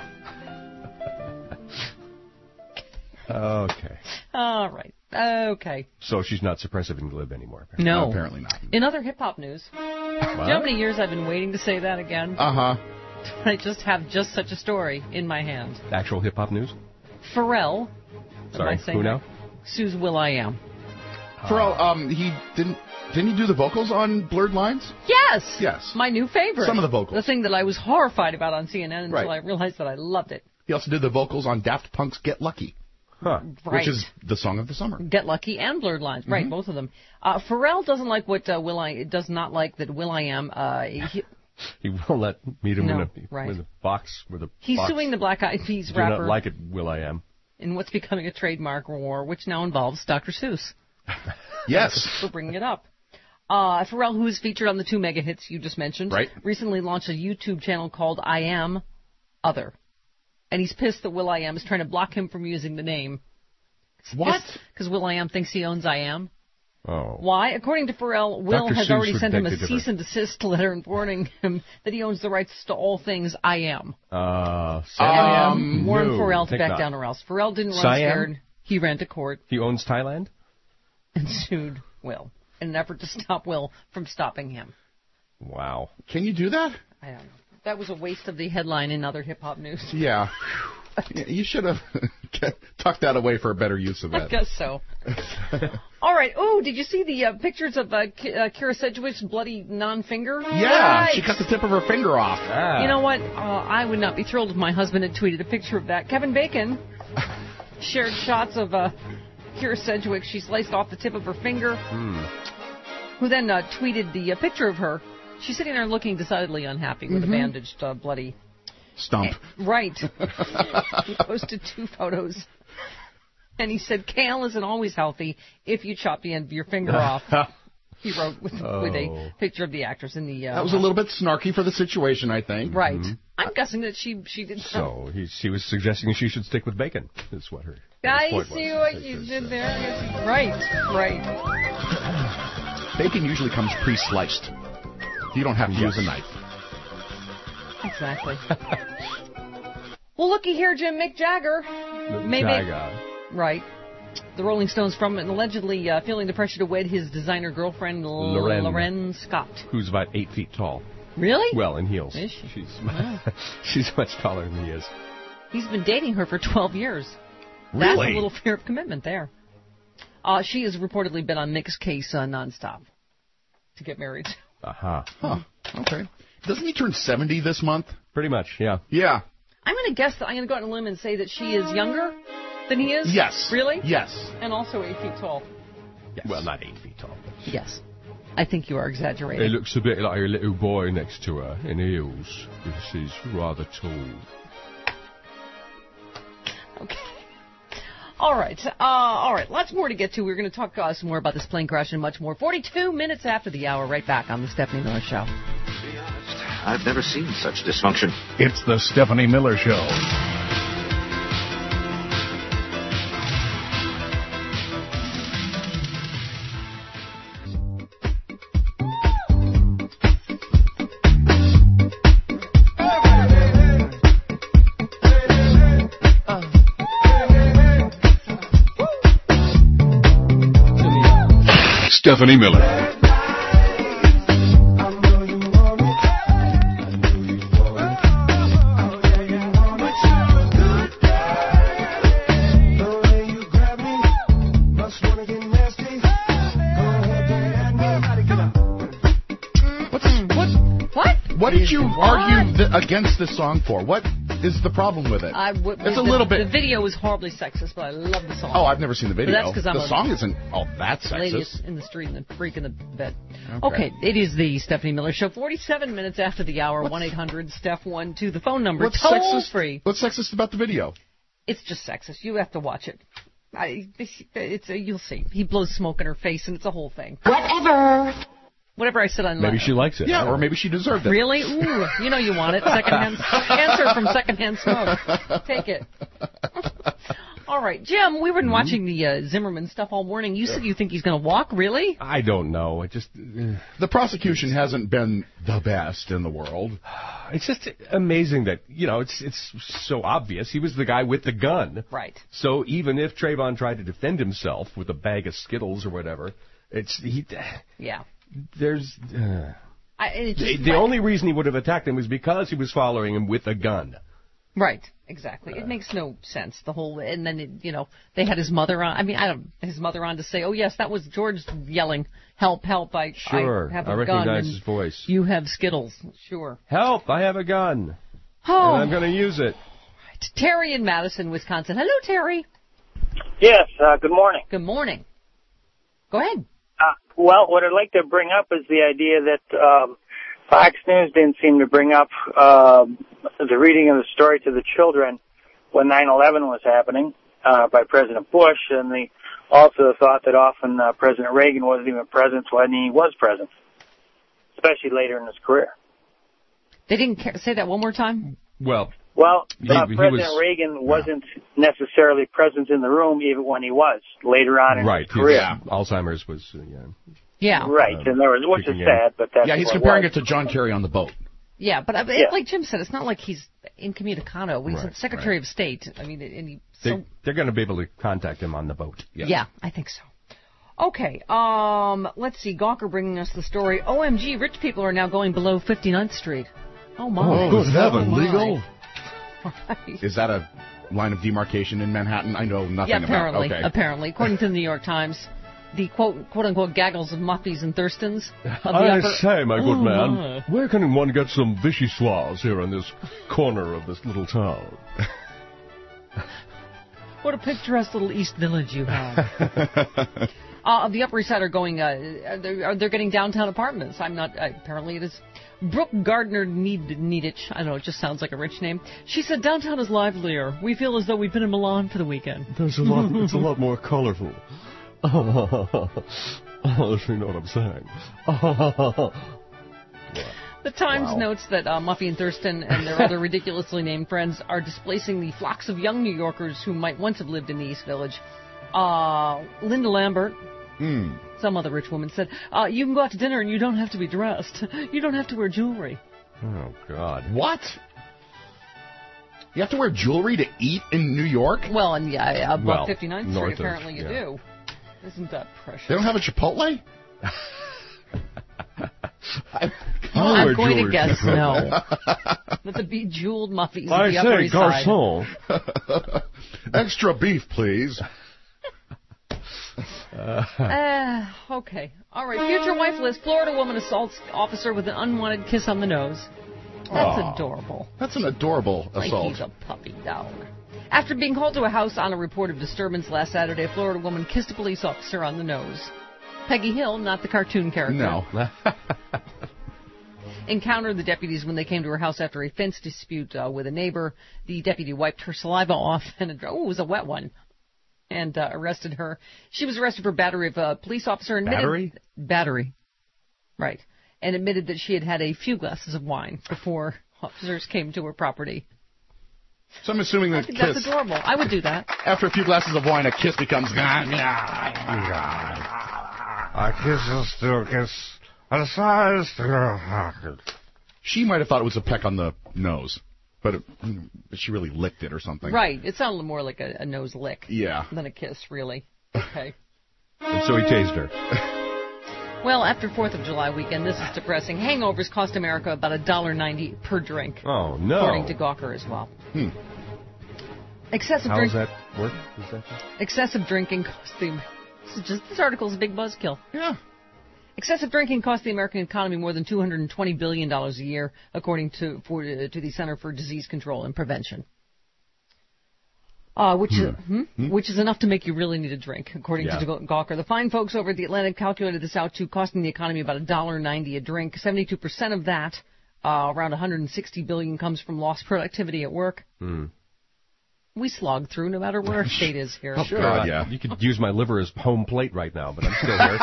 Okay. All right. Okay. So she's not suppressive and glib anymore. Apparently. No. No, apparently not. In other hip-hop news, What? do you know how many years I've been waiting to say that again? Uh-huh. I just have just such a story in my hand. Actual hip-hop news? Pharrell. Sorry, am I saying who now? that? Sue's Will I Am. Pharrell, um, he didn't... Didn't he do the vocals on Blurred Lines? Yes! Yes. My new favorite. Some of the vocals. The thing that I was horrified about on C N N until Right. I realized that I loved it. He also did the vocals on Daft Punk's Get Lucky. Huh. Right. Which is the song of the summer. Get Lucky and Blurred Lines. Right, Mm-hmm. both of them. Uh, Pharrell doesn't like what uh, Will I... does not like that Will I Am... Uh, he, He won't let meet him No, in, a, right. in a box with a he's box. suing the Black Eyed Peas Do rapper not like it, Will I Am. in what's becoming a trademark war, which now involves Doctor Seuss. Yes. For bringing it up. Uh, Pharrell, who is featured on the two mega hits you just mentioned, Right. recently launched a YouTube channel called I Am Other. And he's pissed that Will I Am is trying to block him from using the name. What? Because Will I Am thinks he owns I Am. Oh. Why? According to Pharrell, Will Doctor has Seuss already would sent him a beg to differ. cease and desist letter warning him that he owns the rights to all things I Am. Uh, And um, warned no, Pharrell to think back not. down or else. Pharrell didn't run Siam? scared. He ran to court He owns Thailand? and sued Will in an effort to stop Will from stopping him. Wow. Can you do that? I don't know. That was a waste of the headline in other hip-hop news. Yeah. You should have tucked that away for a better use of I that. guess so. All right. Oh, did you see the uh, pictures of uh, K- uh, Kira Sedgwick's bloody non-finger? Yeah, Right. she cut the tip of her finger off. Ah. You know what? Uh, I would not be thrilled if my husband had tweeted a picture of that. Kevin Bacon shared shots of uh, Kira Sedgwick. She sliced off the tip of her finger, Hmm. who then uh, tweeted the uh, picture of her. She's sitting there looking decidedly unhappy with Mhm. a bandaged, uh, bloody... Stump. Eh, right. He posted two photos. And he said, kale isn't always healthy if you chop the end of your finger off. He wrote with, Oh. with a picture of the actress in the... Uh, That was a little bit snarky for the situation, I think. Right. Mhm. I'm guessing that she she did So he, she was suggesting she should stick with bacon. That's what her, her I point see was. what you did there. Right, right. Bacon usually comes pre-sliced. You don't have to use a knife. Exactly. Well, looky here, Jim. Mick Jagger. Maybe. Jagger. Right. The Rolling Stones from allegedly uh, feeling the pressure to wed his designer girlfriend, L- Loren. Loren Scott. Who's about eight feet tall. Really? Well, in heels. Is she? She's, Wow. she's much taller than he is. He's been dating her for twelve years. That's Really? a little fear of commitment there. Uh, she has reportedly been on Mick's case uh, nonstop to get married. Aha. Huh. Okay. Doesn't he turn seventy this month? Pretty much, yeah. Yeah. I'm going to guess that I'm going to go out on a limb and say that she is younger than he is. Yes. Really? Yes. And also eight feet tall. Yes. Well, not eight feet tall. But Yes. I think you are exaggerating. he looks a bit like a little boy next to her in heels. She's rather tall. Okay. All right. Uh, all right. Lots more to get to. We're going to talk uh, some more about this plane crash and much more. forty-two minutes after the hour, right back on the Stephanie Miller Show. I've never seen such dysfunction. It's the Stephanie Miller Show. Stephanie Miller. What? What did you argue th- against this song for? What? is the problem with it? I w- it's the, a little bit. The video is horribly sexist, but I love the song. Oh, I've never seen the video. But that's because I'm the a song isn't all that sexist. Lady in the street and the freak in the bed. Okay. Okay, it is the Stephanie Miller Show. Forty-seven minutes after the hour. One eight hundred Steph one two. The phone number. What's toll sexist? free. What's sexist about the video? It's just sexist. You have to watch it. I, it's a, you'll see. He blows smoke in her face, and it's a whole thing. Whatever. Whatever I said on. Maybe she likes it. Yeah, or maybe she deserved it. Really? Ooh, you know you want it. Secondhand answer from secondhand smoke. Take it. All right, Jim. We've been mm-hmm. watching the uh, Zimmerman stuff all morning. You said you think he's going to walk. Really? I don't know. It just uh, the prosecution hasn't been the best in the world. It's just amazing that you know it's it's so obvious. He was the guy with the gun. Right. So even if Trayvon tried to defend himself with a bag of Skittles or whatever, it's he. Yeah. There's uh, I, it's the, just, the right. only reason he would have attacked him was because he was following him with a gun. Right, exactly. It makes no sense. The whole, and then it, you know they had his mother on. I mean, I don't his mother on to say, "Oh yes, that was George yelling, help, help! I, sure, I have a I gun." recognize and his voice. You have Skittles, sure. Help! I have a gun. Oh, and I'm going to use it. Right. Terry in Madison, Wisconsin. Hello, Terry. Yes. Uh, good morning. Good morning. Go ahead. Uh, well, what I'd like to bring up is the idea that um, Fox News didn't seem to bring up uh, the reading of the story to the children when nine eleven was happening uh, by President Bush, and they also thought that often uh, President Reagan wasn't even present when he was present, especially later in his career. They didn't care. Say that one more time. Well, well, he, uh, he President was, Reagan wasn't necessarily present in the room even when he was later on in right, his career. Yeah, Alzheimer's was uh, yeah. Yeah. Right, uh, and there was, which is sad, but that's yeah. He's what comparing it, it to John Kerry on the boat. Yeah, but uh, Yeah. like Jim said, it's not like he's incommunicado. He's Right, Secretary right. of State. I mean, and he, They, so, they're going to be able to contact him on the boat. yeah. yeah, I think so. Okay, um, let's see. Gawker bringing us the story. O M G, rich people are now going below fifty-ninth Street. Oh, my. Oh, good heaven, oh, legal? Right. Is that a line of demarcation in Manhattan? I know nothing yeah, apparently, about. Okay. apparently, according to the New York Times, the quote quote unquote gaggles of Muffies and Thurstons. Of the I upper... say, my good oh, man, my. where can one get some vichyssoise here in this corner of this little town? What a picturesque little East Village you have. uh, the Upper East Side are going. Uh, they're, they're getting downtown apartments. I'm not. Uh, apparently, it is. Brooke Gardner Need Needich. I don't know. It just sounds like a rich name. She said, "Downtown is livelier. We feel as though we've been in Milan for the weekend. There's a lot. It's a lot more colorful." Oh, you know what I'm saying. The Times Wow. notes that uh, Muffy and Thurston and their other ridiculously named friends are displacing the flocks of young New Yorkers who might once have lived in the East Village. Uh, Linda Lambert, Hmm. some other rich woman, said, uh, you can go out to dinner and you don't have to be dressed. You don't have to wear jewelry. Oh, God. What? You have to wear jewelry to eat in New York? Well, and yeah, above Well, fifty-ninth north Street, of, apparently you yeah. do. Isn't that precious? They don't have a Chipotle? I, well, I'm going to guess no. But the bejeweled Muffies I at the Upper say, East Side. garçon. Extra beef, please. Uh, okay. All right. Future wife list. Florida woman assaults officer with an unwanted kiss on the nose. That's Aw. adorable. That's an adorable Like assault. he's a puppy dog. After being called to a house on a report of disturbance last Saturday, a Florida woman kissed a police officer on the nose. Peggy Hill, not the cartoon character. No. Encountered the deputies when they came to her house after a fence dispute uh, with a neighbor. The deputy wiped her saliva off, and it, oh, it was a wet one, and uh, arrested her. She was arrested for battery of a police officer. Admitted, Battery? Battery. Right. And admitted that she had had a few glasses of wine before officers came to her property. So I'm assuming I that think kiss, that's adorable. I would do that. after a few glasses of wine, a kiss becomes... I kiss and still kiss, and sigh still. She might have thought it was a peck on the nose, but, it, but she really licked it or something. Right. It sounded more like a, a nose lick Yeah. than a kiss, really. Okay. And so he tased her. Well, after fourth of July weekend, this is depressing. Hangovers cost America about one dollar ninety per drink. Oh, no. According to Gawker as well. Hmm. Excessive How drink- does that work? Is that Excessive drinking costs the... This, is just, this article is a big buzzkill. Yeah. Excessive drinking costs the American economy more than two hundred twenty billion dollars a year, according to for, uh, to the Center for Disease Control and Prevention. Uh, which, hmm. Uh, hmm? which is enough to make you really need a drink, according yeah. to Gawker. The fine folks over at the Atlantic calculated this out to costing the economy about one dollar ninety a drink. seventy-two percent of that, uh, around one hundred sixty billion dollars, comes from lost productivity at work. Hmm. We slog through no matter where our state is here. Oh, sure, God, yeah. You could use my liver as home plate right now, but I'm still here.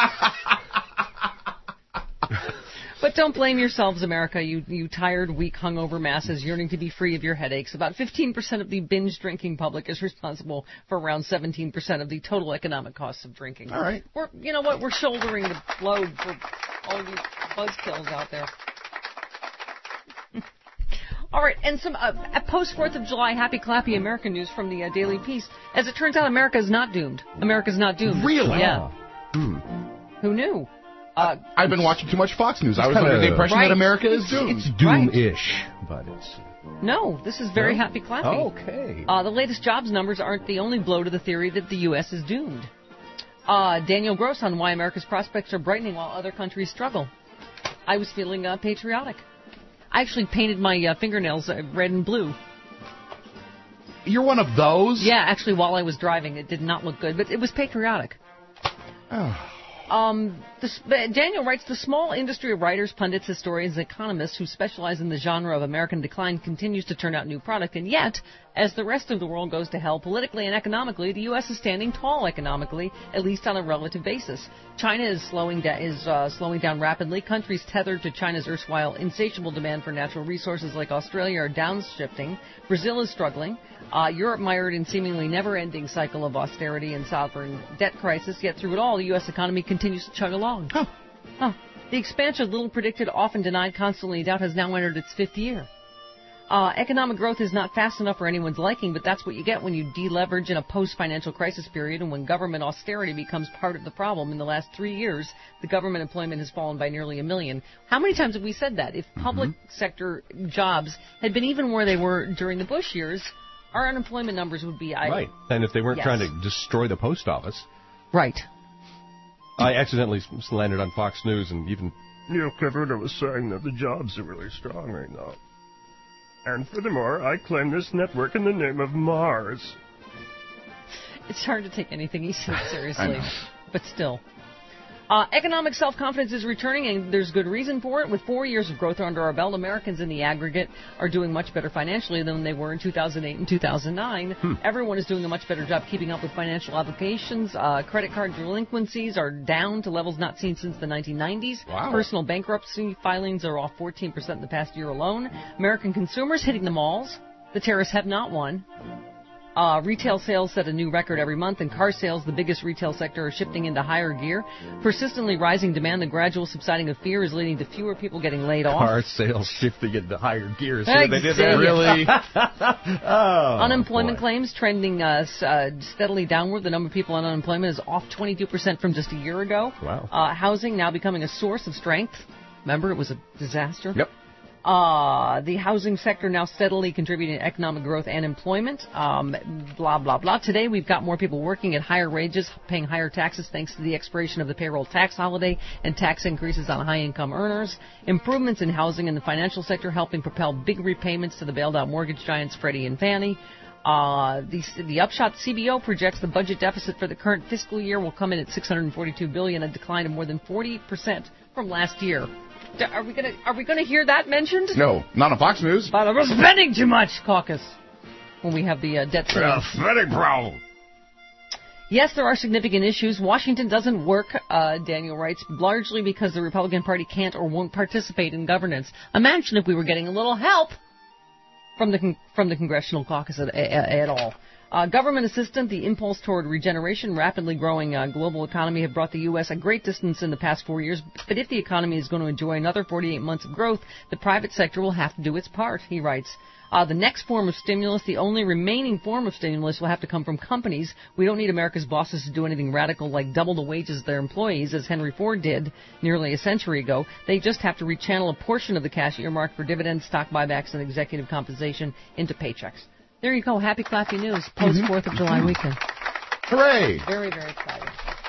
But don't blame yourselves, America, you you tired, weak, hungover masses yearning to be free of your headaches. About fifteen percent of the binge-drinking public is responsible for around seventeen percent of the total economic costs of drinking. All right. We're, you know what, we're shouldering the load for all these buzzkills out there. All right, and some uh, post-fourth of July happy clappy American news from the uh, Daily Peace. As it turns out, America is not doomed. America's not doomed. Really? Yeah. Hmm. Who knew? Uh, I've been watching too much Fox News. I was under the impression right. that America is doomed. It's doom-ish, right. but it's... No, this is very no? happy clappy. Okay. Uh, the latest jobs numbers aren't the only blow to the theory that the U S is doomed. Uh, Daniel Gross on why America's prospects are brightening while other countries struggle. I was feeling uh, patriotic. I actually painted my uh, fingernails uh, red and blue. You're one of those? Yeah, actually, while I was driving, it did not look good, but it was patriotic. Oh. Um, the, Daniel writes, the small industry of writers, pundits, historians, and economists who specialize in the genre of American decline continues to turn out new product, and yet, as the rest of the world goes to hell politically and economically, the U S is standing tall economically, at least on a relative basis. China is slowing, da- is, uh, slowing down rapidly. Countries tethered to China's erstwhile insatiable demand for natural resources like Australia are downshifting. Brazil is struggling. Uh, Europe mired in seemingly never-ending cycle of austerity and sovereign debt crisis, yet through it all, the U S economy continues to chug along. Huh. Huh. The expansion, little predicted, often denied, constantly in doubt, has now entered its fifth year. Uh, economic growth is not fast enough for anyone's liking, but that's what you get when you deleverage in a post-financial crisis period and when government austerity becomes part of the problem. In the last three years, the government employment has fallen by nearly a million. How many times have we said that? If public mm-hmm. sector jobs had been even where they were during the Bush years, our unemployment numbers would be... I, right. And if they weren't yes. trying to destroy the post office... Right. I accidentally landed on Fox News and even... Neil Clifford was saying that the jobs are really strong right now. And furthermore, I claim this network in the name of Mars. It's hard to take anything he says seriously, but still. Uh, economic self-confidence is returning, and there's good reason for it. With four years of growth under our belt, Americans in the aggregate are doing much better financially than they were in two thousand eight and two thousand nine. Hmm. Everyone is doing a much better job keeping up with financial obligations. Uh, credit card delinquencies are down to levels not seen since the nineteen nineties. Wow. Personal bankruptcy filings are off fourteen percent in the past year alone. American consumers hitting the malls. The terrorists have not won. Uh, retail sales set a new record every month, and car sales, the biggest retail sector, are shifting into higher gear. Persistently rising demand, the gradual subsiding of fear is leading to fewer people getting laid off. Car sales shifting into higher gears. Hey, they did that really? oh, Unemployment boy. claims trending uh, uh, steadily downward. The number of people on unemployment is off twenty-two percent from just a year ago. Wow. Uh, housing now becoming a source of strength. Remember, it was a disaster. Yep. Uh, the housing sector now steadily contributing to economic growth and employment. Um, blah, blah, blah. Today, we've got more people working at higher wages, paying higher taxes thanks to the expiration of the payroll tax holiday and tax increases on high-income earners. Improvements in housing and the financial sector helping propel big repayments to the bailed-out mortgage giants Freddie and Fannie. Uh, the, the upshot, C B O projects the budget deficit for the current fiscal year will come in at six hundred forty-two billion dollars, a decline of more than forty percent from last year. Are we gonna Are we gonna hear that mentioned? No, not on Fox News. But we're spending too much, caucus, when we have the uh, debt ceiling. Spending problem. Yes, there are significant issues. Washington doesn't work, uh, Daniel writes, largely because the Republican Party can't or won't participate in governance. Imagine if we were getting a little help from the con- from the congressional caucus at, at, at all. Uh, government assistance, the impulse toward regeneration, rapidly growing uh, global economy have brought the U S a great distance in the past four years. But if the economy is going to enjoy another forty-eight months of growth, the private sector will have to do its part, he writes. Uh, the next form of stimulus, the only remaining form of stimulus, will have to come from companies. We don't need America's bosses to do anything radical like double the wages of their employees, as Henry Ford did nearly a century ago. They just have to rechannel a portion of the cash earmarked for dividends, stock buybacks, and executive compensation into paychecks. There you go. Happy, clappy news. Post-fourth of July weekend. Hooray! Very, very exciting.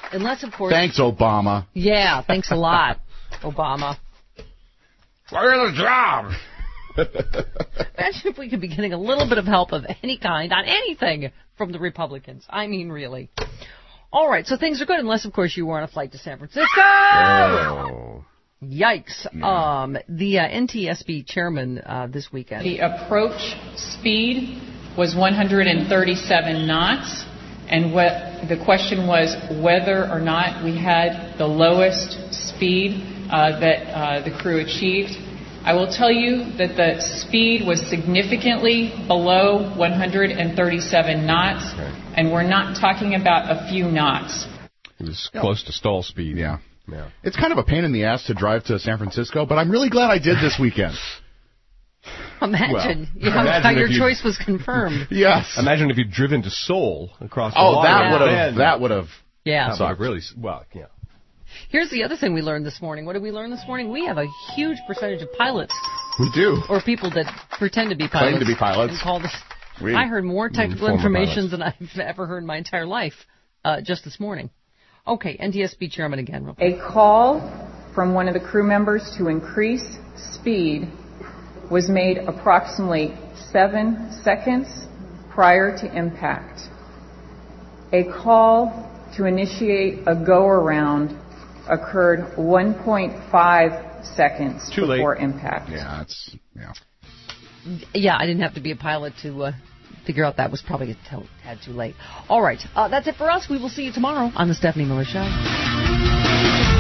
Unless, of course... Thanks, Obama. Yeah, thanks a lot, Obama. Fire the job! Imagine if we could be getting a little bit of help of any kind on anything from the Republicans. I mean, really. All right, so things are good, unless, of course, you were on a flight to San Francisco. Oh. Yikes. Yeah. Um, the uh, N T S B chairman uh, this weekend. The approach speed was one hundred thirty-seven knots, and what the question was whether or not we had the lowest speed uh, that uh, the crew achieved. I will tell you that the speed was significantly below one hundred thirty-seven knots, okay. And we're not talking about a few knots. It was no. close to stall speed. Yeah. Yeah. It's kind of a pain in the ass to drive to San Francisco, but I'm really glad I did this weekend. Imagine, well, you know, imagine how your choice was confirmed. Yes. Imagine if you'd driven to Seoul across the oh, water. Oh, that would have. That would have. Yeah. That would have really. Well, yeah. Here's the other thing we learned this morning. What did we learn this morning? We have a huge percentage of pilots. We do. Or people that pretend to be pilots. Claim to be pilots. And call this, we, I heard more technical information than I've ever heard in my entire life uh, just this morning. Okay, N T S B chairman again. Real quick. A call from one of the crew members to increase speed was made approximately seven seconds prior to impact. A call to initiate a go-around occurred one point five seconds Too before late. impact. Yeah, that's yeah. Yeah, I didn't have to be a pilot to uh, figure out that was probably a t- tad too late. All right, uh, that's it for us. We will see you tomorrow on the Stephanie Miller Show.